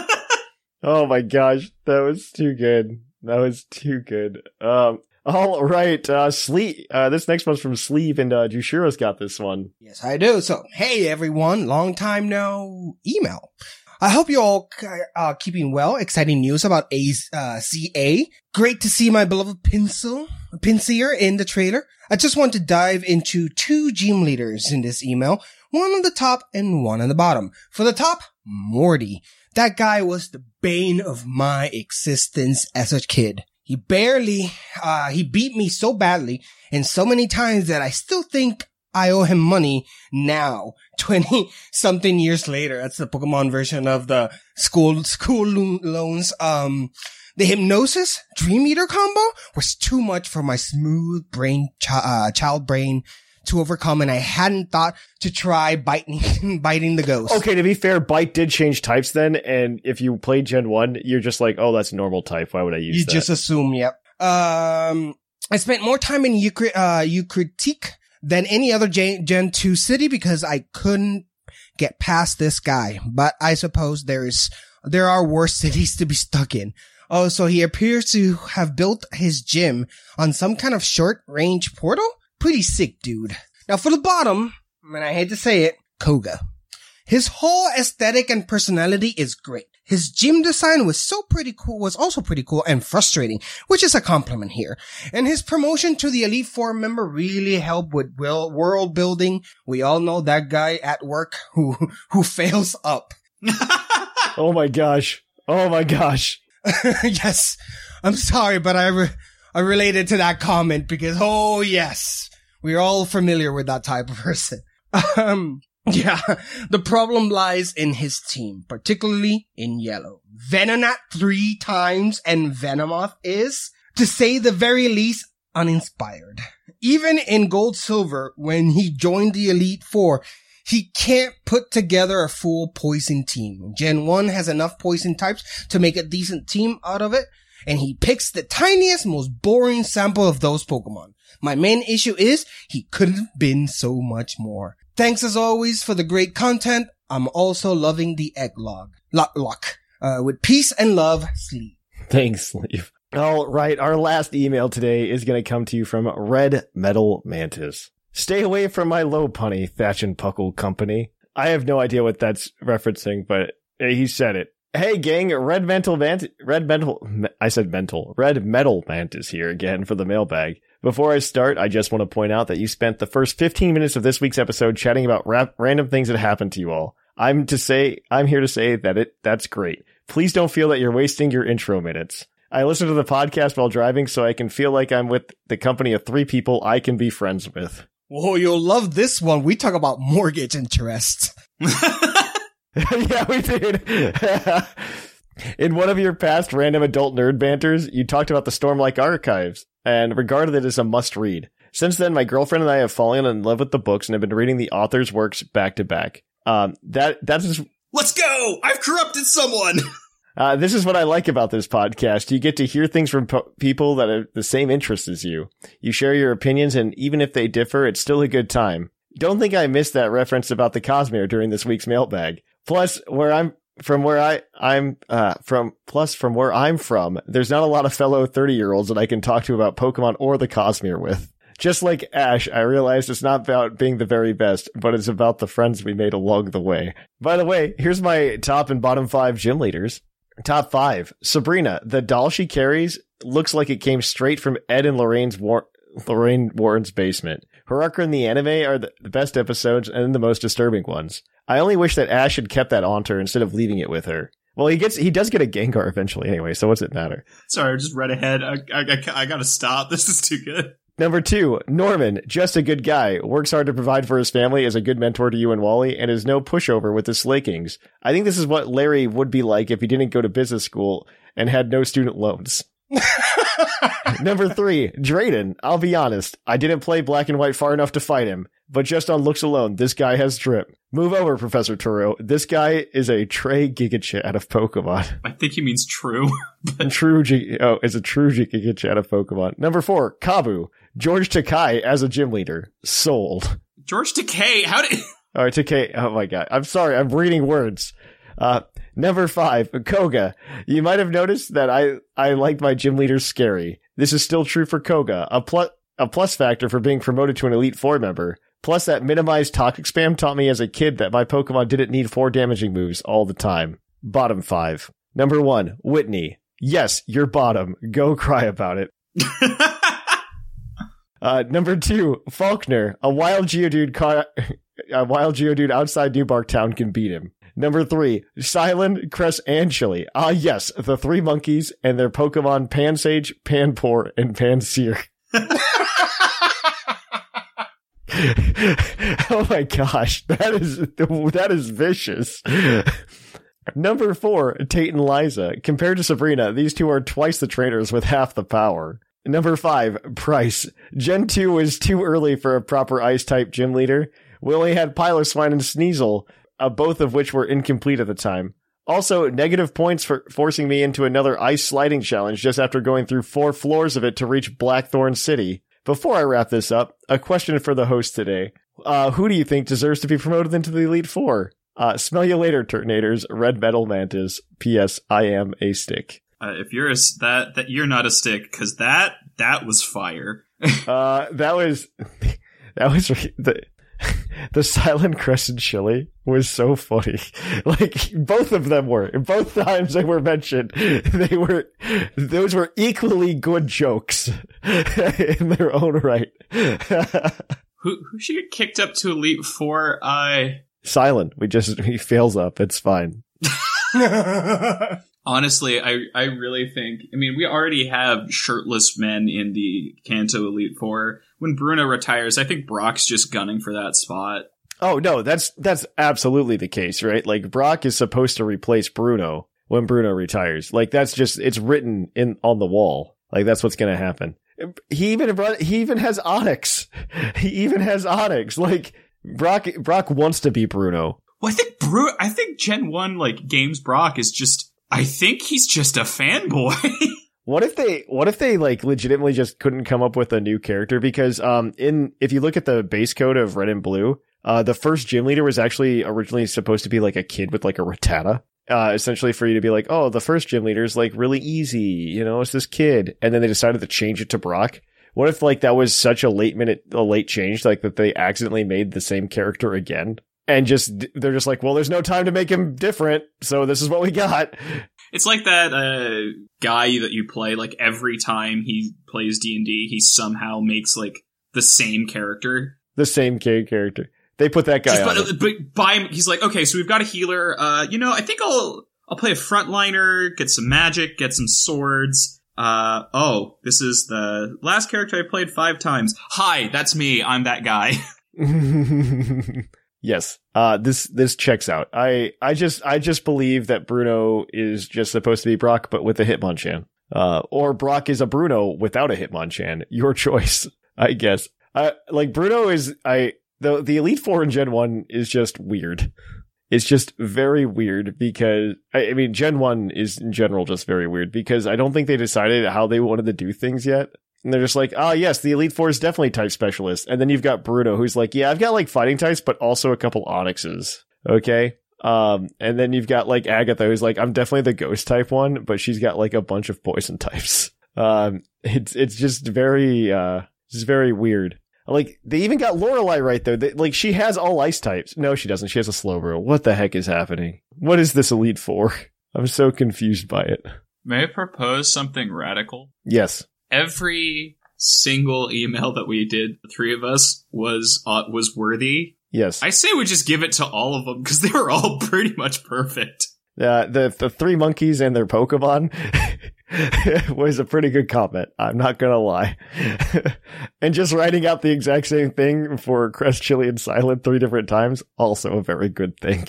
Oh my gosh, that was too good. That was too good. Um, all right, uh, Sleeve. Uh, this next one's from Sleeve, and uh, Jushiro's got this one. Yes, I do. So, hey everyone, long time no email. I hope you're all uh, keeping well. Exciting news about A uh, C A. Great to see my beloved Pinsir, Pinsir in the trailer. I just want to dive into two gym leaders in this email. One on the top and one on the bottom. For the top, Morty. That guy was the bane of my existence as a kid. He barely, uh, he beat me so badly and so many times that I still think I owe him money now, twenty something years later. That's the Pokemon version of the school, school lo- loans. Um, the Hypnosis Dream Eater combo was too much for my smooth brain, ch- uh, child brain to overcome, and I hadn't thought to try biting, biting the ghost. Okay, to be fair, Bite did change types then, and if you played Gen one, you're just like, oh, that's a normal type. Why would I use you that? You just assume, yep. Um, I spent more time in Eucri- uh, Eucritique than any other Gen-, Gen two city because I couldn't get past this guy. But I suppose there is, there are worse cities to be stuck in. Oh, so he appears to have built his gym on some kind of short-range portal? Pretty sick, dude. Now for the bottom, and I hate to say it, Koga. His whole aesthetic and personality is great. His gym design was so pretty cool, was also pretty cool and frustrating, which is a compliment here. And his promotion to the Elite Four member really helped with world building. We all know that guy at work who, who fails up. Oh my gosh. Oh my gosh. Yes. I'm sorry, but I, re- I related to that comment because, oh yes, we're all familiar with that type of person. Um, yeah, the problem lies in his team, particularly in yellow. Venonat three times and Venomoth is, to say the very least, uninspired. Even in Gold Silver, when he joined the Elite Four, he can't put together a full poison team. Gen one has enough poison types to make a decent team out of it, and he picks the tiniest, most boring sample of those Pokemon. My main issue is he couldn't have been so much more. Thanks as always for the great content. I'm also loving the egg log. Lock, lock. Uh, with peace and love, Sleeve. Thanks, Sleeve. All right, our last email today is going to come to you from Red Metal Mantis. Stay away from my Lopunny, Thatch and Puckle Company. I have no idea what that's referencing, but he said it. Hey gang, Red Mental Mantis, Red Mental, I said mental, Red Metal Mantis here again for the mailbag. Before I start, I just want to point out that you spent the first fifteen minutes of this week's episode chatting about rap- random things that happened to you all. I'm to say, I'm here to say that it, that's great. Please don't feel that you're wasting your intro minutes. I listen to the podcast while driving so I can feel like I'm with the company of three people I can be friends with. Whoa, you'll love this one. We talk about mortgage interest. Yeah, we did. In one of your past random adult nerd banters, you talked about the Stormlight Archives and regarded it as a must-read. Since then, my girlfriend and I have fallen in love with the books and have been reading the author's works back to back. Um, that that's just, let's go! I've corrupted someone! uh, this is what I like about this podcast. You get to hear things from po- people that have the same interests as you. You share your opinions, and even if they differ, it's still a good time. Don't think I missed that reference about the Cosmere during this week's mailbag. Plus, where I'm from, where I I'm uh from, plus from where I'm from, there's not a lot of fellow thirty-year-olds that I can talk to about Pokemon or the Cosmere with. Just like Ash, I realized it's not about being the very best, but it's about the friends we made along the way. By the way, here's my top and bottom five gym leaders. Top five. Sabrina, the doll she carries looks like it came straight from Ed and Lorraine's War- Lorraine Warren's basement. Her arc in the anime are the best episodes and the most disturbing ones. I only wish that Ash had kept that on her instead of leaving it with her. Well, he gets he does get a Gengar eventually anyway, so what's it matter? Sorry, I just read ahead. I, I, I, I gotta stop. This is too good. Number two, Norman, just a good guy, works hard to provide for his family, is a good mentor to you and Wally, and is no pushover with his slakings. I think this is what Larry would be like if he didn't go to business school and had no student loans. Number three, Drayden. I'll be honest, I didn't play Black and White far enough to fight him, but just on looks alone, this guy has drip. Move over, Professor Turo. This guy is a Trey Gigachat of Pokemon. I think he means true. But... True G- oh, it's a true Gigachat of Pokemon. Number four, Kabu. George Takei as a gym leader. Sold. George Takei? How did... All right, Takei. Oh my god. I'm sorry. I'm reading words. Uh, number five, Koga. You might have noticed that I, I liked my gym leaders scary. This is still true for Koga. A plus, a plus factor for being promoted to an Elite Four member. Plus that minimized toxic spam taught me as a kid that my Pokemon didn't need four damaging moves all the time. Bottom five. Number one, Whitney. Yes, you're bottom. Go cry about it. uh, number two, Faulkner. A wild Geodude ca- a wild Geodude outside New Bark Town can beat him. Number three, Silent, Cress, and Chili. Ah, yes, the three monkeys and their Pokemon Pansage, Panpour, and Pansear. Oh my gosh, that is that is vicious. Number four, Tate and Liza. Compared to Sabrina, these two are twice the trainers with half the power. Number five, Price. Gen two was too early for a proper Ice-type gym leader. We only had Piloswine and Sneasel, uh, both of which were incomplete at the time. Also, negative points for forcing me into another ice sliding challenge just after going through four floors of it to reach Blackthorn City. Before I wrap this up, a question for the host today. Uh, who do you think deserves to be promoted into the Elite Four? Uh, smell you later, Turtonators. Red Metal Mantis. P S. I am a stick. Uh, if you're a, that, that you're not a stick, because that, that was fire. uh, that was, that was the, the Silent Crescent Chili was so funny. Like, both of them were. Both times they were mentioned, they were, those were equally good jokes in their own right. who, who should get kicked up to Elite Four? I... Silent. We just, he fails up. It's fine. Honestly, I, I really think, I mean, we already have shirtless men in the Kanto Elite Four. When Bruno retires, I think Brock's just gunning for that spot. Oh, no, that's, that's absolutely the case, right? Like, Brock is supposed to replace Bruno when Bruno retires. Like, that's just, it's written in, on the wall. Like, that's what's gonna happen. He even brought, he even has Onyx. He even has Onyx. Like, Brock, Brock wants to be Bruno. Well, I think Bru, I think Gen one, like, Games Brock is just, I think he's just a fanboy. What if they, what if they, like, legitimately just couldn't come up with a new character? Because, um, in, if you look at the base code of Red and Blue, uh, the first gym leader was actually originally supposed to be, like, a kid with, like, a Rattata. Uh, essentially for you to be like, oh, the first gym leader is, like, really easy, you know, it's this kid. And then they decided to change it to Brock. What if, like, that was such a late minute, a late change, like, that they accidentally made the same character again? And just, they're just like, well, there's no time to make him different, so this is what we got. It's like that uh, guy that you play, like, every time he plays D and D, he somehow makes, like, the same character. The same character. They put that guy Just, on but, it. but by, he's like, okay, so we've got a healer. Uh, you know, I think I'll I'll play a frontliner, get some magic, get some swords. Uh, oh, this is the last character I played five times. Hi, that's me. I'm that guy. Yes. Uh, this, this checks out. I, I just, I just believe that Bruno is just supposed to be Brock, but with a Hitmonchan. Uh, or Brock is a Bruno without a Hitmonchan. Your choice, I guess. Uh, like Bruno is, I, the, the Elite Four in Gen one is just weird. It's just very weird because, I, I mean, Gen one is in general just very weird because I don't think they decided how they wanted to do things yet. And they're just like, ah, oh, yes, the Elite Four is definitely type specialist. And then you've got Bruno, who's like, yeah, I've got like fighting types, but also a couple Onyxes. Okay. Um, and then you've got like Agatha, who's like, I'm definitely the ghost type one, but she's got like a bunch of poison types. Um, it's, it's just very, uh, it's very weird. Like, they even got Lorelei right there. They, like, she has all ice types. No, she doesn't. She has a Slowbro. What the heck is happening? What is this Elite Four? I'm so confused by it. May I propose something radical? Yes. Every single email that we did, the three of us, was uh, was worthy. Yes. I say we just give it to all of them, because they were all pretty much perfect. Uh, the the three monkeys and their Pokemon was a pretty good comment. I'm not gonna lie. And just writing out the exact same thing for Crest, Chili, and Silent three different times, also a very good thing.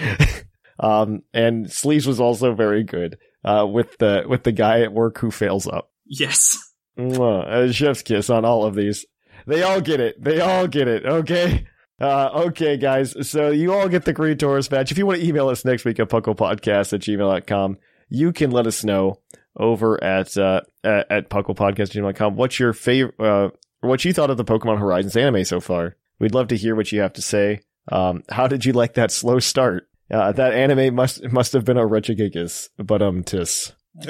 um, and Sleeves was also very good. Uh, with the with the guy at work who fails up. Yes. Mwah, a chef's kiss on all of these. They all get it. They all get it. Okay. Uh, okay, guys. So you all get the Green Taurus badge. If you want to email us next week at pucklepodcast at gmail dot com, you can let us know over at, uh, at, at pucklepodcast at gmail dot com. What's your favorite, uh, what you thought of the Pokemon Horizons anime so far? We'd love to hear what you have to say. Um, how did you like that slow start? Uh, that anime must, must have been a Regigigas, but, um, tis.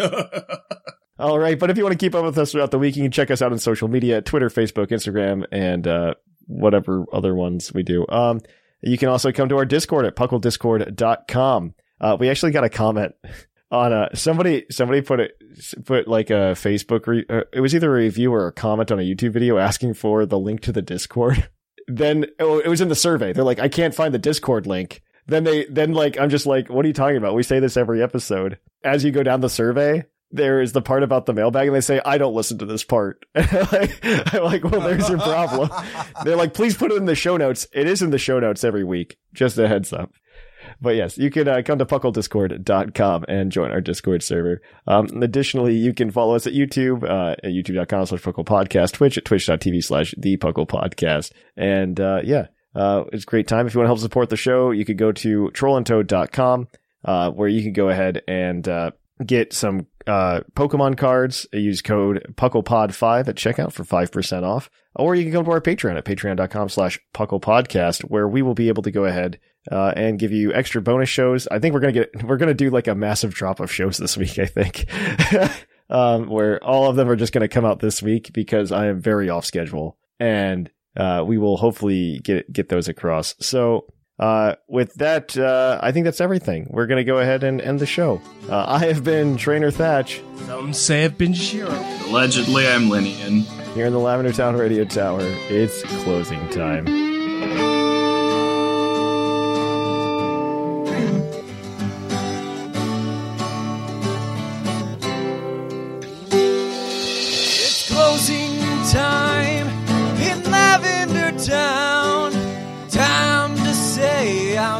All right. But if you want to keep up with us throughout the week, you can check us out on social media, Twitter, Facebook, Instagram, and, uh, whatever other ones we do. Um, you can also come to our Discord at puckle discord dot com. Uh, we actually got a comment on, uh, somebody, somebody put it, put like a Facebook, re- uh, it was either a review or a comment on a YouTube video asking for the link to the Discord. Then, oh, it was in the survey. They're like, I can't find the Discord link. Then they, then like, I'm just like, what are you talking about? We say this every episode. As you go down the survey, there is the part about the mailbag, and they say, I don't listen to this part. like, I'm like, well, there's your problem. They're like, please put it in the show notes. It is in the show notes every week. Just a heads up. But yes, you can uh, come to puckle discord dot com and join our Discord server. Um, additionally, you can follow us at YouTube, uh, at youtube dot com slash puckle podcast, Twitch at twitch dot t v slash the puckle podcast. And, uh, yeah, uh, it's a great time. If you want to help support the show, you could go to troll and toad dot com, uh, where you can go ahead and, uh, get some uh Pokemon cards. Use code PucklePod five at checkout for five percent off. Or you can come to our Patreon at patreon dot com slash pucklepodcast, where we will be able to go ahead uh and give you extra bonus shows. I think we're gonna get we're gonna do like a massive drop of shows this week, I think. um where all of them are just gonna come out this week because I am very off schedule. And uh we will hopefully get get those across. So Uh, with that, uh, I think that's everything. We're going to go ahead and end the show. Uh, I have been Trainer Thatch. Some say I've been Shiro. Allegedly, I'm Linian. Here in the Lavender Town Radio Tower, it's closing time. It's closing time in Lavender Town. Time to say our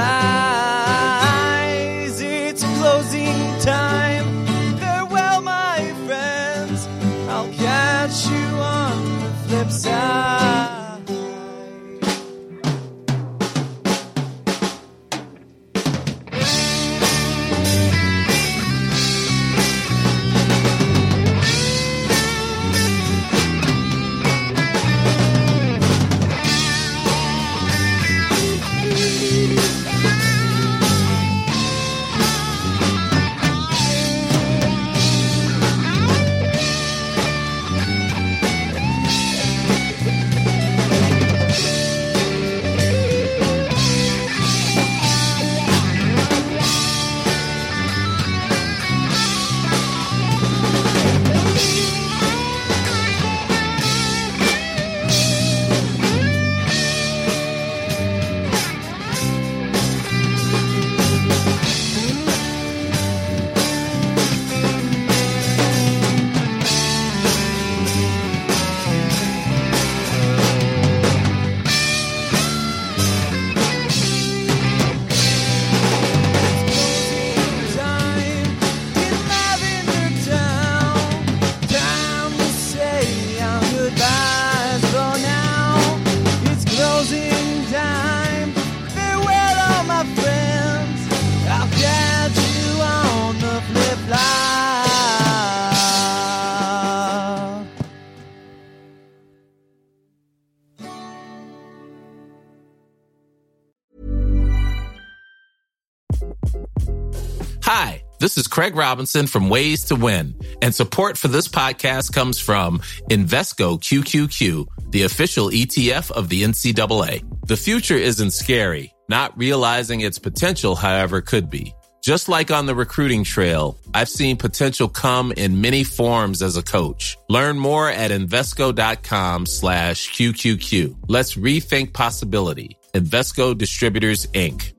goodbyes. It's closing time. Farewell, my friends. I'll catch you on the flip side. Hi, this is Craig Robinson from Ways to Win, and support for this podcast comes from Invesco Q Q Q, the official E T F of the N C double A. The future isn't scary. Not realizing its potential, however, could be. Just like on the recruiting trail, I've seen potential come in many forms as a coach. Learn more at Invesco.com slash QQQ. Let's rethink possibility. Invesco Distributors, Incorporated.